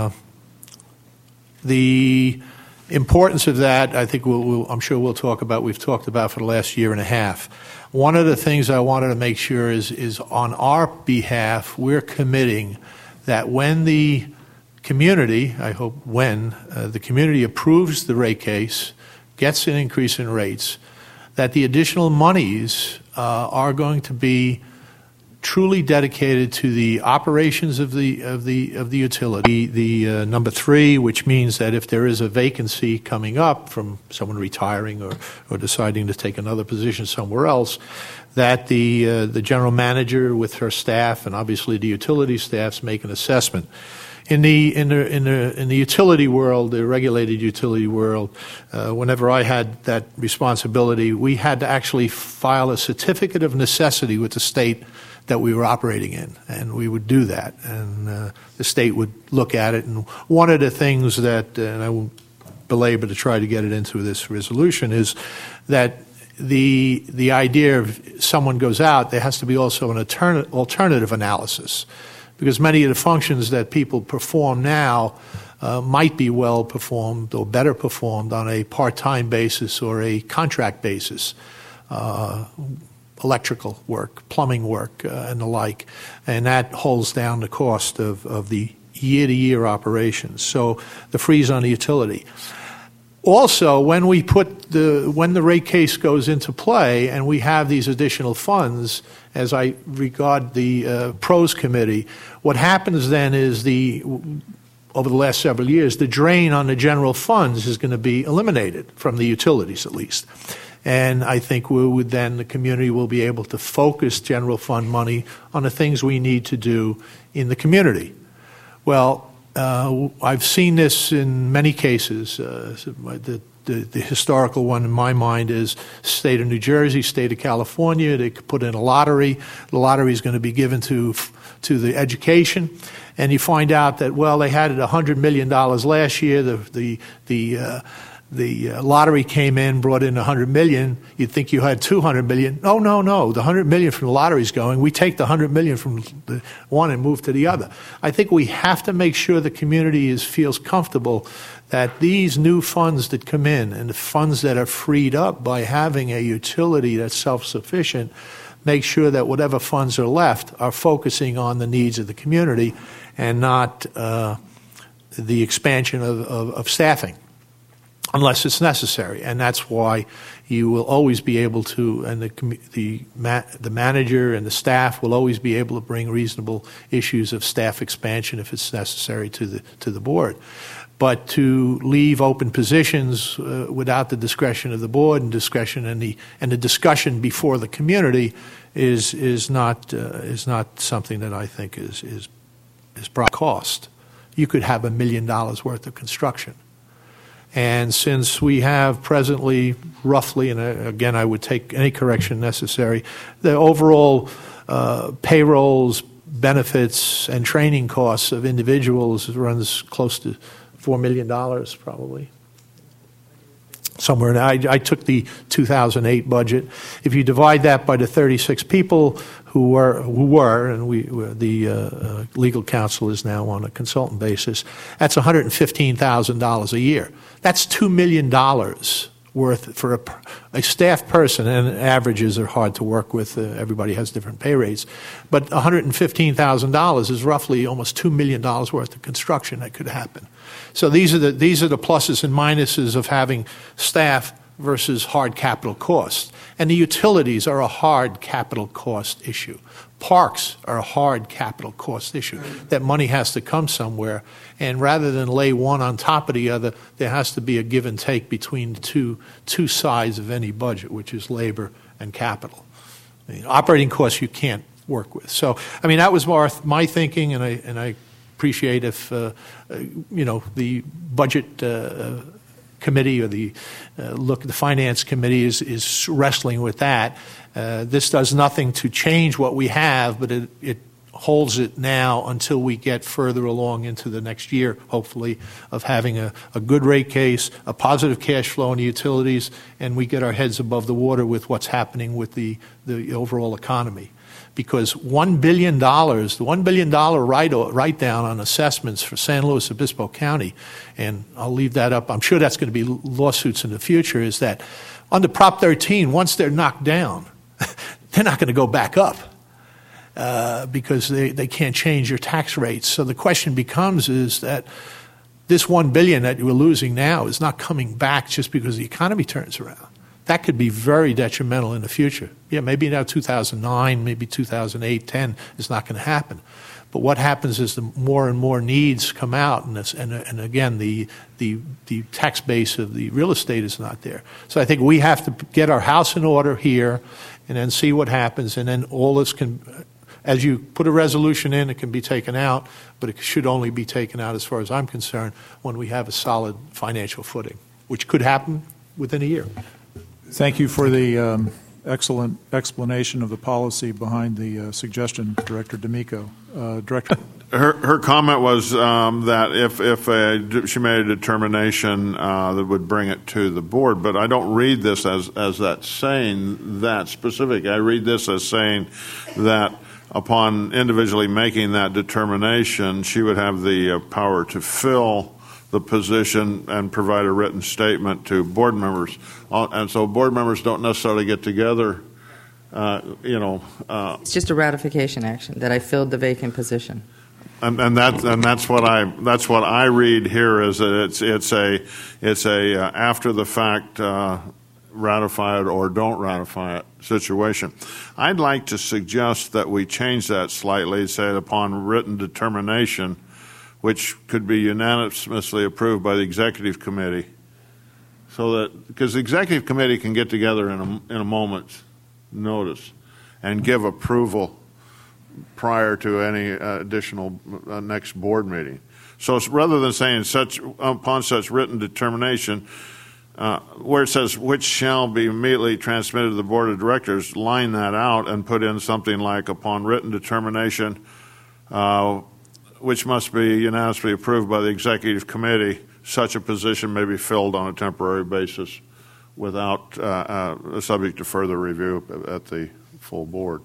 the importance of that, I think I'm sure we'll talk about, we've talked about for the last year and a half. One of the things I wanted to make sure is on our behalf, we're committing that when the community, I hope when the community approves the rate case, gets an increase in rates, that the additional monies are going to be truly dedicated to the operations of the utility. The number 3, which means that if there is a vacancy coming up from someone retiring or deciding to take another position somewhere else, that the general manager with her staff and obviously the utility staffs make an assessment. In the utility world, the regulated utility world, whenever I had that responsibility, we had to actually file a certificate of necessity with the state that we were operating in, and we would do that, and the state would look at it. And one of the things that, and I won't belabor to try to get it into this resolution, is that the idea of someone goes out, there has to be also an alternative analysis. Because many of the functions that people perform now might be well performed or better performed on a part-time basis or a contract basis, electrical work, plumbing work, and the like. And that holds down the cost of the year-to-year operations. So the freeze on the utility. Also, when the rate case goes into play and we have these additional funds, as I regard the pros committee, what happens then is over the last several years, the drain on the general funds is going to be eliminated from the utilities, at least. And I think the community will be able to focus general fund money on the things we need to do in the community. Well, I've seen this in many cases. The historical one in my mind is state of New Jersey, state of California. They could put in a lottery. The lottery is going to be given to the education, and you find out that, well, they had it $100 million last year. The lottery came in, brought in $100 million. You'd think you had $200 million. No. The $100 million from the lottery is going. We take the $100 million from the one and move to the other. I think we have to make sure the community feels comfortable that these new funds that come in and the funds that are freed up by having a utility that's self-sufficient, make sure that whatever funds are left are focusing on the needs of the community and not the expansion of staffing. unless it's necessary. And that's why you will always be able to, and the manager and the staff will always be able to bring reasonable issues of staff expansion if it's necessary to the board. But to leave open positions without the discretion of the board and discretion and the discussion before the community is not something that I think is proper cost. You could have $1 million worth of construction. And since we have presently roughly, and again I would take any correction necessary, the overall payrolls, benefits, and training costs of individuals runs close to $4 million probably. Somewhere. I took the 2008 budget. If you divide that by the 36 people who were, and the legal counsel is now on a consultant basis, that's $115,000 a year. That's $2 million worth for a staff person, and averages are hard to work with. Everybody has different pay rates. But $115,000 is roughly almost $2 million worth of construction that could happen. So these are the pluses and minuses of having staff versus hard capital costs. And the utilities are a hard capital cost issue. Parks are a hard capital cost issue. That money has to come somewhere. And rather than lay one on top of the other, there has to be a give and take between the two sides of any budget, which is labor and capital. I mean, operating costs you can't work with. So, I mean, that was my thinking, and I appreciate if the budget committee or the finance committee is wrestling with that. This does nothing to change what we have, but it holds it now until we get further along into the next year, hopefully, of having a good rate case, a positive cash flow in the utilities, and we get our heads above the water with what's happening with the overall economy. Because $1 billion, the $1 billion write-down on assessments for San Luis Obispo County, and I'll leave that up, I'm sure that's going to be lawsuits in the future, is that under Prop 13, once they're knocked down, they're not going to go back up because they can't change your tax rates. So the question becomes is that this $1 billion that we're losing now is not coming back just because the economy turns around. That could be very detrimental in the future. Yeah, maybe now 2009, maybe 2008, 10 is not going to happen. But what happens is the more and more needs come out, and again, the tax base of the real estate is not there. So I think we have to get our house in order here and then see what happens, and then all this can, as you put a resolution in, it can be taken out, but it should only be taken out, as far as I'm concerned, when we have a solid financial footing, which could happen within a year. Thank you for the excellent explanation of the policy behind the suggestion, Director D'Amico. Director, her comment was that if she made a determination that would bring it to the board, but I don't read this as that saying that specific. I read this as saying that upon individually making that determination, she would have the power to fill the position and provide a written statement to board members. And so board members don't necessarily get together, It's just a ratification action that I filled the vacant position. And that's what I read here is that it's a after the fact ratify it or don't ratify it situation. I'd like to suggest that we change that slightly, say upon written determination, which could be unanimously approved by the executive committee, so that because the executive committee can get together in a moment's notice and give approval prior to any additional next board meeting. So rather than saying upon such written determination, where it says which shall be immediately transmitted to the board of directors, line that out and put in something like upon written determination, which must be unanimously approved by the executive committee, such a position may be filled on a temporary basis without subject to further review at the full board.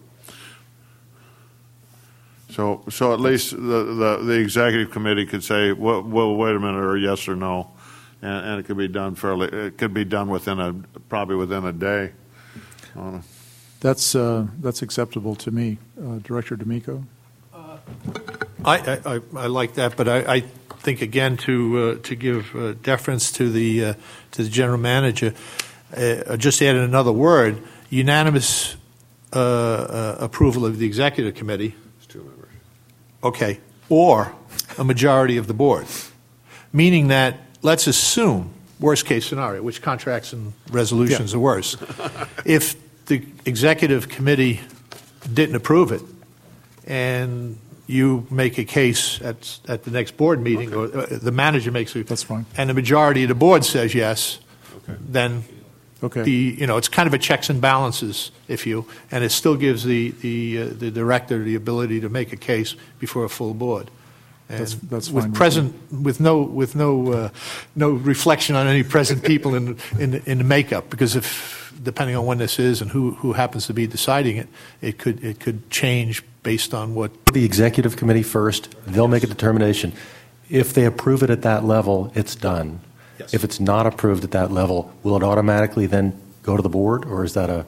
So at least the executive committee could say, well, wait a minute, or yes or no, and it could be done it could be done probably within a day. That's acceptable to me, Director D'Amico. I like that, but I think again to give deference to the general manager. Just added another word: unanimous approval of the executive committee. Okay, or a majority of the board, meaning that let's assume worst case scenario, which contracts and resolutions are worse. If the executive committee didn't approve it, and you make a case at the next board meeting, or the manager makes it, that's fine, and the majority of the board says yes, then it's kind of a checks and balances, and it still gives the director the ability to make a case before a full board. And that's fine. With no reflection on any present people in the makeup, because if depending on when this is and who happens to be deciding it, it could change based on what the executive committee first. They'll make a determination. If they approve it at that level, it's done. Yes. If it's not approved at that level, will it automatically then go to the board, or is that a?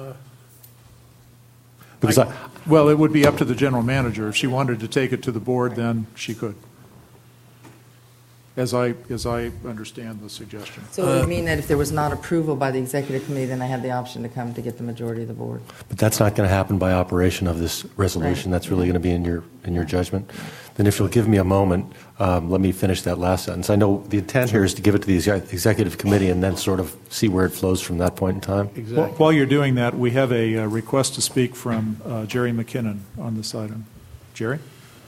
Because well, it would be up to the general manager. If she wanted to take it to the board, then she could. As I understand the suggestion. So it would mean that if there was not approval by the executive committee, then I had the option to come to get the majority of the board. But that's not going to happen by operation of this resolution. Right. That's really going to be in your judgment. Then if you'll give me a moment, let me finish that last sentence. I know the intent here is to give it to the executive committee and then sort of see where it flows from that point in time. Exactly. Well, while you're doing that, we have a request to speak from Jerry McKinnon on this item. Jerry?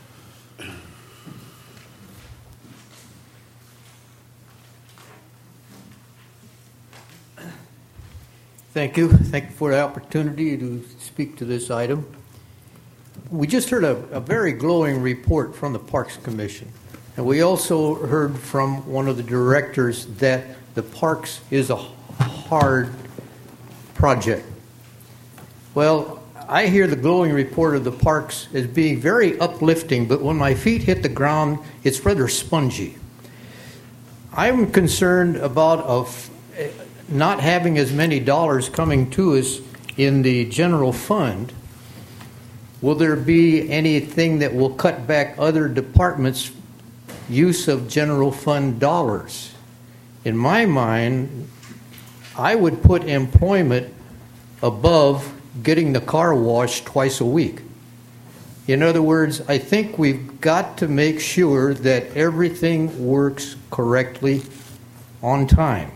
Thank you. Thank you for the opportunity to speak to this item. We just heard a very glowing report from the Parks Commission. And we also heard from one of the directors that the parks is a hard project. Well, I hear the glowing report of the parks as being very uplifting, but when my feet hit the ground, it's rather spongy. I'm concerned about not having as many dollars coming to us in the general fund. Will there be anything that will cut back other departments' use of general fund dollars? In my mind, I would put employment above getting the car washed twice a week. In other words, I think we've got to make sure that everything works correctly on time.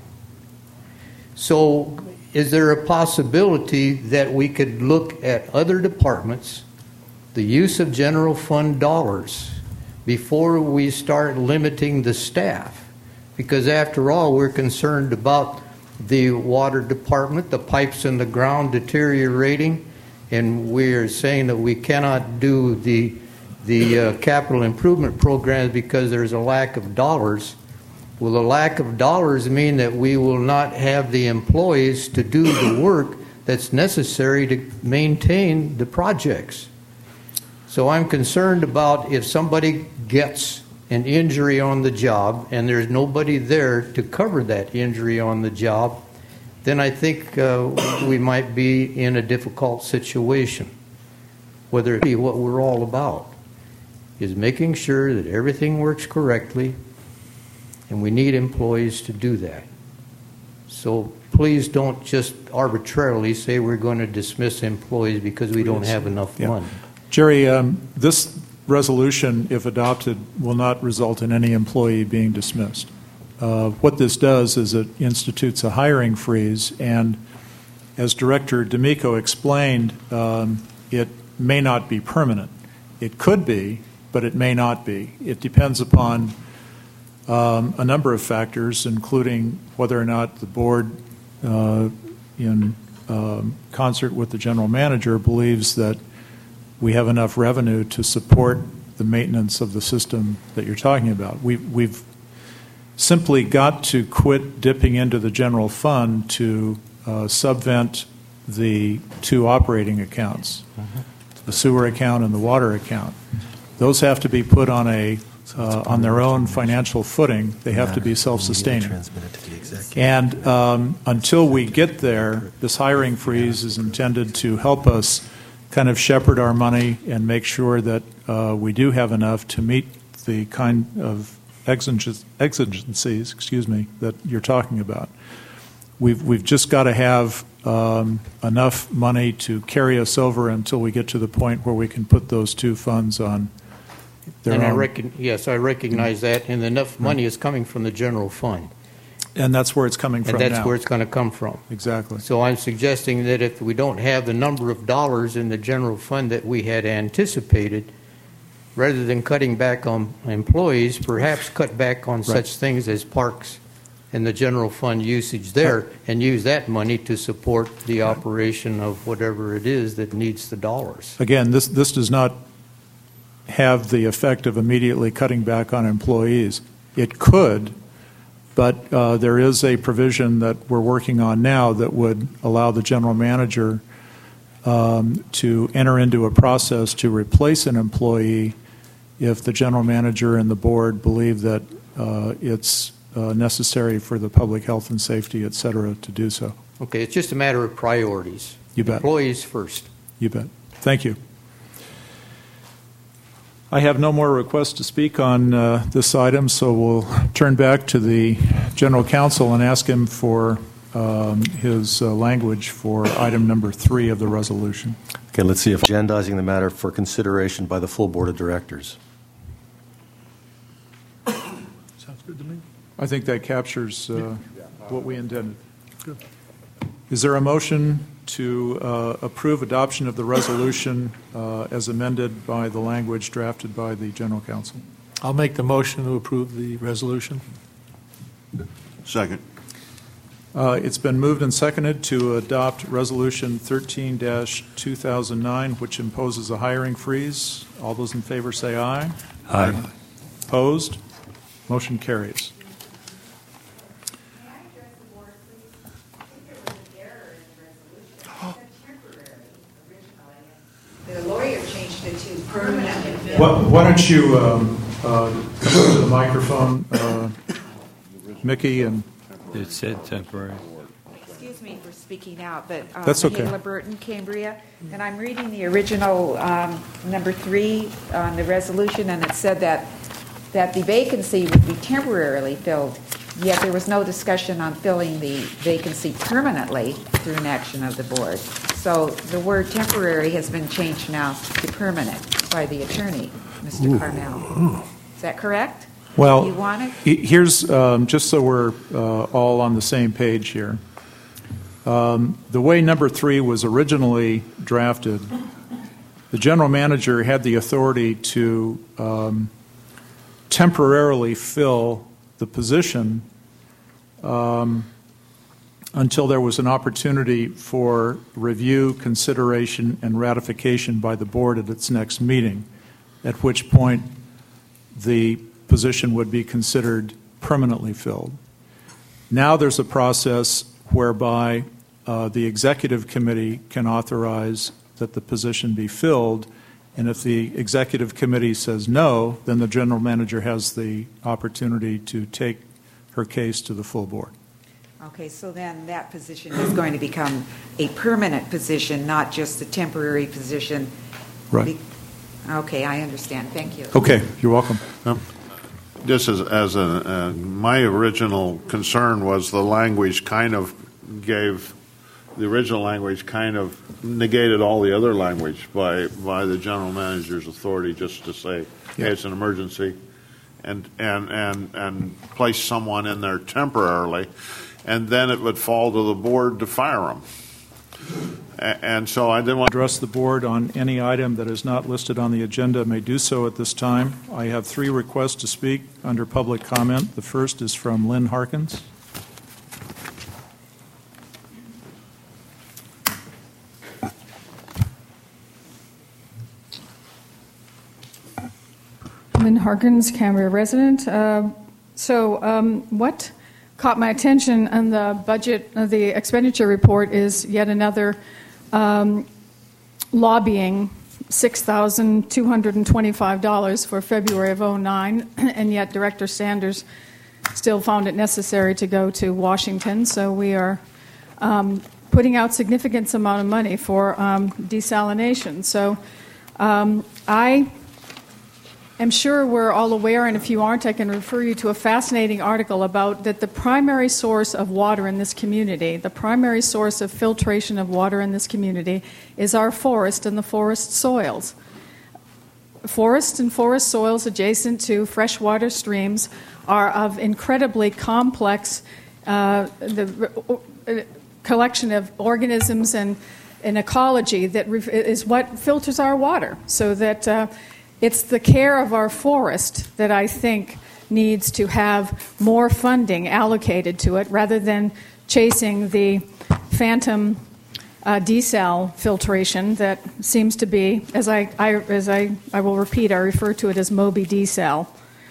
So is there a possibility that we could look at other departments, the use of general fund dollars, before we start limiting the staff? Because after all, we're concerned about the water department, the pipes in the ground deteriorating, and we're saying that we cannot do the capital improvement programs because there's a lack of dollars. Will the lack of dollars mean that we will not have the employees to do the work that's necessary to maintain the projects? So I'm concerned about if somebody gets an injury on the job and there's nobody there to cover that injury on the job, then I think we might be in a difficult situation. Whether it be what we're all about is making sure that everything works correctly, and we need employees to do that. So please don't just arbitrarily say we're going to dismiss employees because we don't have enough money. Jerry, this resolution, if adopted, will not result in any employee being dismissed. What this does is it institutes a hiring freeze, and as Director D'Amico explained, it may not be permanent. It could be, but it may not be. It depends upon a number of factors, including whether or not the board, in concert with the general manager, believes that we have enough revenue to support the maintenance of the system that you're talking about. We've simply got to quit dipping into the general fund to subvent the two operating accounts, the sewer account and the water account. Those have to be put on their own financial footing. They have to be self-sustaining. And until we get there, this hiring freeze is intended to help us kind of shepherd our money and make sure that we do have enough to meet the kind of exigencies, that you're talking about. We've just got to have enough money to carry us over until we get to the point where we can put those two funds on their own. Yes, I recognize that, and enough money is coming from the general fund. And that's where it's coming from now. And that's where it's going to come from. Exactly. So I'm suggesting that if we don't have the number of dollars in the general fund that we had anticipated, rather than cutting back on employees, perhaps cut back on such things as parks and the general fund usage there, and use that money to support the operation of whatever it is that needs the dollars. Again, this does not have the effect of immediately cutting back on employees. It could, but there is a provision that we're working on now that would allow the general manager to enter into a process to replace an employee if the general manager and the board believe that it's necessary for the public health and safety, et cetera, to do so. Okay, it's just a matter of priorities. You bet. Employees first. You bet. Thank you. I have no more requests to speak on this item, so we'll turn back to the General Counsel and ask him for his language for item number 3 of the resolution. Okay, let's see if agendizing the matter for consideration by the full Board of Directors. Sounds good to me. I think that captures what we intended. Good. Is there a motion to approve adoption of the resolution as amended by the language drafted by the General Counsel? I'll make the motion to approve the resolution. Second. It's been moved and seconded to adopt Resolution 13-2009, which imposes a hiring freeze. All those in favor say aye. Aye. Opposed? Motion carries. The lawyer changed it to permanent. Why don't you come to the microphone, Mickey? And it said temporary. Excuse me for speaking out, but that's okay. Michaela Burton, Cambria, and I'm reading the original number 3 on the resolution, and it said that the vacancy would be temporarily filled, yet there was no discussion on filling the vacancy permanently through an action of the board. So the word temporary has been changed now to permanent by the attorney, Mr. Carnell. Is that correct? Well, you want it? Here's, just so we're all on the same page here. The way number 3 was originally drafted, the general manager had the authority to temporarily fill the position until there was an opportunity for review, consideration, and ratification by the board at its next meeting, at which point the position would be considered permanently filled. Now there's a process whereby the executive committee can authorize that the position be filled, and if the executive committee says no, then the general manager has the opportunity to take her case to the full board. Okay, so then that position is going to become a permanent position, not just a temporary position. Right. Okay, I understand. Thank you. Okay, you're welcome. Just as my original concern was the language kind of gave, the original language kind of negated all the other language by the general manager's authority just to say, hey, it's an emergency, and place someone in there temporarily, and then it would fall to the board to fire them. And so I didn't want to address the board on any item that is not listed on the agenda may do so at this time. I have 3 requests to speak under public comment. The first is from Lynn Harkins. Lynn Harkins, Cambria resident. What caught my attention on the budget, the expenditure report, is yet another lobbying, $6,225 for February of 2009, and yet Director Sanders still found it necessary to go to Washington. So we are putting out significant amount of money for desalination. So I am sure we're all aware, and if you aren't, I can refer you to a fascinating article about that the primary source of water in this community, the primary source of filtration of water in this community, is our forest and the forest soils. Forests and forest soils adjacent to freshwater streams are of incredibly complex collection of organisms and an ecology that is what filters our water. So that it's the care of our forest that I think needs to have more funding allocated to it rather than chasing the phantom desal filtration that seems to be, as I will repeat, I refer to it as Moby desal.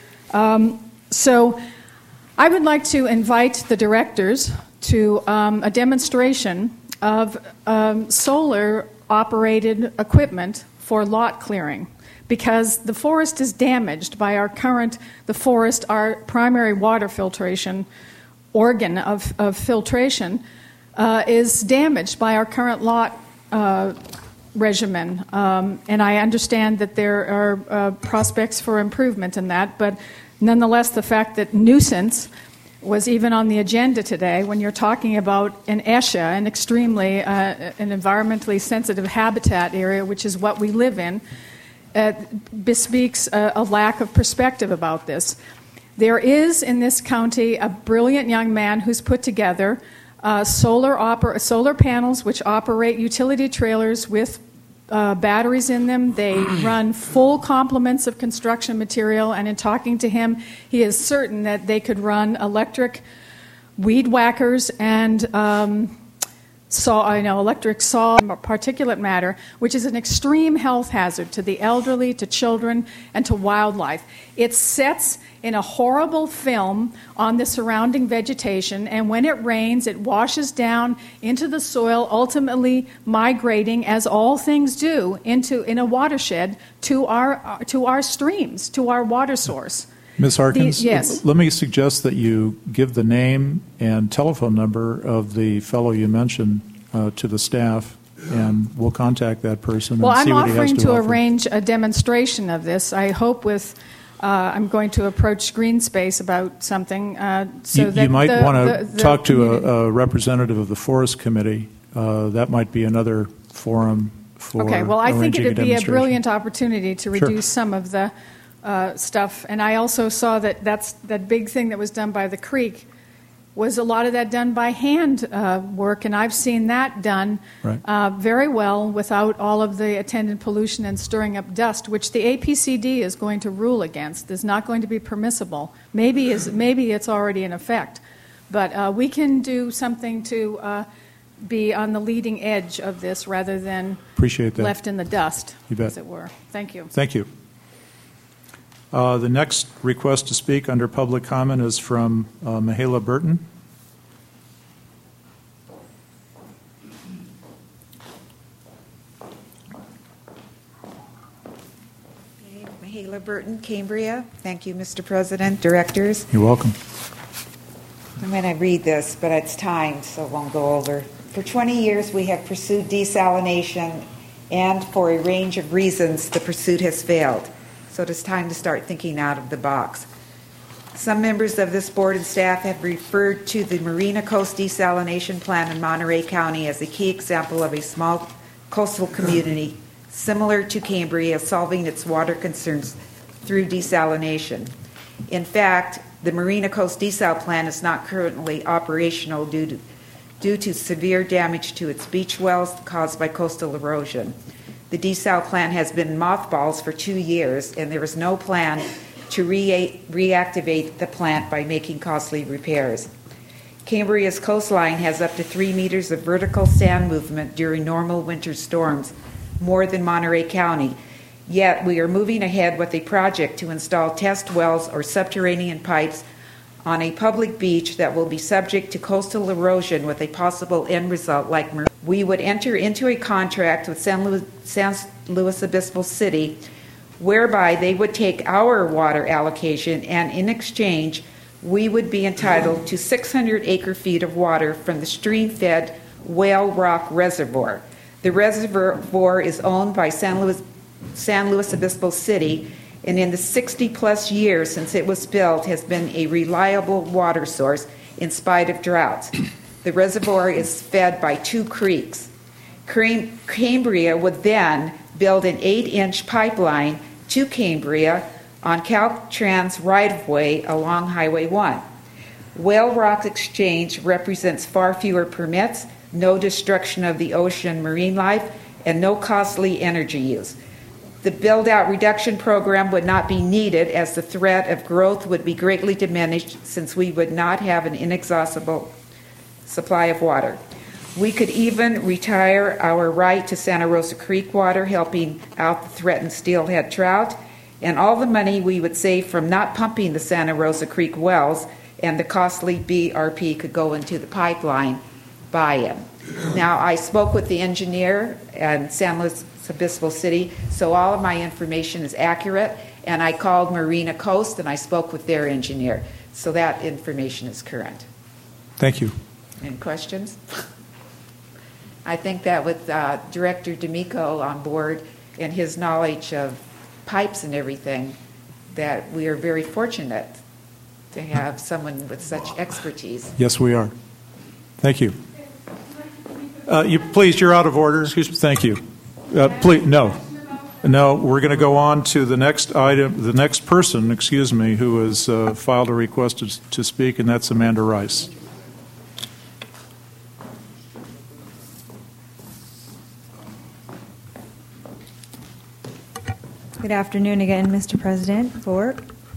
So I would like to invite the directors to a demonstration of solar-operated equipment for lot clearing, because the forest is damaged by our forest, our primary water filtration organ of filtration, is damaged by our current lot regimen. And I understand that there are prospects for improvement in that, but nonetheless, the fact that nuisance was even on the agenda today when you're talking about an ESHA, an extremely an environmentally sensitive habitat area, which is what we live in, bespeaks a lack of perspective about this. There is in this county a brilliant young man who's put together solar panels which operate utility trailers with batteries in them. They run full complements of construction material, and in talking to him, he is certain that they could run electric weed whackers and electric saw particulate matter, which is an extreme health hazard to the elderly, to children, and to wildlife. It sets in a horrible film on the surrounding vegetation, and when it rains, it washes down into the soil, ultimately migrating, as all things do, in a watershed to our streams, to our water source. Ms. Harkins, yes. Let me suggest that you give the name and telephone number of the fellow you mentioned to the staff, and we'll contact that person Well, and see I'm what he has offering to to offer. arrange a demonstration of this. I hope I'm going to approach Greenspace about something. You might want to talk to a representative of the Forest Committee. That might be another forum for Okay, well, I think arranging it would be a demonstration. brilliant opportunity to Sure. reduce some of the stuff. And I also saw that big thing that was done by the creek was a lot of that done by hand work, and I've seen that done very well without all of the attendant pollution and stirring up dust, which the APCD is going to rule against, is not going to be permissible. Maybe it's already in effect. But we can do something to be on the leading edge of this rather than Appreciate that. left in the dust, You bet. as it were. Thank you. Thank you. The next request to speak under public comment is from Mihaela Burton. Mihaela Burton, Cambria. Thank you, Mr. President, directors. You're welcome. I'm going to read this, but it's timed, so it won't go over. For 20 years, we have pursued desalination, and for a range of reasons, the pursuit has failed. So it is time to start thinking out of the box. Some members of this board and staff have referred to the Marina Coast Desalination Plant in Monterey County as a key example of a small coastal community similar to Cambria solving its water concerns through desalination. In fact, the Marina Coast Desal Plant is not currently operational due to severe damage to its beach wells caused by coastal erosion. The desal plant has been in mothballs for 2 years, and there is no plan to reactivate the plant by making costly repairs. Cambria's coastline has up to 3 meters of vertical sand movement during normal winter storms, more than Monterey County. Yet we are moving ahead with a project to install test wells or subterranean pipes on a public beach that will be subject to coastal erosion with a possible end result like we would enter into a contract with San Luis Obispo City whereby they would take our water allocation, and in exchange we would be entitled to 600 acre-feet of water from the stream-fed Whale Rock Reservoir. The reservoir is owned by San Luis Obispo City and in the 60-plus years since it was built has been a reliable water source in spite of droughts. The reservoir is fed by 2 creeks. Cambria would then build an 8-inch pipeline to Cambria on Caltrans right-of-way along Highway 1. Whale Rock Exchange represents far fewer permits, no destruction of the ocean marine life, and no costly energy use. The build-out reduction program would not be needed as the threat of growth would be greatly diminished since we would not have an inexhaustible supply of water. We could even retire our right to Santa Rosa Creek water, helping out the threatened steelhead trout, and all the money we would save from not pumping the Santa Rosa Creek wells and the costly BRP could go into the pipeline buy-in. Now, I spoke with the engineer in San Luis Obispo City, so all of my information is accurate, and I called Marina Coast and I spoke with their engineer, so that information is current. Thank you. Any questions? I think that with Director D'Amico on board and his knowledge of pipes and everything, that we are very fortunate to have someone with such expertise. Yes, we are. Thank you. Please, you're out of order. Excuse me. Thank you. Please, no. No, we're going to go on to the next item, the next person, who has filed a request to speak, and that's Amanda Rice. Good afternoon again, Mr. President. For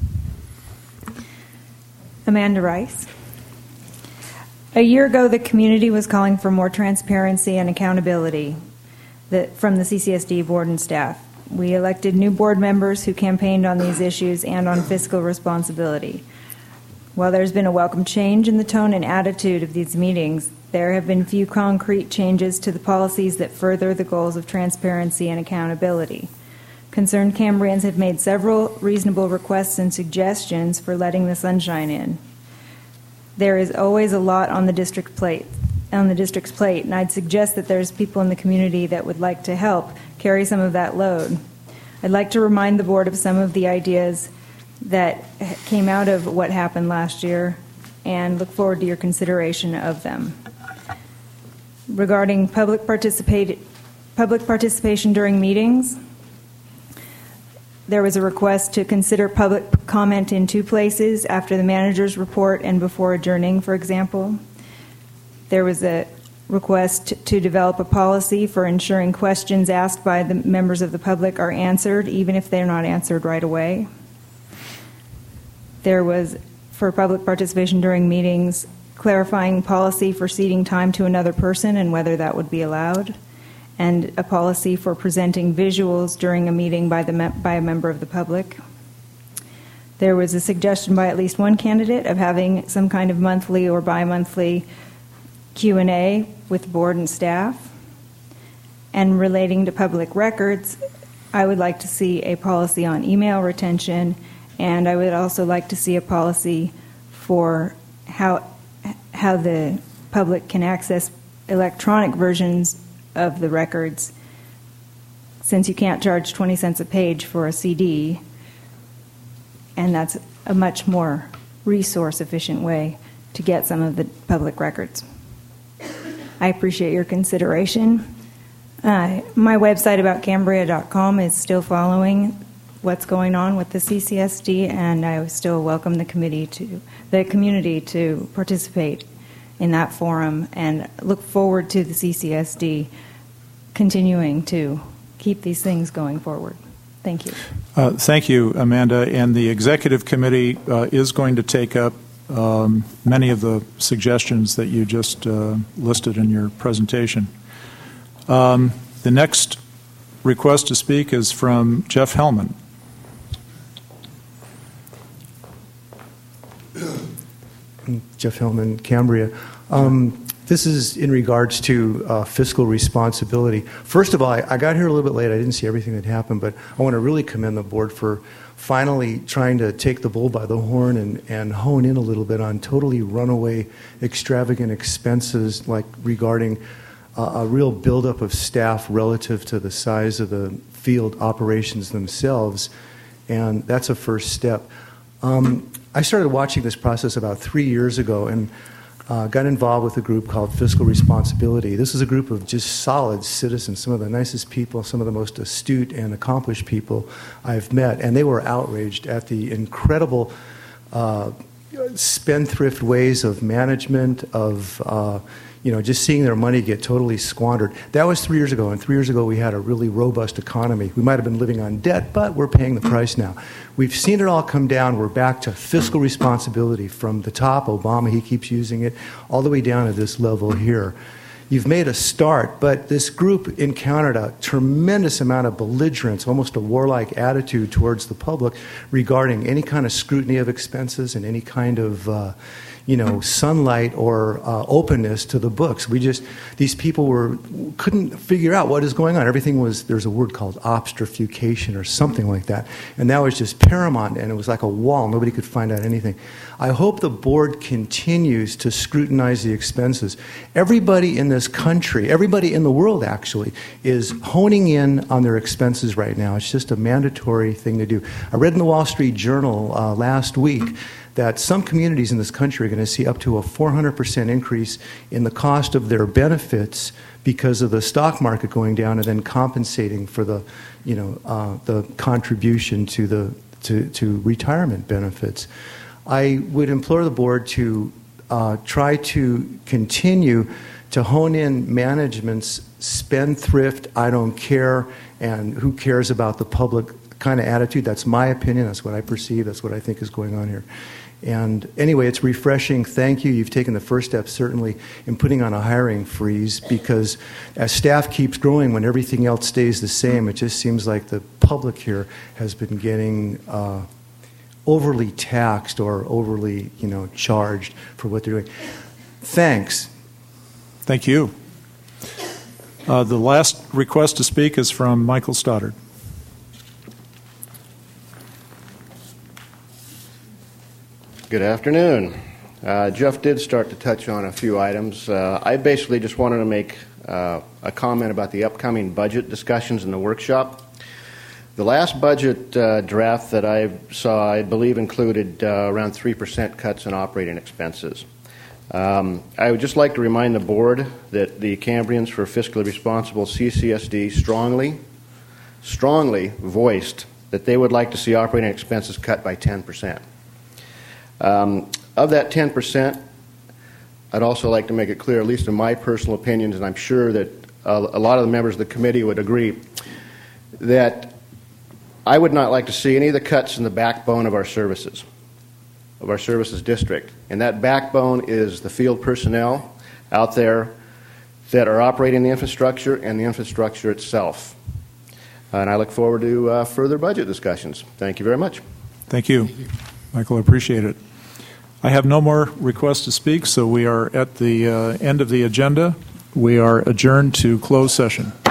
Amanda Rice. A year ago, the community was calling for more transparency and accountability from the CCSD board and staff. We elected new board members who campaigned on these issues and on fiscal responsibility. While there's been a welcome change in the tone and attitude of these meetings, there have been few concrete changes to the policies that further the goals of transparency and accountability. Concerned Cambrians have made several reasonable requests and suggestions for letting the sunshine in. There is always a lot on the district's plate, and I'd suggest that there's people in the community that would like to help carry some of that load. I'd like to remind the board of some of the ideas that came out of what happened last year and look forward to your consideration of them. Regarding public participation during meetings, there was a request to consider public comment in 2 places, after the manager's report and before adjourning, for example. There was a request to develop a policy for ensuring questions asked by the members of the public are answered, even if they're not answered right away. There was, for public participation during meetings, clarifying policy for ceding time to another person and whether that would be allowed, and a policy for presenting visuals during a meeting by a member of the public. There was a suggestion by at least one candidate of having some kind of monthly or bi-monthly Q&A with board and staff. And relating to public records, I would like to see a policy on email retention, and I would also like to see a policy for how the public can access electronic versions of the records, since you can't charge 20 cents a page for a CD, and that's a much more resource-efficient way to get some of the public records. I appreciate your consideration. My website about Cambria.com is still following what's going on with the CCSD, and I still welcome the community to participate in that forum, and look forward to the CCSD continuing to keep these things going forward. Thank you. Thank you, Amanda. And the executive committee is going to take up many of the suggestions that you just listed in your presentation. The next request to speak is from Jeff Hellman. Jeff Hellman, Cambria. This is in regards to fiscal responsibility. First of all, I got here a little bit late. I didn't see everything that happened, but I want to really commend the board for finally trying to take the bull by the horn and hone in a little bit on totally runaway, extravagant expenses, like regarding a real buildup of staff relative to the size of the field operations themselves. and that's a first step. I started watching this process about 3 years ago and got involved with a group called Fiscal Responsibility. This is a group of just solid citizens, some of the nicest people, some of the most astute and accomplished people I've met, and they were outraged at the incredible spendthrift ways of management, of just seeing their money get totally squandered. That was 3 years ago, and 3 years ago we had a really robust economy. We might have been living on debt, but we're paying the price now. We've seen it all come down. We're back to fiscal responsibility from the top. Obama, he keeps using it, all the way down to this level here. You've made a start, but this group encountered a tremendous amount of belligerence, almost a warlike attitude towards the public regarding any kind of scrutiny of expenses and any kind of sunlight or openness to the books. These people couldn't figure out what is going on. There's a word called obfuscation or something like that. And that was just paramount, and it was like a wall. Nobody could find out anything. I hope the board continues to scrutinize the expenses. Everybody in this country, everybody in the world actually, is honing in on their expenses right now. It's just a mandatory thing to do. I read in the Wall Street Journal last week that some communities in this country are going to see up to a 400% increase in the cost of their benefits because of the stock market going down, and then compensating for the contribution to retirement benefits. I would implore the board to try to continue to hone in management's spendthrift, I don't care, and who cares about the public kind of attitude. That's my opinion. That's what I perceive. That's what I think is going on here. And anyway, it's refreshing. Thank you. You've taken the first step, certainly, in putting on a hiring freeze, because as staff keeps growing, when everything else stays the same, it just seems like the public here has been getting overly taxed or overly, charged for what they're doing. Thanks. Thank you. The last request to speak is from Michael Stoddard. Good afternoon. Jeff did start to touch on a few items. I basically just wanted to make a comment about the upcoming budget discussions in the workshop. The last budget draft that I saw, I believe, included around 3% cuts in operating expenses. I would just like to remind the board that the Cambrians for Fiscally Responsible CCSD strongly voiced that they would like to see operating expenses cut by 10%. Of that 10%, I'd also like to make it clear, at least in my personal opinions, and I'm sure that a lot of the members of the committee would agree, that I would not like to see any of the cuts in the backbone of our services district. And that backbone is the field personnel out there that are operating the infrastructure and the infrastructure itself. And I look forward to further budget discussions. Thank you very much. Thank you, Michael. I appreciate it. I have no more requests to speak, so we are at the end of the agenda. We are adjourned to closed session.